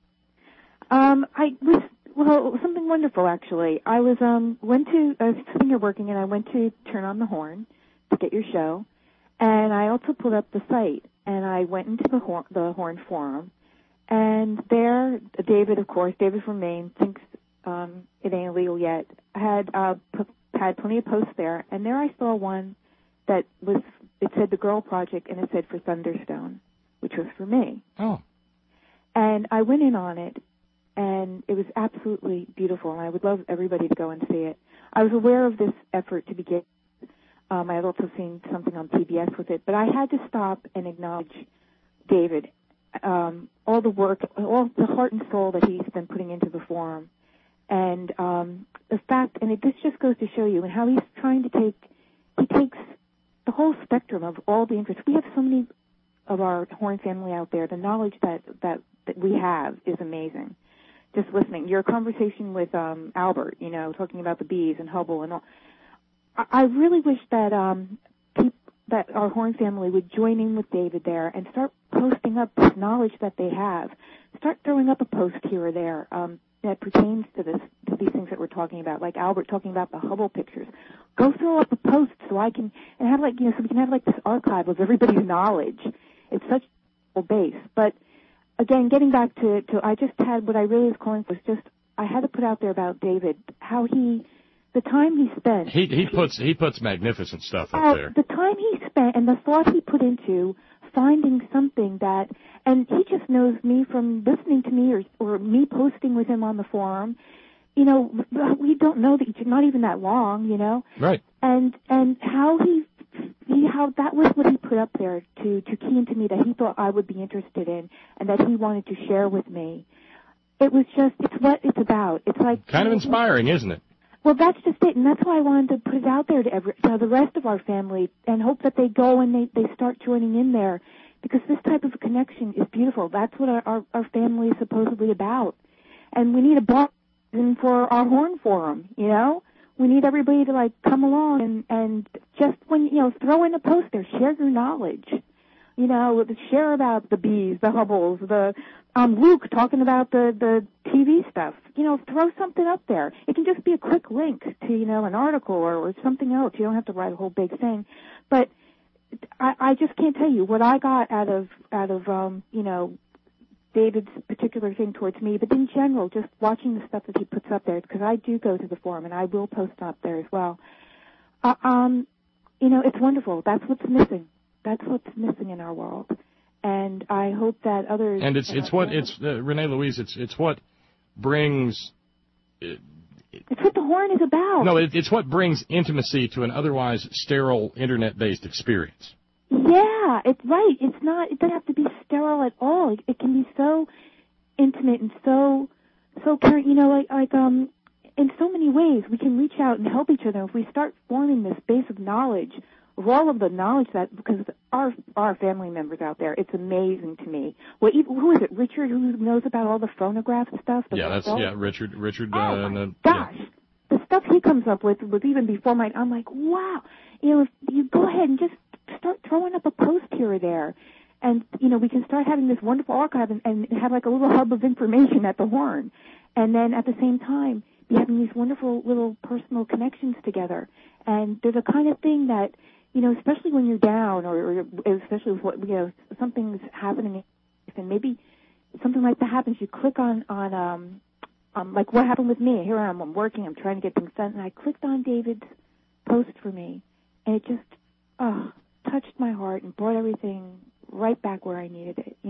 Something wonderful actually. I was sitting here working, and I went to turn on the horn to get your show, and I also pulled up the site, and I went into the horn forum. And there, David from Maine, thinks it ain't illegal yet, had plenty of posts there. And there I saw one that it said the Girl Project, and it said for Thunderstone, which was for me. Oh. And I went in on it, and it was absolutely beautiful, and I would love everybody to go and see it. I was aware of this effort to begin. I had also seen something on PBS with it, but I had to stop and acknowledge David. All the work, all the heart and soul that he's been putting into the forum, and the fact, and this just goes to show you, and how he's trying to he takes the whole spectrum of all the interests. We have so many of our Horn family out there. The knowledge that we have is amazing. Just listening, your conversation with Albert, talking about the bees and Hubble and all. I really wish that that our Horn family would join in with David there and start posting up this knowledge that they have. Start throwing up a post here or there that pertains to these things that we're talking about, like Albert talking about the Hubble pictures. Go throw up a post so I can, and have so we can have this archive of everybody's knowledge. It's such a base. But again, getting back to I just had, what I really was calling for was just, I had to put out there about David, how the time he spent. He puts magnificent stuff up there. The time he spent and the thought he put into finding something that, and he just knows me from listening to me or me posting with him on the forum. We don't know not even that long, Right. And how how that was what he put up there to key into me that he thought I would be interested in and that he wanted to share with me. It was just, it's what it's about. It's like kind of inspiring, isn't it? Well, that's just it, and that's why I wanted to put it out there to the rest of our family and hope that they go and they start joining in there, because this type of connection is beautiful. That's what our family is supposedly about. And we need a bar for our Horn Forum, We need everybody to, come along and just throw in a post there, share your knowledge. Share about the bees, the Hubbles, the Luke talking about the TV stuff. Throw something up there. It can just be a quick link to, an article or something else. You don't have to write a whole big thing. But I just can't tell you what I got out of David's particular thing towards me, but in general, just watching the stuff that he puts up there, because I do go to the forum and I will post up there as well. It's wonderful. That's what's missing. That's what's missing in our world, and I hope that others. And it's Renee Louise. It's what brings. It's what the Horn is about. No, it's what brings intimacy to an otherwise sterile internet-based experience. Yeah, it's right. It's not. It doesn't have to be sterile at all. It can be so intimate and so current. In so many ways, we can reach out and help each other if we start forming this base of knowledge. Of all of the knowledge because our family members out there, it's amazing to me. Well, who is it? Richard, who knows about all the phonograph stuff? Richard. Oh my gosh, the stuff he comes up with even before mine. I'm like, wow. If you go ahead and just start throwing up a post here or there, and we can start having this wonderful archive and have a little hub of information at the Horn, and then at the same time be having these wonderful little personal connections together. And there's a kind of thing that. Especially when you're down, or especially with what something's happening, and maybe something like that happens, you click on like what happened with me. Here I am, I'm working, I'm trying to get things done, and I clicked on David's post for me, and it just touched my heart and brought everything right back where I needed it,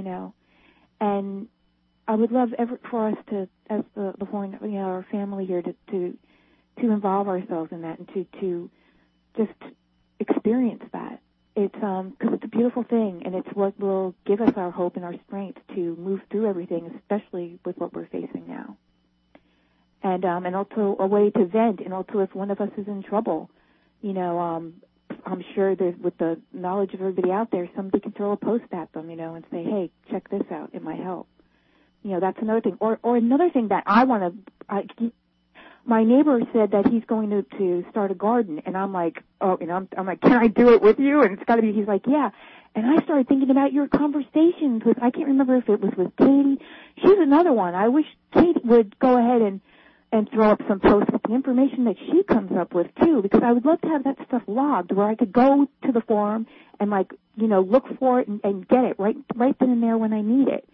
And I would love for us to, as the Horn, our family here, to involve ourselves in that and to just experience that. It's because it's a beautiful thing, and it's what will give us our hope and our strength to move through everything, especially with what we're facing now. And also a way to vent, and also if one of us is in trouble, I'm sure that with the knowledge of everybody out there, somebody can throw a post at them, and say, hey, check this out, it might help. That's another thing. Or another thing that I want to. My neighbor said that he's going to start a garden, and I'm like, I'm like, can I do it with you? And it's got to be. He's like, yeah. And I started thinking about your conversations with. I can't remember if it was with Katie. She's another one. I wish Katie would go ahead and throw up some posts with the information that she comes up with too, because I would love to have that stuff logged where I could go to the forum and look for it and get it right then and there when I need it.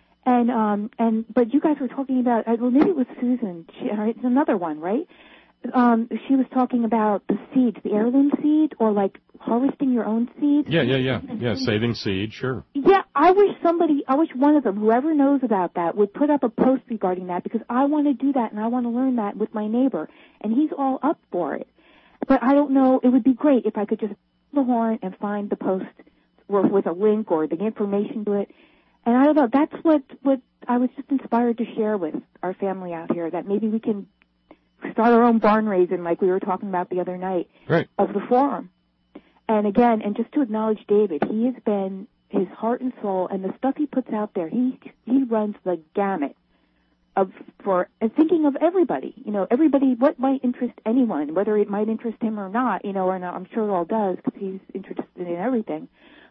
But you guys were talking about, well, maybe it was Susan. It's another one, right? She was talking about the seeds, the heirloom seed, or harvesting your own seeds. Yeah, saving seed, sure. Yeah, I wish one of them, whoever knows about that, would put up a post regarding that, because I want to do that and I want to learn that with my neighbor, and he's all up for it. But I don't know, it would be great if I could just the Horn and find the post with a link or the information to it. And I don't know, that's what I was just inspired to share with our family out here, that maybe we can start our own barn raising like we were talking about the other night of the forum. And again, and just to acknowledge David, he has been his heart and soul, and the stuff he puts out there, he runs the gamut for thinking of everybody, everybody, what might interest anyone, whether it might interest him or not, and I'm sure it all does because he's interested in everything.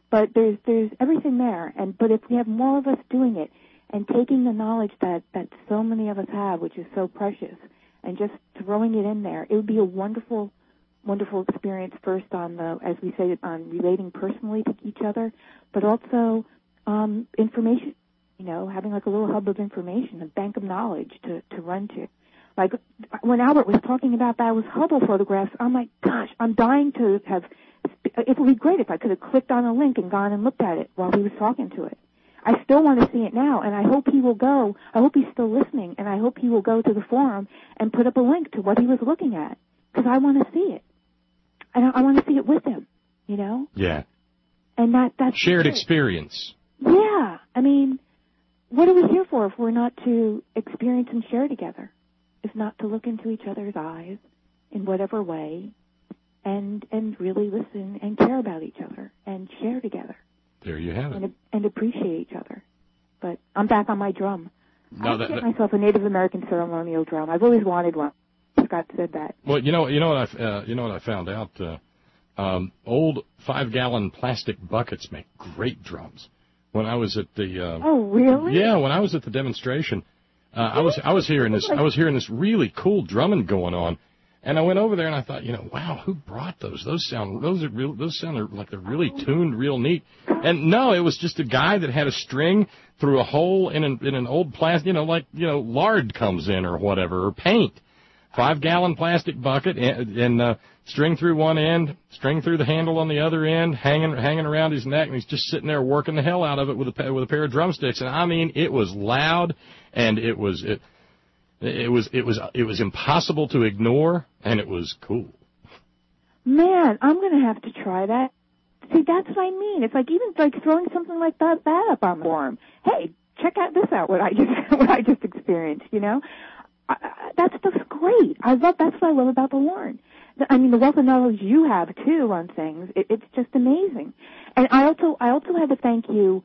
But there's everything there. But if we have more of us doing it and taking the knowledge that so many of us have, which is so precious, and just throwing it in there, it would be a wonderful, wonderful experience. First on as we say, on relating personally to each other, but also information. Having like a little hub of information, a bank of knowledge to run to. Like when Albert was talking about those Hubble photographs, I'm like, gosh, I'm dying to have. It would be great if I could have clicked on a link and gone and looked at it while he was talking to it. I still want to see it now, and I hope he will go. I hope he's still listening, and I hope he will go to the forum and put up a link to what he was looking at, because I want to see it. And I want to see it with him, Yeah. And that's shared experience. Yeah. I mean, what are we here for if we're not to experience and share together? If not to look into each other's eyes in whatever way and really listen and care about each other and share together. There you have it. And appreciate each other. But I'm back on my drum. No, I get myself a Native American ceremonial drum. I've always wanted one. Scott said that. Well, you know what I found out. Old 5-gallon plastic buckets make great drums. When I was at the oh really? Yeah, when I was at the demonstration, I was hearing this really cool drumming going on, and I went over there and I thought, wow, who brought those? Those sound like they're really tuned real neat. And no, it was just a guy that had a string through a hole in an old plastic, lard comes in or whatever, or paint. 5-gallon plastic bucket and string through one end, string through the handle on the other end, hanging around his neck, and he's just sitting there working the hell out of it with a pair of drumsticks. And I mean, it was loud, and it was impossible to ignore, and it was cool. Man, I'm going to have to try that. See, that's what I mean. It's like even like throwing something like that up on the forum. Hey, check out what I just experienced. That stuff's great. That's what I love about the Horn. I mean, the wealth of knowledge you have too on things. It's just amazing. And I also had to thank you.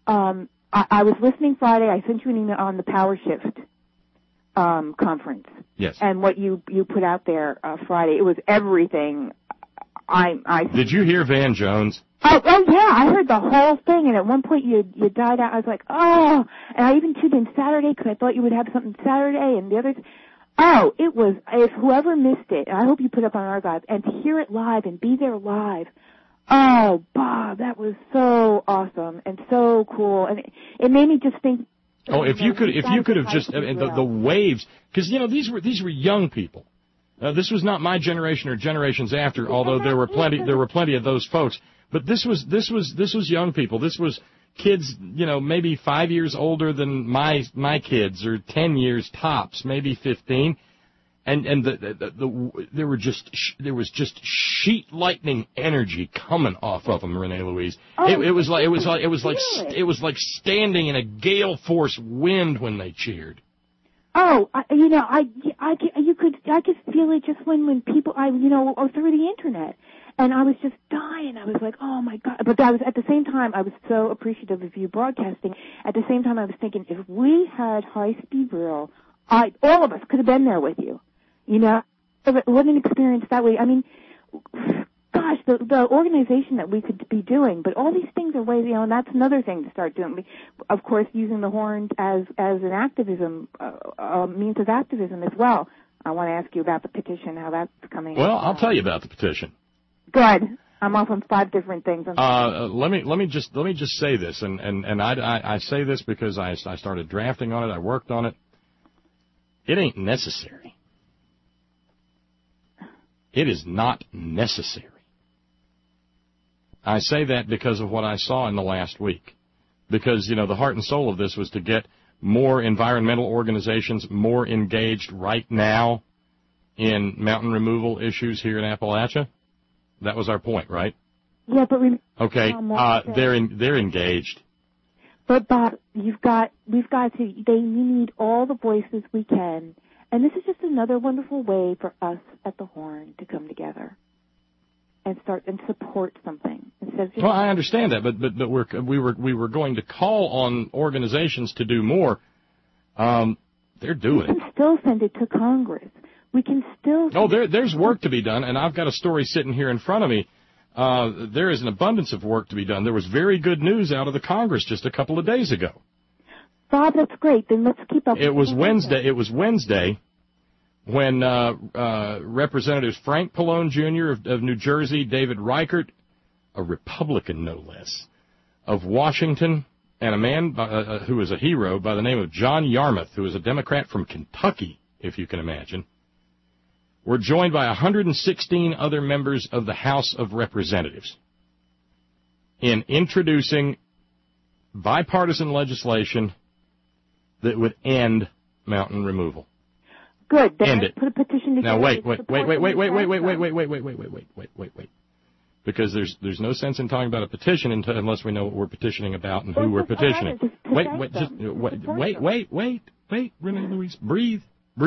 I was listening Friday. I sent you an email on the Power Shift conference. Yes. And what you put out there Friday, it was everything. Did you hear Van Jones? Oh yeah, I heard the whole thing, and at one point you died out. I was like, oh, and I even tuned in Saturday because I thought you would have something Saturday, and the others. Oh, it was, if whoever missed it, and I hope you put up on Archive, and to hear it live and be there live. Oh, Bob, that was so awesome and so cool, and it made me just think. Oh, if you could have just the waves, because these were young people. This was not my generation or generations after, although there were plenty of those folks. But this was young people. This was kids, maybe 5 years older than my kids, or 10 years tops, maybe 15. And there was just sheet lightning energy coming off of them, Renee Louise. Oh, it was like standing in a gale force wind when they cheered. Oh, I could feel it just when people, through the internet. And I was just dying. I was like, oh my God. But at the same time, I was so appreciative of you broadcasting. At the same time, I was thinking, if we had high-speed rail, all of us could have been there with you. What an experience that way. I mean, gosh, the organization that we could be doing, but all these things are ways, and that's another thing to start doing. Of course, using the Horn as an activism, means of activism as well. I want to ask you about the petition, how that's coming. Well, I'll tell you about the petition. Good. I'm off on 5 different things. Let me just say this, and I say this because I started drafting on it. I worked on it. It ain't necessary. It is not necessary. I say that because of what I saw in the last week. Because, the heart and soul of this was to get more environmental organizations more engaged right now in mountain removal issues here in Appalachia. That was our point, right? Yeah, but okay, they're engaged. But Bob, we've got to. We need all the voices we can, and this is just another wonderful way for us at the Horn to come together and start and support something instead of just. Well, I understand that, but we were going to call on organizations to do more. They're doing it. We can still send it to Congress. We can still. Oh, there's work to be done, and I've got a story sitting here in front of me there is an abundance of work to be done. There was very good news out of the Congress just a couple of days ago. Bob, that's great. Then let's keep up. It was Wednesday when Representatives Frank Pallone Jr. of New Jersey, David Reichert, a Republican no less, of Washington, and a man who is a hero by the name of John Yarmuth, who is a Democrat from Kentucky, if you can imagine, were joined by 116 other members of the House of Representatives in introducing bipartisan legislation that would end mountain removal. Good. Then End let's it. put a petition together. Now wait. Because there's no sense in talking about a petition unless we know what we're petitioning about and who we're petitioning. Wait, Renee Louise, breathe.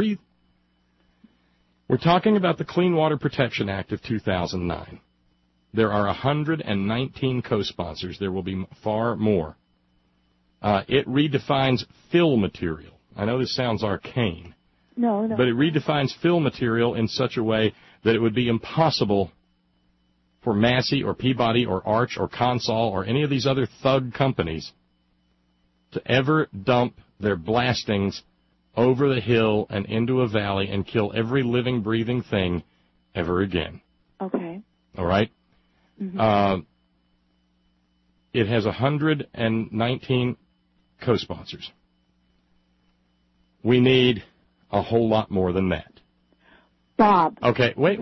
We're talking about the Clean Water Protection Act of 2009. There are 119 co-sponsors. There will be far more. It redefines fill material. I know this sounds arcane. No. But it redefines fill material in such a way that it would be impossible for Massey or Peabody or Arch or Consol or any of these other thug companies to ever dump their blastings over the hill and into a valley and kill every living, breathing thing ever again. Okay. All right? Mm-hmm. It has 119 co-sponsors. We need a whole lot more than that. Bob. Okay, wait.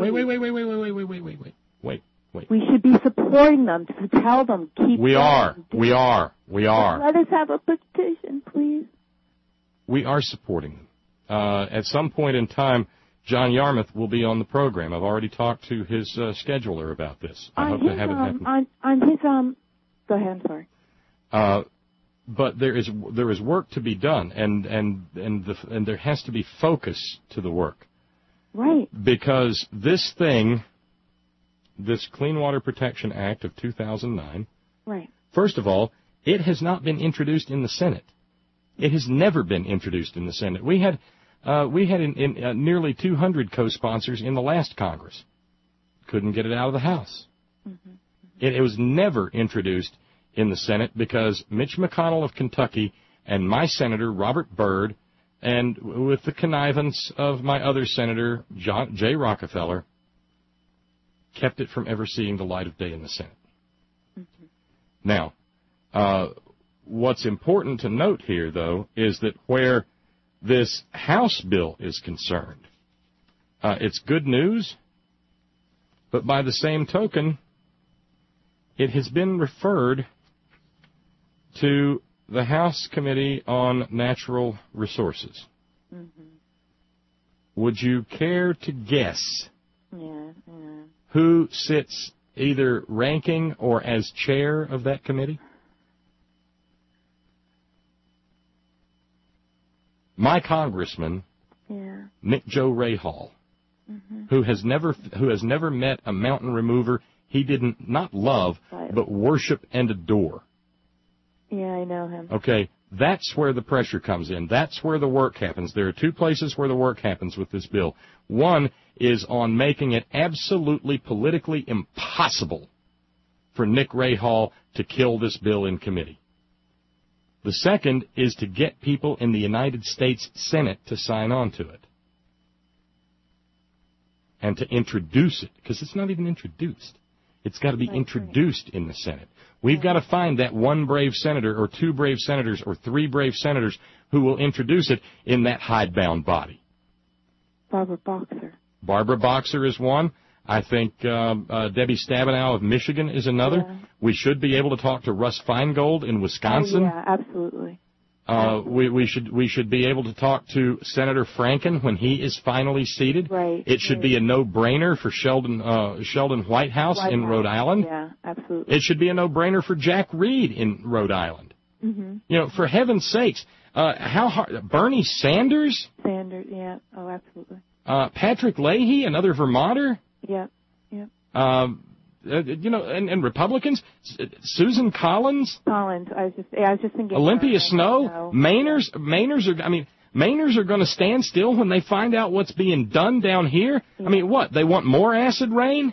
We should be supporting them to tell them keep. We are. Let us have a petition, please. We are supporting them. At some point in time, John Yarmuth will be on the program. I've already talked to his scheduler about this. I hope to have it happen. On his Go ahead. I'm sorry. But there is work to be done, and there has to be focus to the work. Right. Because this Clean Water Protection Act of 2009. Right. First of all, it has not been introduced in the Senate. It has never been introduced in the Senate. We had nearly 200 co-sponsors in the last Congress. Couldn't get it out of the House. Mm-hmm. It was never introduced in the Senate because Mitch McConnell of Kentucky and my senator, Robert Byrd, and with the connivance of my other senator, Jay Rockefeller, kept it from ever seeing the light of day in the Senate. Mm-hmm. Now, what's important to note here, though, is that where this House bill is concerned, it's good news, but by the same token, it has been referred to the House Committee on Natural Resources. Mm-hmm. Would you care to guess who sits either ranking or as chair of that committee? My congressman, Nick Joe Rahal, who has never met a mountain remover he didn't not love, but worship and adore. Yeah, I know him. Okay, that's where the pressure comes in. That's where the work happens. There are two places where the work happens with this bill. One is on making it absolutely politically impossible for Nick Rahal to kill this bill in committee. The second is to get people in the United States Senate to sign on to it and to introduce it, because it's not even introduced. It's got to be introduced in the Senate. We've got to find that one brave senator or two brave senators or three brave senators who will introduce it in that hidebound body. Barbara Boxer. Barbara Boxer is one. I think Debbie Stabenow of Michigan is another. Yeah. We should be able to talk to Russ Feingold in Wisconsin. Yeah, absolutely. We should be able to talk to Senator Franken when he is finally seated. Right. It should be a no-brainer for Sheldon Whitehouse in Rhode Island. Yeah, absolutely. It should be a no-brainer for Jack Reed in Rhode Island. Mm-hmm. You know, for heaven's sakes, how hard? Bernie Sanders? Sanders, yeah. Oh, absolutely. Patrick Leahy, another Vermonter? Yeah, yeah. You know, and Republicans, Susan Collins. I was just thinking. Olympia Snow, Mainers are going to stand still when they find out what's being done down here. Yeah. I mean, what? They want more acid rain?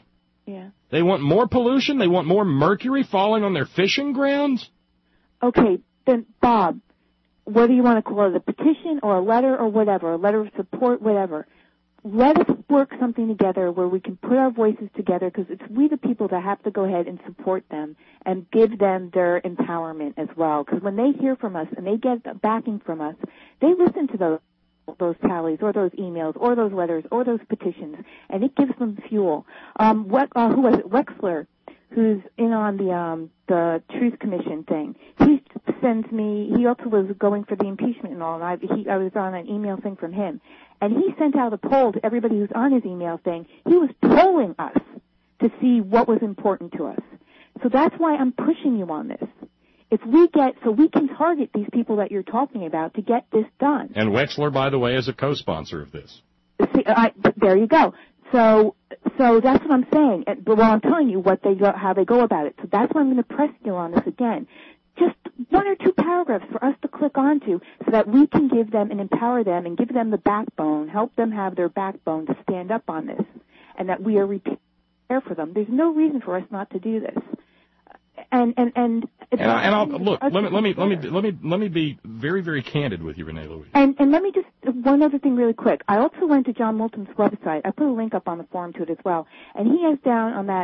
Yeah. They want more pollution? They want more mercury falling on their fishing grounds? Okay, then, Bob, whether you want to call it a petition or a letter or whatever, a letter of support, whatever, let us work something together where we can put our voices together, because it's we the people that have to go ahead and support them and give them their empowerment as well. Because when they hear from us and they get backing from us, they listen to those tallies or those emails or those letters or those petitions, and it gives them fuel. Who was it? Wexler, who's in on the Truth Commission thing. He sends me. He also was going for the impeachment and all, and I was on an email thing from him, and he sent out a poll to everybody who's on his email thing. He was polling us to see what was important to us. So that's why I'm pushing you on this. If we can target these people that you're talking about to get this done. And Wexler, by the way, is a co-sponsor of this. See, there you go. So that's what I'm saying. But I'm telling you how they go about it. So that's why I'm going to press you on this again. Just 1 or 2 paragraphs for us to click onto so that we can give them and empower them and give them the backbone, help them have their backbone to stand up on this, and that we are there for them. There's no reason for us not to do this. And I'll look. Let me be very, very candid with you, Renee Louise. And let me just one other thing really quick. I also went to John Moulton's website. I put a link up on the forum to it as well. And he has down on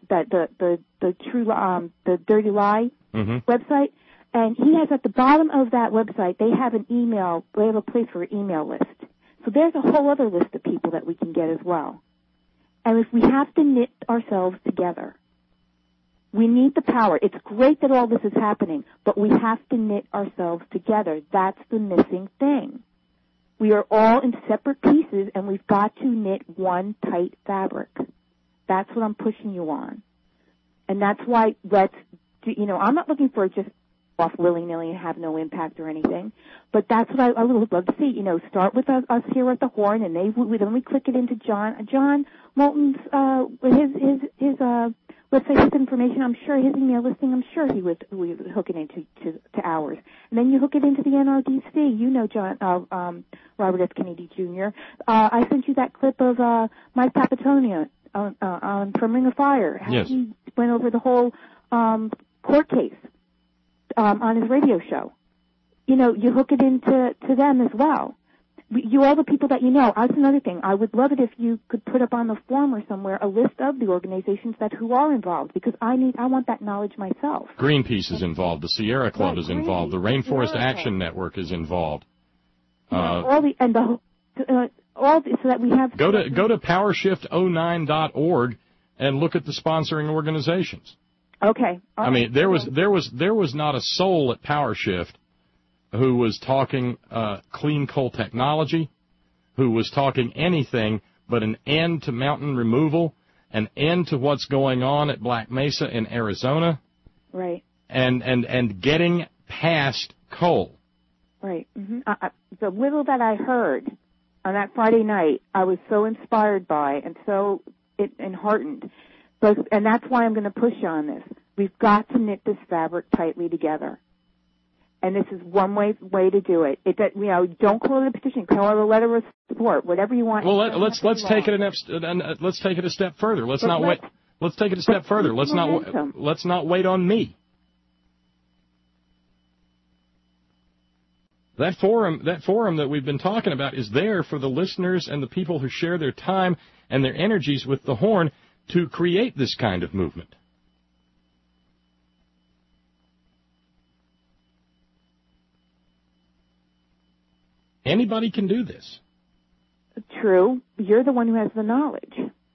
the Dirty Lie website. And he has at the bottom of that website, they have a place for an email list. So there's a whole other list of people that we can get as well. And if we have to knit ourselves together, we need the power. It's great that all this is happening, but we have to knit ourselves together. That's the missing thing. We are all in separate pieces, and we've got to knit one tight fabric. That's what I'm pushing you on. And that's why I'm not looking for just off willy-nilly and have no impact or anything, but that's what I would love to see. Start with us here at the Horn, and then we click it into John Moulton's, his website, his information. I'm sure his email listing. I'm sure he would hook it into to ours, and then you hook it into the NRDC. John Robert F. Kennedy Jr. I sent you that clip of Mike Papatonia from Ring of Fire. How yes. He went over the whole court case on his radio show. You hook it into them as well. All the people that you know. That's another thing. I would love it if you could put up on the forum or somewhere a list of the organizations who are involved, because I want that knowledge myself. Greenpeace is involved. The Sierra Club is involved. The Rainforest Action Network is involved. So that we have. Go to powershift09.org and look at the sponsoring organizations. Okay. I mean, there was not a soul at PowerShift who was talking clean coal technology, who was talking anything but an end to mountain removal, an end to what's going on at Black Mesa in Arizona, right? And getting past coal. Right. Mm-hmm. The little that I heard on that Friday night, I was so inspired by and so enheartened. And that's why I'm going to push on this. We've got to knit this fabric tightly together. And this is one way to do it. Don't call it a petition. Call it a letter of support. Whatever you want. Well, let's take it a step further. Let's take it a step further. Let's not wait on me. That forum that we've been talking about is there for the listeners and the people who share their time and their energies with the Horn to create this kind of movement. Anybody can do this. True. You're the one who has the knowledge.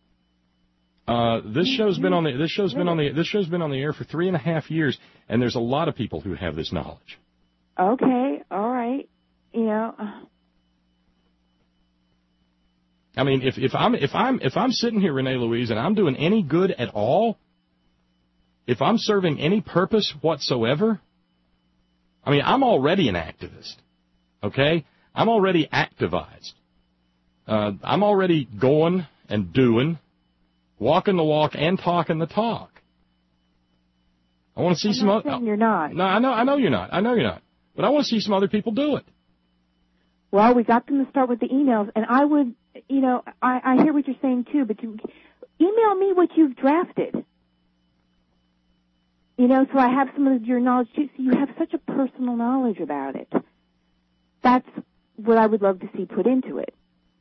This show's been on the air for 3.5 years, and there's a lot of people who have this knowledge. Okay, all right. I mean, if I'm sitting here, Renee Louise, and I'm doing any good at all, if I'm serving any purpose whatsoever, I mean, I'm already an activist. Okay? I'm already activized. I'm already going and doing, walking the walk and talking the talk. I want to see some other. You're not. No, I know you're not. But I want to see some other people do it. Well, we got them to start with the emails, and I would, I hear what you're saying too, but email me what you've drafted. You know, so I have some of your knowledge too. So you have such a personal knowledge about it. That's what I would love to see put into it.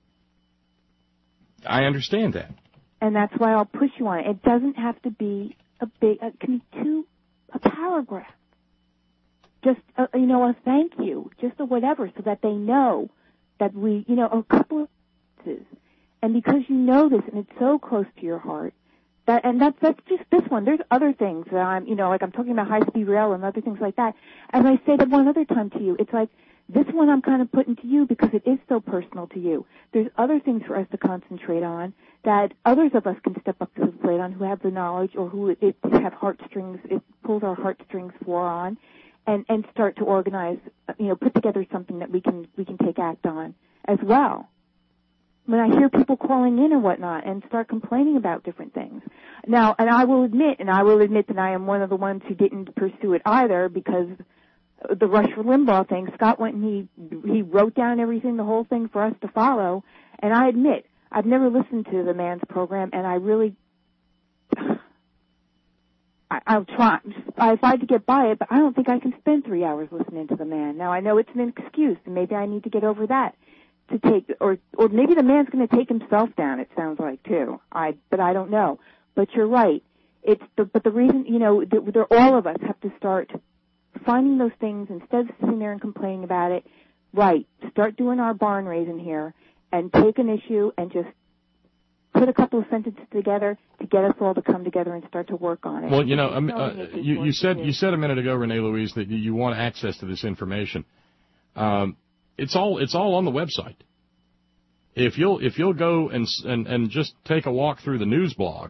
I understand that. And that's why I'll push you on it. It doesn't have to be it can be a paragraph. Just, a thank you, just a whatever, so that they know that we, a couple of sentences. And because you know this and it's so close to your heart, that's just this one. There's other things that I'm talking about high-speed rail and other things like that. As I said one other time to you, it's like, this one I'm kind of putting to you because it is so personal to you. There's other things for us to concentrate on that others of us can step up to the plate on who have the knowledge or who it pulls our heartstrings for on and start to organize, put together something that we can take act on as well. When I hear people calling in and whatnot and start complaining about different things. Now, and I will admit that I am one of the ones who didn't pursue it either because the Rush for Limbaugh thing, Scott went and he wrote down everything, the whole thing for us to follow. And I admit, I've never listened to the man's program, and I really, I'll try. I've tried to get by it, but I don't think I can spend 3 hours listening to the man. Now, I know it's an excuse, and maybe I need to get over that to take, or maybe the man's going to take himself down, it sounds like, too. But I don't know. But you're right. But the reason, all of us have to start finding those things instead of sitting there and complaining about it. Right. Start doing our barn raising here and take an issue and just put a couple of sentences together to get us all to come together and start to work on it. Well, you said a minute ago, Renee Louise, that you want access to this information. It's all on the website. If you'll go and just take a walk through the news blog.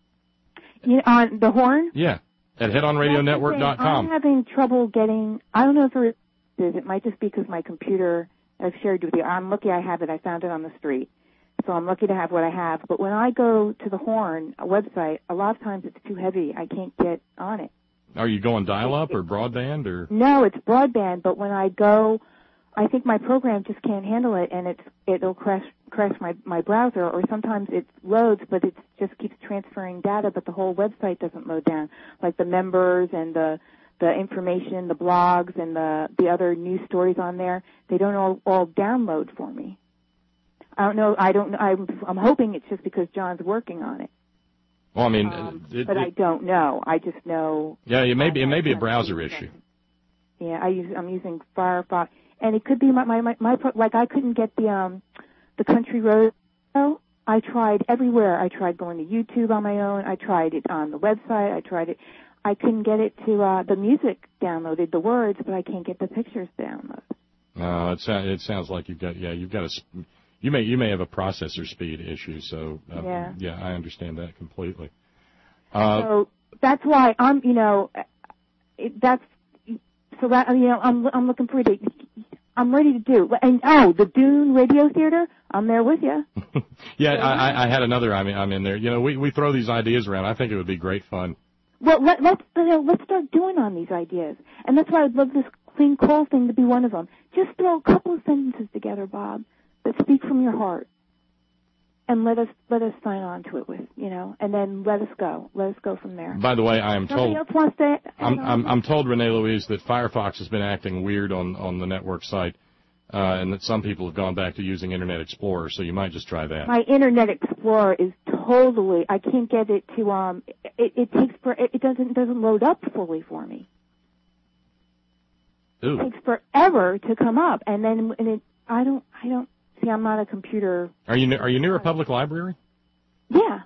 On the Horn? Yeah. At headonradionetwork.com. I'm having trouble getting, I don't know if it is, it might just be because my computer, I've shared with you, I'm lucky I have it, I found it on the street. So I'm lucky to have what I have. But when I go to the Horn website, a lot of times it's too heavy, I can't get on it. Are you going dial-up or broadband or? No, it's broadband, but when I go, I think my program just can't handle it, and it'll crash my browser, or sometimes it loads, but it just keeps transferring data, but the whole website doesn't load down, like the members and the information, the blogs, and the other news stories on there. They don't all download for me. I don't know. I'm hoping it's just because John's working on it. Well, I mean, but I don't know. I just know. Yeah, it may be a browser issue. Yeah, I'm using Firefox. And it could be my like I couldn't get the Country Road show. I tried everywhere. I tried going to YouTube on my own. I tried it on the website. I tried it. I couldn't get it to the music downloaded, the words, but I can't get the pictures downloaded. No, it sounds like you may have a processor speed issue. So yeah, I understand that completely. So that's why I'm I'm looking for it. I'm ready to do. And, the Dune Radio Theater, I'm there with you. Yeah, I had another, I'm in there. We throw these ideas around. I think it would be great fun. Well, let's start doing on these ideas. And that's why I'd love this clean coal thing to be one of them. Just throw a couple of sentences together, Bob, that speak from your heart. And let us sign on to it with, and then let us go from there. By the way, I am told. Somebody else wants to. I'm told, Renee Louise, that Firefox has been acting weird on the network site, and that some people have gone back to using Internet Explorer. So you might just try that. My Internet Explorer is totally. I can't get it to. It doesn't load up fully for me. Ooh. It takes forever to come up, and then I don't. See, I'm not a computer. Are you near a public library? Yeah.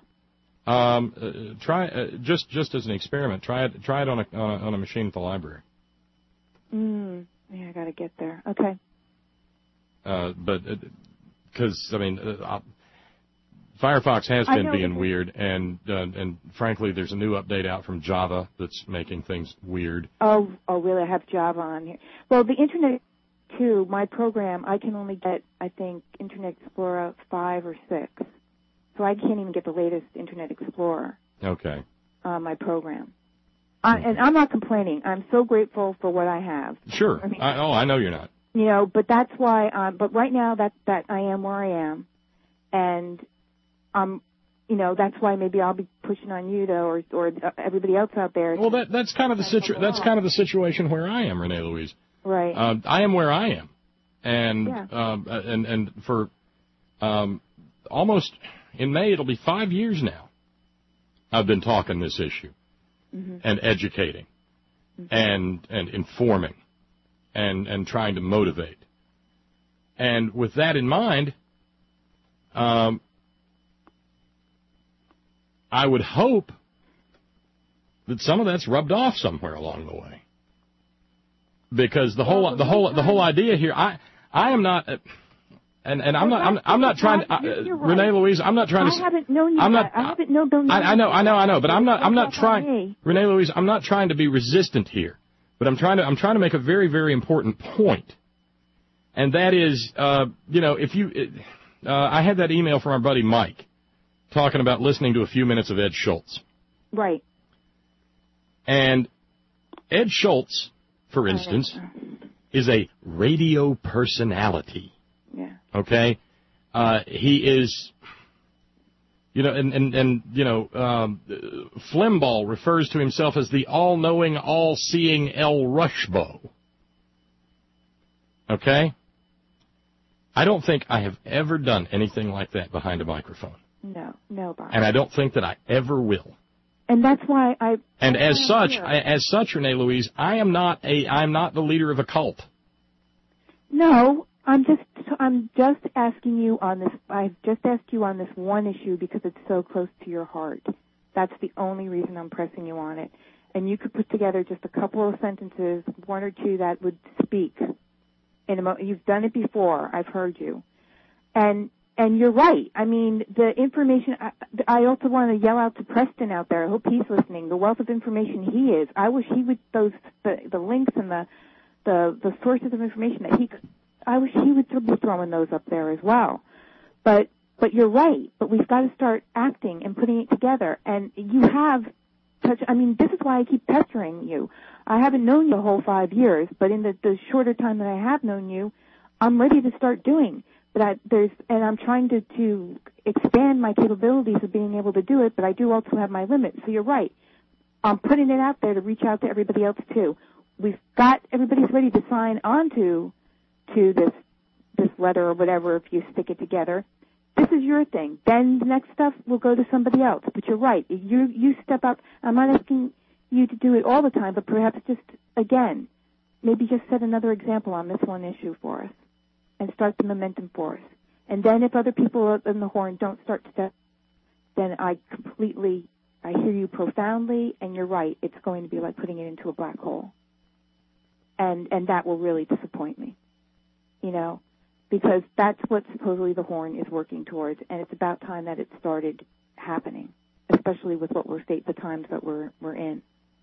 Try just as an experiment. Try it on a machine at the library. Yeah, I got to get there. Okay. But because Firefox has been being weird, and frankly, there's a new update out from Java that's making things weird. Oh, really? I have Java on here. Well, the Internet. Too, my program, I can only get, I think, Internet Explorer 5 or 6. So I can't even get the latest Internet Explorer. Okay. My program. And I'm not complaining. I'm so grateful for what I have. Sure. I know you're not. But that's why, but right now that I am where I am. And that's why maybe I'll be pushing on you or everybody else out there. Well, that's kind of the situation where I am, Renee Louise. Right. I am where I am, and for almost in May it'll be 5 years now. I've been talking this issue and educating and informing and trying to motivate. And with that in mind, I would hope that some of that's rubbed off somewhere along the way, because the whole idea here, I am not, and I'm not trying to, Renee Louise, I'm not trying to. I haven't known you. I haven't known Bill. I know, but I'm not trying, Renee Louise, I'm not trying to be resistant here, but I'm trying to make a very, very important point, and that is, if you, I had that email from our buddy Mike, talking about listening to a few minutes of Ed Schultz. Right. And Ed Schultz, for instance, is a radio personality. Yeah. Okay? He is, Flimbaugh refers to himself as the all-knowing, all-seeing El Rushbo. Okay? I don't think I have ever done anything like that behind a microphone. No, Bob. And I don't think that I ever will. And that's why as such, Renee Louise, I'm not the leader of a cult. No, I'm just asking you on this. I've just asked you on this one issue because it's so close to your heart. That's the only reason I'm pressing you on it. And you could put together just a couple of sentences, one or two that would speak. You've done it before. I've heard you. And you're right. I mean, the information, I also want to yell out to Preston out there. I hope he's listening. The wealth of information he is. I wish he would, the links and the sources of information I wish he would be throwing those up there as well. But you're right. But we've got to start acting and putting it together. And you have this is why I keep pestering you. I haven't known you the whole 5 years, but in the shorter time that I have known you, I'm ready to start doing. But I'm trying to expand my capabilities of being able to do it, but I do also have my limits. So you're right. I'm putting it out there to reach out to everybody else too. Everybody's ready to sign on to this letter or whatever if you stick it together. This is your thing. Then the next stuff will go to somebody else. But you're right. You step up. I'm not asking you to do it all the time, but perhaps just, again, maybe just set another example on this one issue for us. And start the momentum for us. And then if other people in the horn don't start to, then I hear you profoundly, and you're right. It's going to be like putting it into a black hole. And that will really disappoint me, because that's what supposedly the horn is working towards, and it's about time that it started happening, especially with the times that we're in.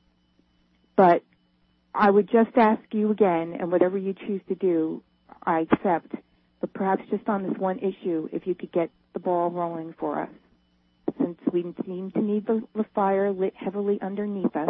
But I would just ask you again, and whatever you choose to do, I accept, but perhaps just on this one issue, if you could get the ball rolling for us, since we seem to need the fire lit heavily underneath us.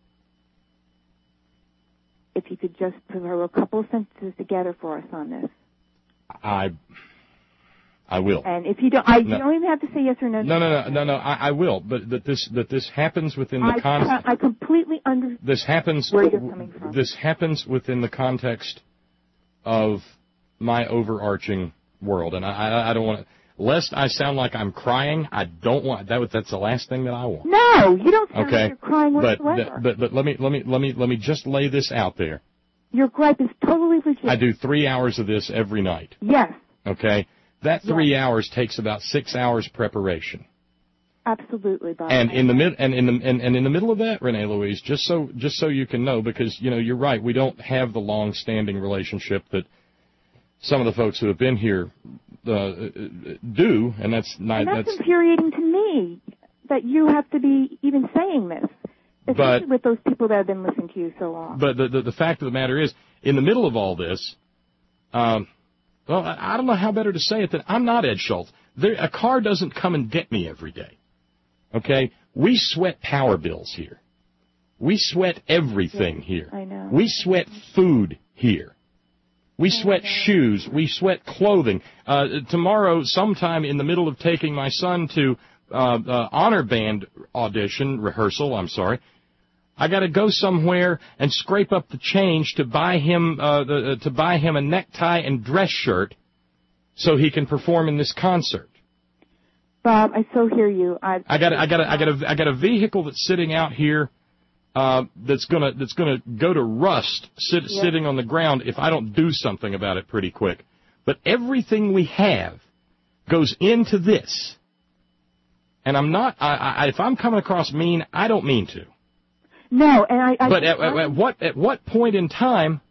If you could just throw a couple of sentences together for us on this. I will. And if you don't, you don't even have to say yes or no. No. I will. But that this happens within the context. I completely understand. This happens. Where you're coming from. This happens within the context of my overarching world, and I don't want to. Lest I sound like I'm crying, I don't want that. That's the last thing that I want. No, you don't sound like you're crying whatsoever. But let me just lay this out there. Your gripe is totally legit. I do 3 hours of this every night. Yes. Okay, that 3 hours takes about 6 hours preparation. Absolutely, Bob. And in the middle of that, Renee Louise, just so you can know, because you're right, we don't have the long-standing relationship that some of the folks who have been here do, and that's infuriating to me that you have to be even saying this, especially with those people that have been listening to you so long. But the fact of the matter is, in the middle of all this, I don't know how better to say it than I'm not Ed Schultz. A car doesn't come and get me every day. Okay? We sweat power bills here. We sweat everything here. I know. We sweat food here. We sweat shoes. We sweat clothing. Tomorrow, sometime in the middle of taking my son to honor band rehearsal, I got to go somewhere and scrape up the change to buy him a necktie and dress shirt so he can perform in this concert. Bob, I so hear you. I got a vehicle that's sitting out here that's gonna go to rust sitting on the ground if I don't do something about it pretty quick. But everything we have goes into this, and I'm not. If I'm coming across mean, I don't mean to. No, and But at what point in time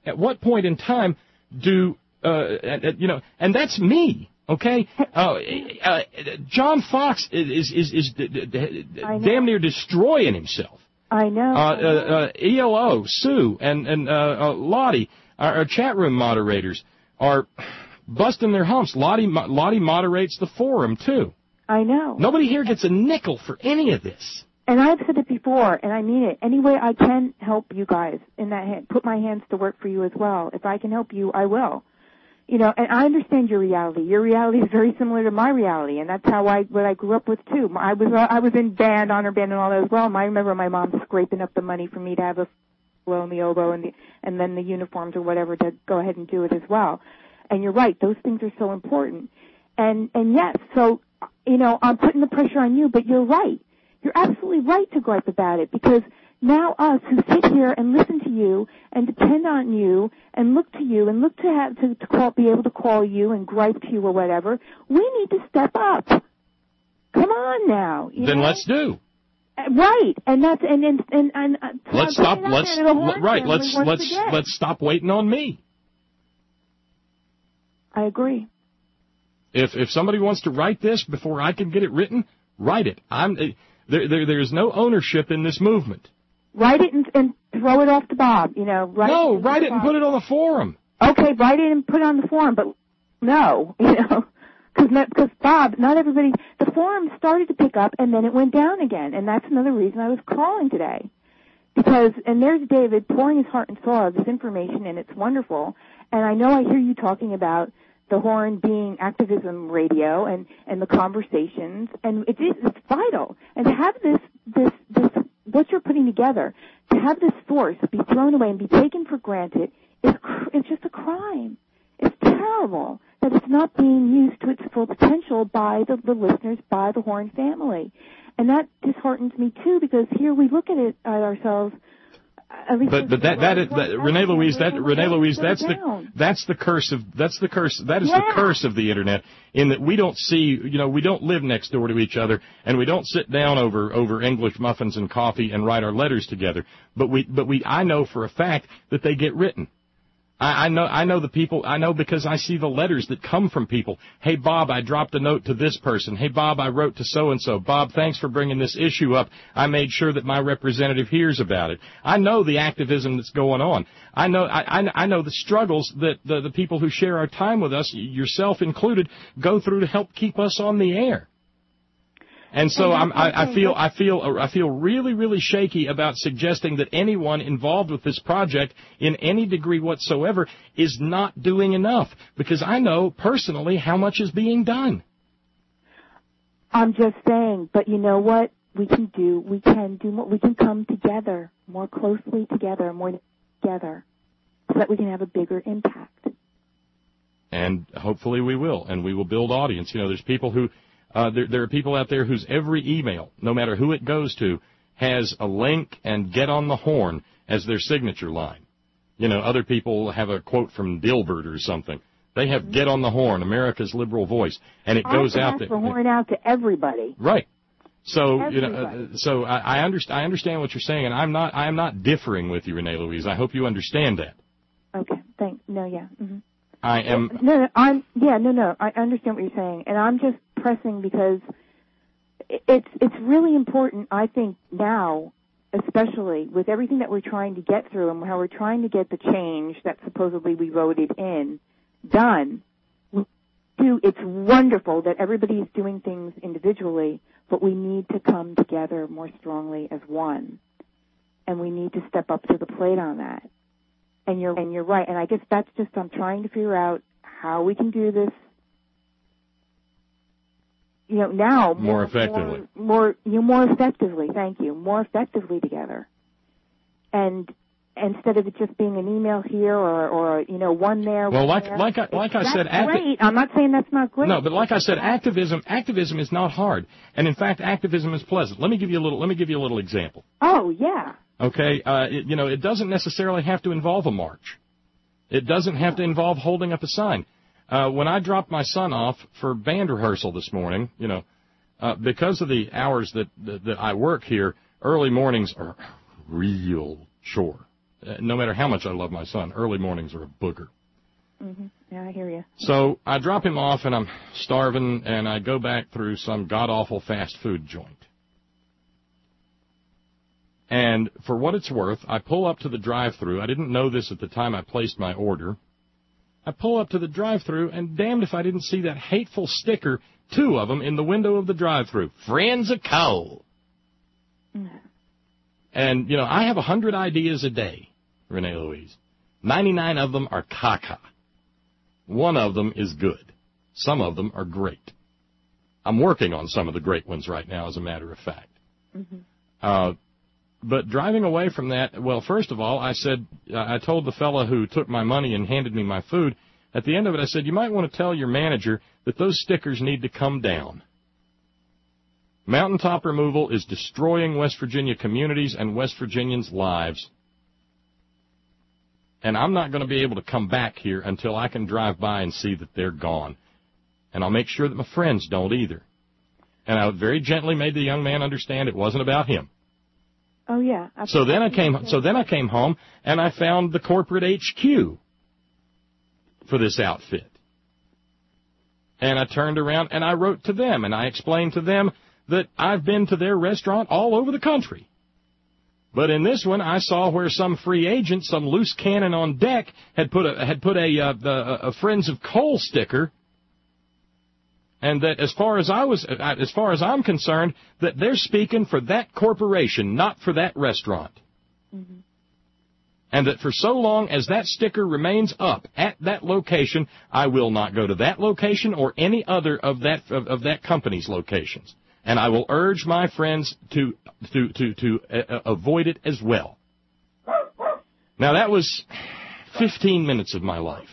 do and that's me. Okay, John Fox is damn near destroying himself. I know. ELO, Sue, and Lottie, our chat room moderators, are busting their humps. Lottie moderates the forum too. I know. Nobody here gets a nickel for any of this. And I've said it before, and I mean it. Any way I can help you guys in that, put my hands to work for you as well. If I can help you, I will. And I understand your reality. Your reality is very similar to my reality, and that's what I grew up with too. I was in band, honor band, and all that as well. I remember my mom scraping up the money for me to have a blow and the oboe and then the uniforms or whatever to go ahead and do it as well. And you're right; those things are so important. And yes, so I'm putting the pressure on you, but you're right. You're absolutely right to gripe about it, because now us who sit here and listen to you and depend on you and look to you and look to be able to call you and gripe to you or whatever, we need to step up. Come on now. Then let's do. Right, and that's and let's stop. Let's stop waiting on me. I agree. If somebody wants to write this before I can get it written, write it. There's no ownership in this movement. Write it and throw it off to Bob. Write it and put it on the forum. Okay, write it and put it on the forum, but no, because Bob, not everybody. The forum started to pick up and then it went down again, and that's another reason I was calling today. And there's David pouring his heart and soul of this information, and it's wonderful. And I know I hear you talking about the Horn being activism radio and the conversations, and it's vital. And to have this what you're putting together, to have this source be thrown away and be taken for granted, it's just a crime. It's terrible that it's not being used to its full potential by the listeners, by the Horn family. And that disheartens me too, because here we look at it at ourselves. But Renee Louise, that's the curse of the curse of the internet, in that we don't see, we don't live next door to each other, and we don't sit down over English muffins and coffee and write our letters together. But I know for a fact that they get written. I know the people. I know because I see the letters that come from people. Hey, Bob, I dropped a note to this person. Hey, Bob, I wrote to so-and-so. Bob, thanks for bringing this issue up. I made sure that my representative hears about it. I know the activism that's going on. I know the struggles that the people who share our time with us, yourself included, go through to help keep us on the air. And so I feel really, really shaky about suggesting that anyone involved with this project in any degree whatsoever is not doing enough, because I know personally how much is being done. I'm just saying, but you know what we can do? We can more. We can come together, more closely together, more together, so that we can have a bigger impact. And hopefully we will, and we will build audience. There's people who. There are people out there whose every email, no matter who it goes to, has a link and "Get on the Horn" as their signature line. Other people have a quote from Dilbert or something. They have "Get on the Horn," America's liberal voice, and it goes out there. The horn out to everybody. Right. So so I understand what you're saying, and I am not differing with you, Renee Louise. I hope you understand that. Okay. Thanks. No. Yeah. Mm-hmm. I am. No. I understand what you're saying, and I'm just pressing because it's really important, I think, now, especially with everything that we're trying to get through and how we're trying to get the change that supposedly we voted in done. It's wonderful that everybody is doing things individually, but we need to come together more strongly as one, and we need to step up to the plate on that. And you're right, and I guess that's just, I'm trying to figure out how we can do this now more effectively. More effectively. Thank you. More effectively together. And instead of it just being an email here or one there. Well, one like there. I said, great. I'm not saying that's not great. No, but like I said, activism is not hard, and in fact, activism is pleasant. Let me give you a little example. Oh yeah. Okay, it doesn't necessarily have to involve a march. It doesn't have to involve holding up a sign. When I dropped my son off for band rehearsal this morning, because of the hours that I work here, early mornings are a real chore. No matter how much I love my son, early mornings are a booger. Mm-hmm. Yeah, I hear you. So I drop him off, and I'm starving, and I go back through some god-awful fast food joint. And for what it's worth, I pull up to the drive-thru. I didn't know this at the time I placed my order. I pull up to the drive-thru, and damned if I didn't see that hateful sticker, 2 of them, in the window of the drive-thru. Friends of Cole. And, I have 100 ideas a day, Renee Louise. 99 of them are caca. 1 of them is good. Some of them are great. I'm working on some of the great ones right now, as a matter of fact. Mm-hmm. But driving away from that, well, first of all, I told the fella who took my money and handed me my food, at the end of it, I said, you might want to tell your manager that those stickers need to come down. Mountaintop removal is destroying West Virginia communities and West Virginians' lives. And I'm not going to be able to come back here until I can drive by and see that they're gone. And I'll make sure that my friends don't either. And I very gently made the young man understand it wasn't about him. Oh yeah. So then I came home and I found the corporate HQ for this outfit. And I turned around and I wrote to them and I explained to them that I've been to their restaurant all over the country. But in this one, I saw where some free agent, some loose cannon on deck, had put a Friends of Cole sticker, and that as far as I'm concerned, that they're speaking for that corporation, not for that restaurant. Mm-hmm. And that for so long as that sticker remains up at that location, I will not go to that location or any other of that company's locations. And I will urge my friends to avoid it as well. Now, that was 15 minutes of my life.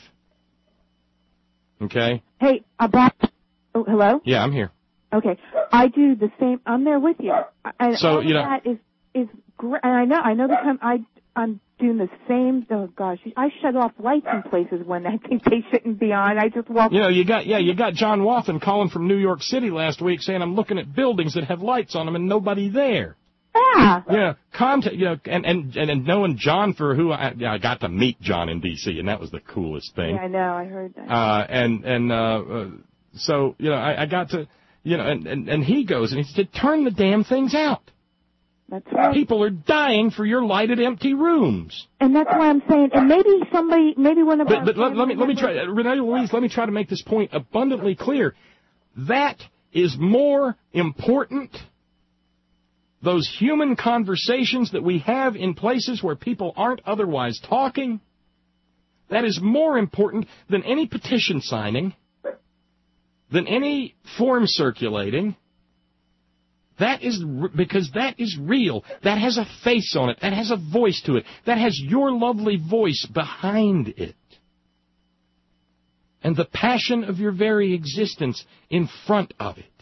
Okay? Hey, oh, hello? Yeah, I'm here. Okay. I do the same. I'm there with you. And so, that is great. And I know I'm doing the same. Oh gosh, I shut off lights in places when I think they shouldn't be on. I just walk. You got John Wathen calling from New York City last week saying I'm looking at buildings that have lights on them and nobody there. Yeah. And knowing John for who I got to meet John in D.C. and that was the coolest thing. Yeah, I know. I heard that. So I got to and he goes and he said turn the damn things out. That's right. People are dying for your lighted empty rooms. And that's why I'm saying, and maybe one of our... But let me try, Renee Louise, let me try to make this point abundantly clear. That is more important, those human conversations that we have in places where people aren't otherwise talking, that is more important than any petition signing, than any form circulating. That is because that is real. That has a face on it. That has a voice to it. That has your lovely voice behind it. And the passion of your very existence in front of it.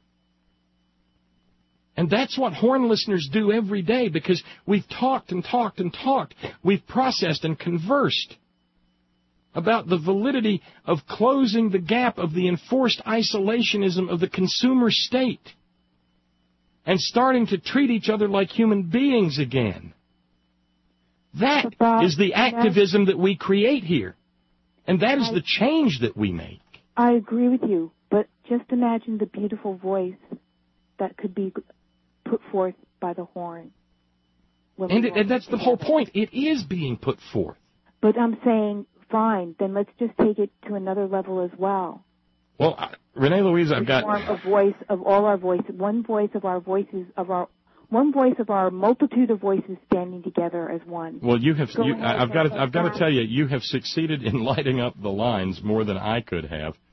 And that's what Horn listeners do every day because we've talked and talked and talked. We've processed and conversed about the validity of closing the gap of the enforced isolationism of the consumer state. And starting to treat each other like human beings again. That is the activism that we create here. And that is the change that we make. I agree with you, but just imagine the beautiful voice that could be put forth by the Horn. And that's the whole point. It is being put forth. But I'm saying, fine, then let's just take it to another level as well. Well, Renee Louise, I've got a voice of all our voices, one voice of our voices one voice of our multitude of voices standing together as one. Well, I've got to tell you, you have succeeded in lighting up the lines more than I could have,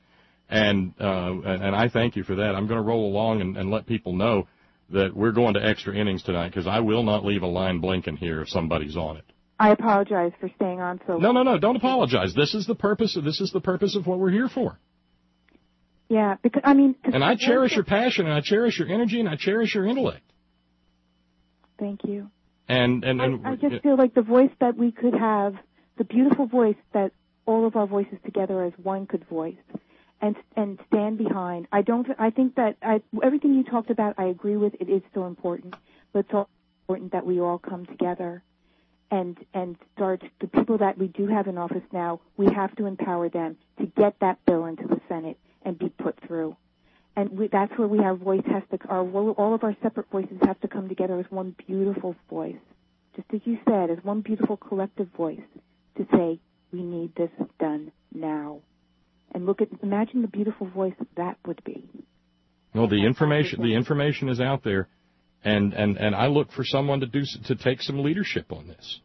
And I thank you for that. I'm going to roll along and let people know that we're going to extra innings tonight because I will not leave a line blinking here if somebody's on it. I apologize for staying on so long. No, don't apologize. This is the purpose of what we're here for. Yeah, because I mean. And I cherish your passion, and I cherish your energy, and I cherish your intellect. Thank you. And I just feel like the voice that we could have, the beautiful voice that all of our voices together as one could voice, and stand behind. I think that everything you talked about, I agree with. It is still important, but it's also important that we all come together and start. The people that we do have in office now, we have to empower them to get that bill into the Senate and be put through. And that's where we have voice has to. All of our separate voices have to come together as one beautiful voice, just as you said, as one beautiful collective voice to say we need this done now. And imagine the beautiful voice that would be. Well, the information is out there, and I look for someone to take some leadership on this.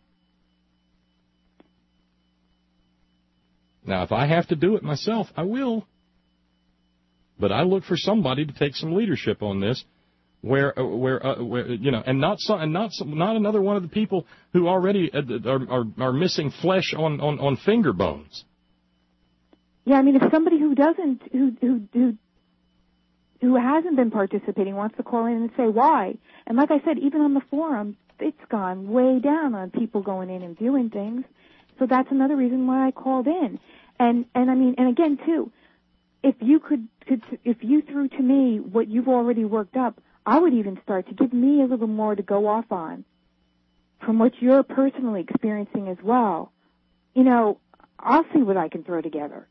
Now, if I have to do it myself, I will. But I look for somebody to take some leadership on this, where and not another one of the people who already are missing flesh on finger bones. Yeah, I mean, if somebody who hasn't been participating wants to call in and say why, and like I said, even on the forum, it's gone way down on people going in and viewing things. So that's another reason why I called in. And I mean, and again too, if you if you threw to me what you've already worked up, I would even start to give me a little more to go off on from what you're personally experiencing as well. You know, I'll see what I can throw together.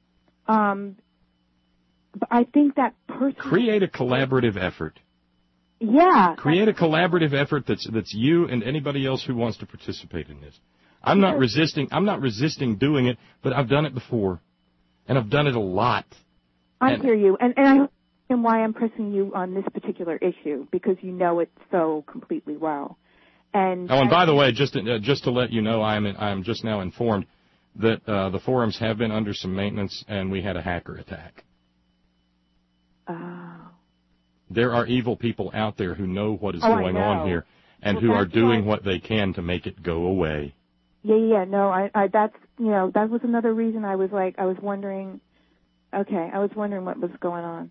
But I think that create a collaborative effort. Yeah. Create a collaborative effort that's you and anybody else who wants to participate in this. I'm not resisting doing it, but I've done it before. And I've done it a lot. I hear you. And I understand why I'm pressing you on this particular issue, because you know it so completely well. And by the way, just to let you know, I am just now informed that the forums have been under some maintenance, and we had a hacker attack. Oh. There are evil people out there who know what is going on here, and who are doing what they can to make it go away. Yeah. No, that's, that was another reason I was wondering. Okay, I was wondering what was going on.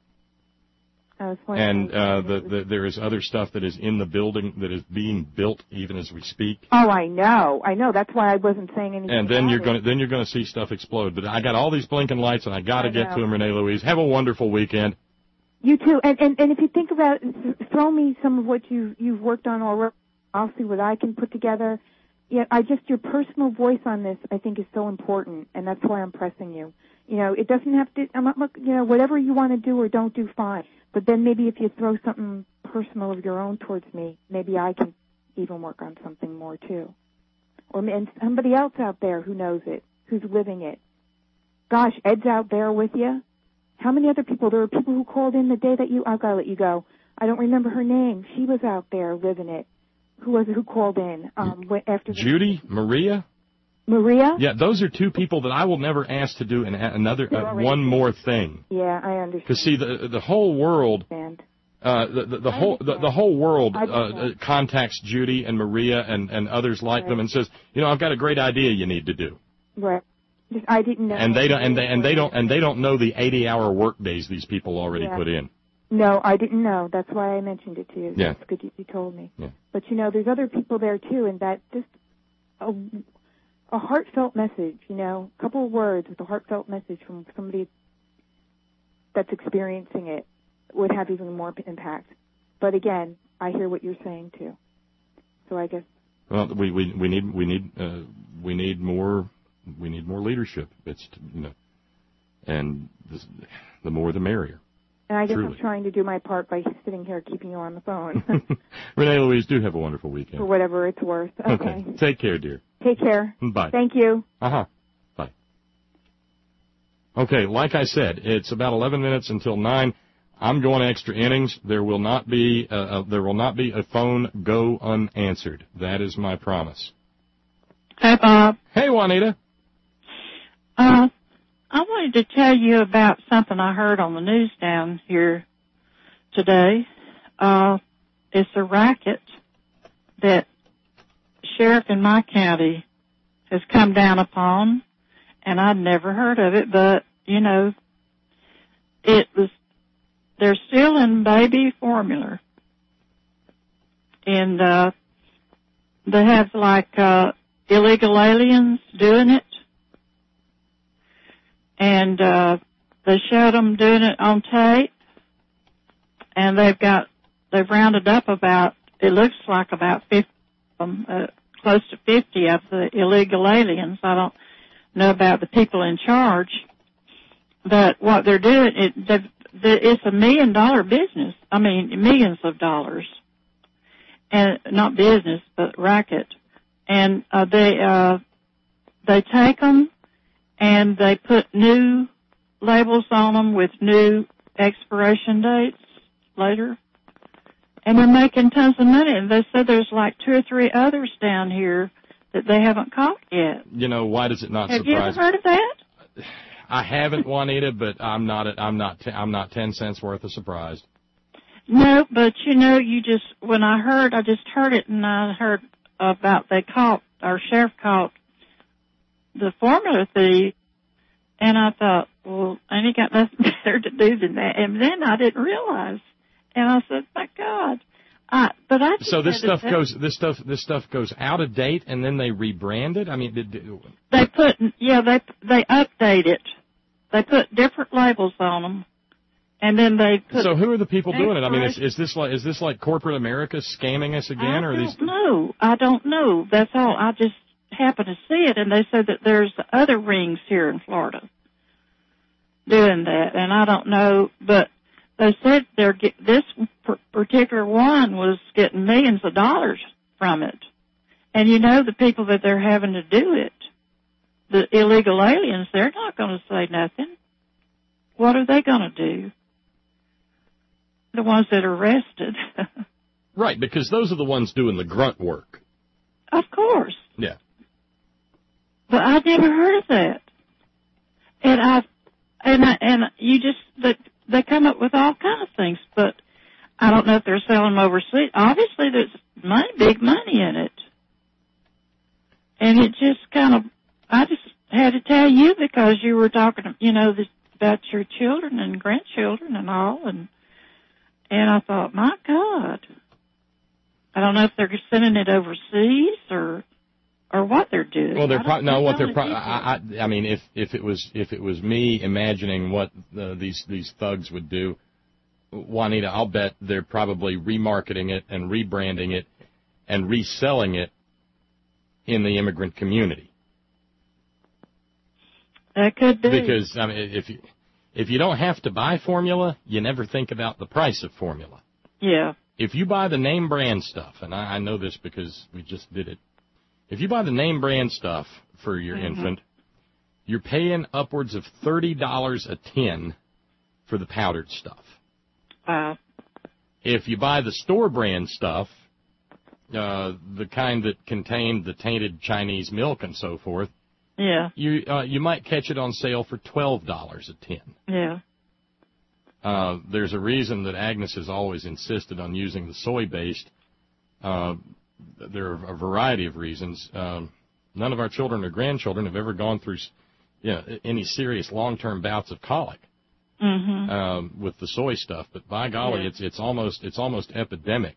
And there is other stuff that is in the building that is being built even as we speak. Oh, I know. That's why I wasn't saying anything. And then you're going to see stuff explode. But I got all these blinking lights, and I got to get to them, Renee Louise. Have a wonderful weekend. You too. And if you think about it, throw me some of what you've worked on already. I'll see what I can put together. Yeah, your personal voice on this, I think, is so important, and that's why I'm pressing you. It doesn't have to. I'm not whatever you want to do or don't do, fine. But then maybe if you throw something personal of your own towards me, maybe I can even work on something more too. And somebody else out there who knows it, who's living it. Gosh, Ed's out there with you. How many other people? There were people who called in the day that I've got to let you go. I don't remember her name. She was out there living it. Who was it who called in after? Judy? Maria? Maria? Yeah, those are two people that I will never ask to do one more thing. Yeah, I understand. Because see, the whole world, the whole world contacts Judy and Maria and others like them and says, I've got a great idea you need to do. Right. I didn't know. And they don't know the 80-hour work days these people already put in. No, I didn't know. That's why I mentioned it to you. Yeah. That's good you told me. Yeah. But, there's other people there, too, and that just a heartfelt message, a couple of words with a heartfelt message from somebody that's experiencing it would have even more impact. But, again, I hear what you're saying, too. So I guess. Well, we need more leadership. It's, and the more the merrier. And I guess Truly. I'm trying to do my part by sitting here keeping you on the phone. Renee Louise, do have a wonderful weekend. For whatever it's worth. Okay. Take care, dear. Take care. Bye. Thank you. Bye. Okay, like I said, it's about 11 minutes until 9. I'm going extra innings. There will not be a phone go unanswered. That is my promise. Hi, Bob. Hey, Juanita. I wanted to tell you about something I heard on the news down here today. It's a racket that sheriff in my county has come down upon, and I'd never heard of it, but, you know, they're stealing baby formula. And, they have like, illegal aliens doing it. And, they showed them doing it on tape. And they've rounded up about, it looks like about 50, close to 50 of the illegal aliens. I don't know about the people in charge. But what they're doing, it's $1 million business. I mean, millions of dollars. And not business, but racket. And, they take them and they put new labels on them with new expiration dates later. And they're making tons of money. And they said there's like 2 or 3 others down here that they haven't caught yet. You know, why does it not Have surprise you ever heard of that? I haven't, Juanita, but I'm not 10 cents worth of surprised. No, but you know, I just heard it, and I heard about our sheriff caught the formula thief, and I thought, well, I ain't got nothing better to do than that. And then I didn't realize, and I said, my God. So this stuff goes out of date, and then they rebrand it. I mean, they update it. They put different labels on them, and then they put. So who are the people doing it? I mean, is this like corporate America scamming us again, or these? I don't know. That's all. I just happened to see it, and they said that there's other rings here in Florida doing that, and I don't know, but they said this particular one was getting millions of dollars from it. And you know, the people that they're having to do it, the illegal aliens, they're not going to say nothing. What are they going to do? The ones that are arrested. Right, because those are the ones doing the grunt work. Of course. Yeah. But I've never heard of that. They come up with all kinds of things, but I don't know if they're selling them overseas. Obviously, there's big money in it. And it just I just had to tell you because you were talking, you know, about your children and grandchildren and all, and I thought, my God. I don't know if they're sending it overseas or what they're doing. Well, I mean, if it was me imagining what these thugs would do, Juanita, I'll bet they're probably remarketing it and rebranding it and reselling it in the immigrant community. That could be. Because I mean, if you don't have to buy formula, you never think about the price of formula. Yeah. If you buy the name brand stuff, and I know this because we just did it. If you buy the name brand stuff for your infant, you're paying upwards of $30 a tin for the powdered stuff. Wow. If you buy the store brand stuff, the kind that contained the tainted Chinese milk and so forth, yeah, you might catch it on sale for $12 a tin. Yeah. There's a reason that Agnes has always insisted on using the soy-based. There are a variety of reasons. None of our children or grandchildren have ever gone through, any serious long-term bouts of colic with the soy stuff. But by golly, it's almost epidemic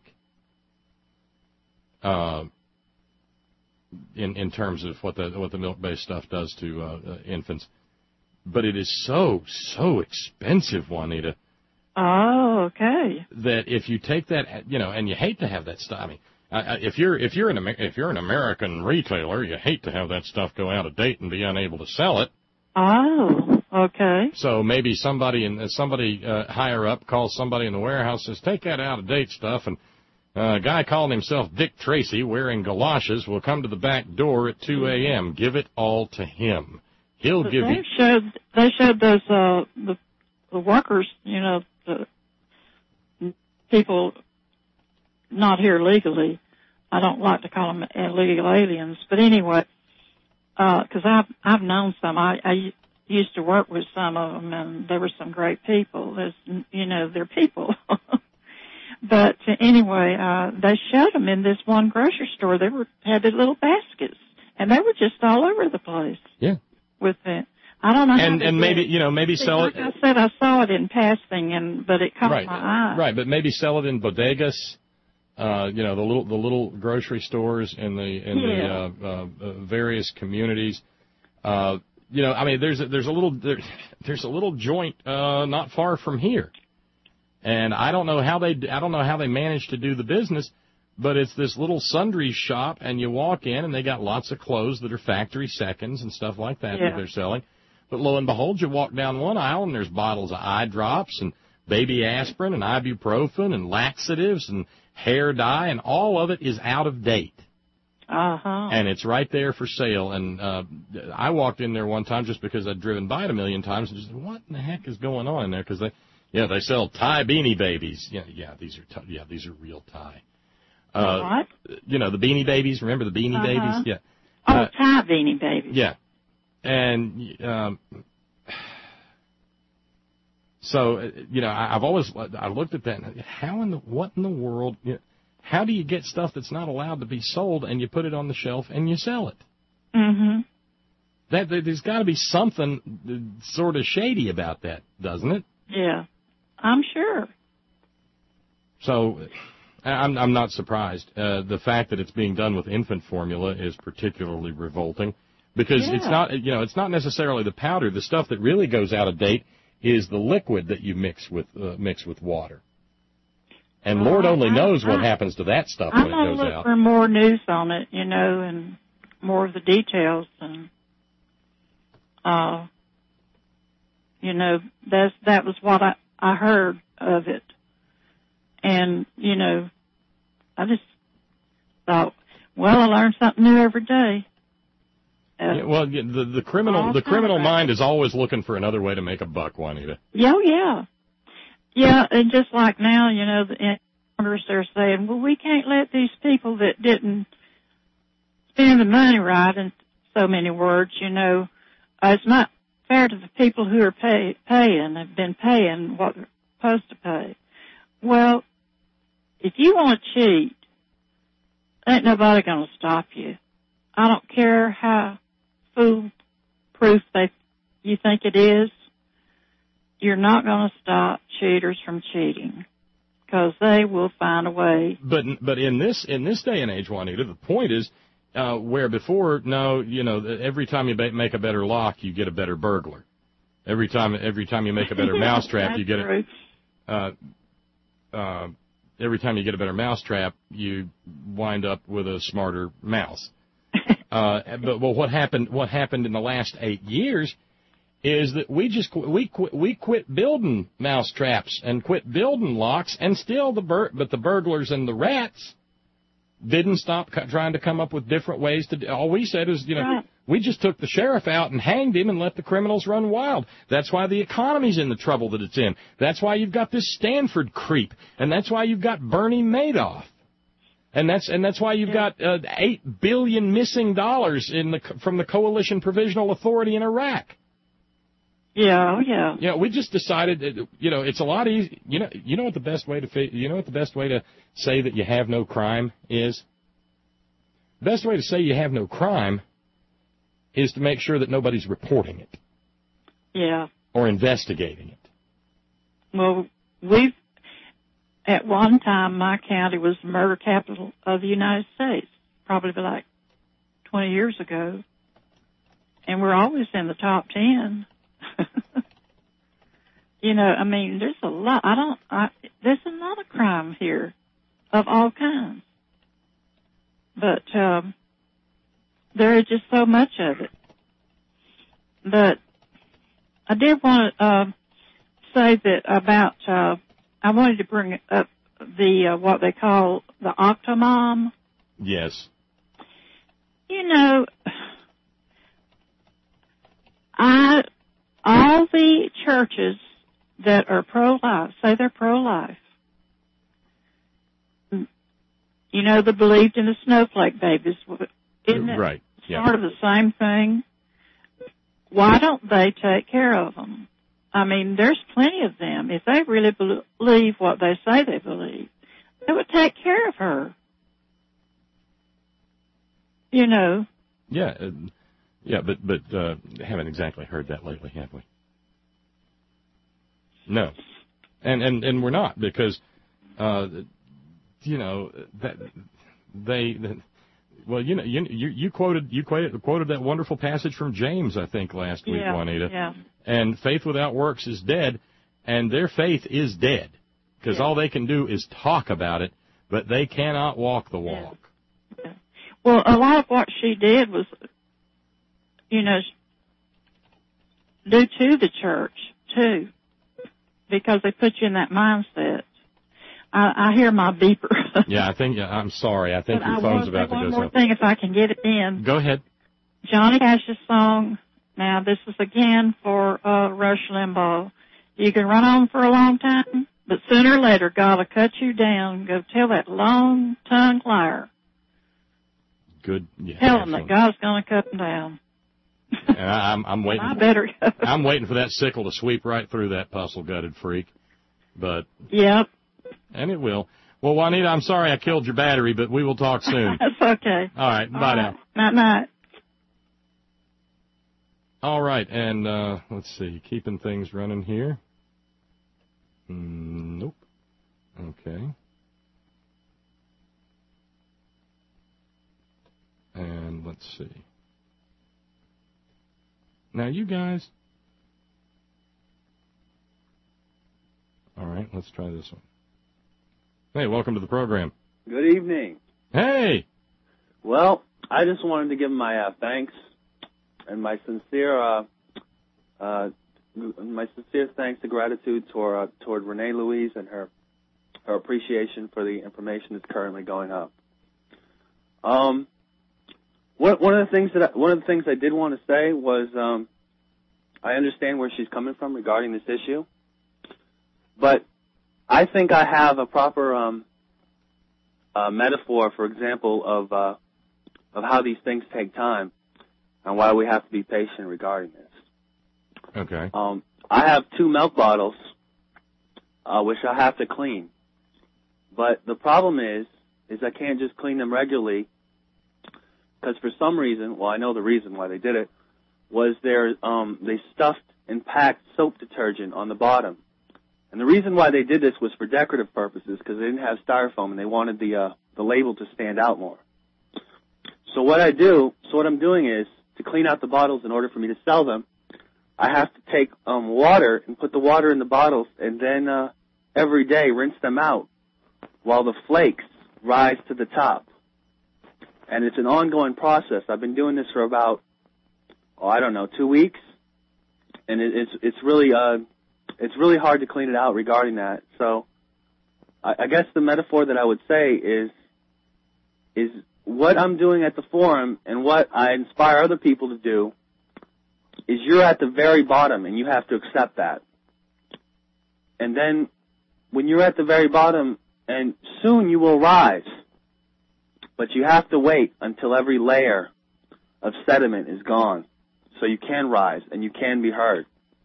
in terms of what the milk-based stuff does to infants. But it is so expensive, Juanita. Oh, okay. That if you take that, and you hate to have that stuff. I mean, if you're an American retailer, you hate to have that stuff go out of date and be unable to sell it. Oh, okay. So maybe somebody higher up calls somebody in the warehouse, says, take that out of date stuff, and a guy calling himself Dick Tracy wearing galoshes will come to the back door at 2 a.m. Give it all to him. He'll give you. They showed those the workers, the people not here legally. I don't like to call them illegal aliens, but anyway, because I've known some. I used to work with some of them, and there were some great people. They're people. But anyway, they showed them in this one grocery store. They had these little baskets, and they were just all over the place. Yeah. With it. I don't know. And maybe sell it. Like I said, I saw it in passing, but it caught my eye. Right, but maybe sell it in bodegas. The little grocery stores in the various communities. There's a little joint not far from here, and I don't know how they managed to do the business, but it's this little sundries shop, and you walk in, and they got lots of clothes that are factory seconds and stuff like that that they're selling. But lo and behold, you walk down one aisle, and there's bottles of eye drops and baby aspirin and ibuprofen and laxatives and hair dye, and all of it is out of date. Uh-huh. And it's right there for sale. And I walked in there one time just because I'd driven by it a million times and just said, what in the heck is going on in there? Because they sell Thai Beanie Babies. These are real Thai. What? The Beanie Babies. Remember the Beanie Babies? Yeah. Oh, Thai Beanie Babies. Yeah. And so I looked at that and what in the world? How do you get stuff that's not allowed to be sold and you put it on the shelf and you sell it? Mm-hmm. There's got to be something sort of shady about that, doesn't it? Yeah, I'm sure. So I'm not surprised. The fact that it's being done with infant formula is particularly revolting because it's not necessarily the powder. The stuff that really goes out of date is the liquid that you mix with water. And Lord only knows what happens to that stuff when it goes out. I'm going to look for more news on it, and more of the details. And, that was what I heard of it. And, I just thought, I learn something new every day. The criminal mind is always looking for another way to make a buck, Juanita. Yeah. Yeah, and just like now, the owners are saying, we can't let these people that didn't spend the money right, in so many words, it's not fair to the people who are have been paying what they're supposed to pay. Well, if you want to cheat, ain't nobody going to stop you. I don't care how foolproof you think it is. You're not going to stop cheaters from cheating because they will find a way. But in this day and age, Juanita, the point is where before, every time you make a better lock, you get a better burglar. Every time you make a better mousetrap, you get every time you get a better mousetrap, you wind up with a smarter mouse. But what happened in the last 8 years is that we quit building mousetraps and quit building locks, and still but the burglars and the rats didn't stop trying to come up with different ways to. All we said is, we just took the sheriff out and hanged him and let the criminals run wild. That's why the economy's in the trouble that it's in. That's why you've got this Stanford creep, and that's why you've got Bernie Madoff. And that's why you've got $8 billion missing dollars from the Coalition Provisional Authority in Iraq. Yeah. We just decided that, it's a lot easy. You know what the best way to say that you have no crime is? The best way to say you have no crime is to make sure that nobody's reporting it. Yeah. Or investigating it. Well, at one time, my county was the murder capital of the United States, probably like 20 years ago. And we're always in the top 10. There's a lot. There's a lot of crime here of all kinds. But, there is just so much of it. But I did want to, say that about, I wanted to bring up the, what they call the Octomom. Yes. All the churches that are pro-life, say they're pro-life, they believed in the snowflake babies. Isn't it right. sort of the same thing? why don't they take care of them? I mean, there's plenty of them. If they really believe what they say they believe, they would take care of her. You know. Yeah, but haven't exactly heard that lately, have we? No, and we're not, because you know that they. Well, you quoted that wonderful passage from James, I think, last week, Juanita. Yeah. And faith without works is dead, and their faith is dead, because all they can do is talk about it, but they cannot walk the walk. Yeah. Well, a lot of what she did was, you know, do to the church too, because they put you in that mindset. I hear my beeper. Yeah, I'm sorry. I think your phone's about to go. One more thing, if I can get it in. Go ahead. Johnny Cash's song. Now, this is again for Rush Limbaugh. You can run on for a long time, but sooner or later, God will cut you down. Go tell that long-tongued liar. Good. Yeah, tell him that God's going to cut him down. And I'm waiting. I better go. I'm waiting for that sickle to sweep right through that puzzle-gutted freak. But. Yep. And it will. Well, Juanita, I'm sorry I killed your battery, but we will talk soon. That's okay. All right. Bye now. Night-night. All right. And let's see. Keeping things running here. Nope. Okay. And let's see. Now, you guys. All right. Let's try this one. Hey, welcome to the program. Good evening. Hey. Well, I just wanted to give my thanks and my sincere thanks and gratitude toward Renee Louise and her appreciation for the information that's currently going up. One of the things I did want to say was I understand where she's coming from regarding this issue, but I think I have a proper metaphor, for example, of how these things take time and why we have to be patient regarding this. Okay. I have 2 milk bottles, which I have to clean, but the problem is I can't just clean them regularly, because for some reason, well, I know the reason why they did it, was they stuffed and packed soap detergent on the bottom. And the reason why they did this was for decorative purposes, because they didn't have styrofoam and they wanted the label to stand out more. So what I'm doing is, to clean out the bottles in order for me to sell them, I have to take water and put the water in the bottles, and then every day rinse them out while the flakes rise to the top. And it's an ongoing process. I've been doing this for about, 2 weeks, and it's really hard to clean it out regarding that. So I guess the metaphor that I would say is what I'm doing at the forum and what I inspire other people to do is you're at the very bottom, and you have to accept that. And then when you're at the very bottom, and soon you will rise, but you have to wait until every layer of sediment is gone so you can rise and you can be heard.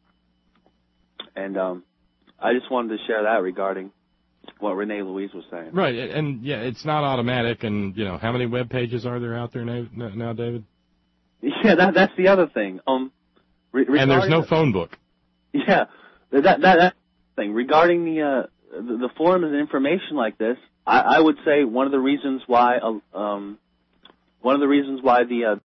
And I just wanted to share that regarding what Renee Louise was saying. Right, and yeah, it's not automatic. And how many web pages are there out there now, David? Yeah, that's the other thing. And there's no phone book. Yeah, that thing regarding the forum and information like this. I would say one of the reasons why the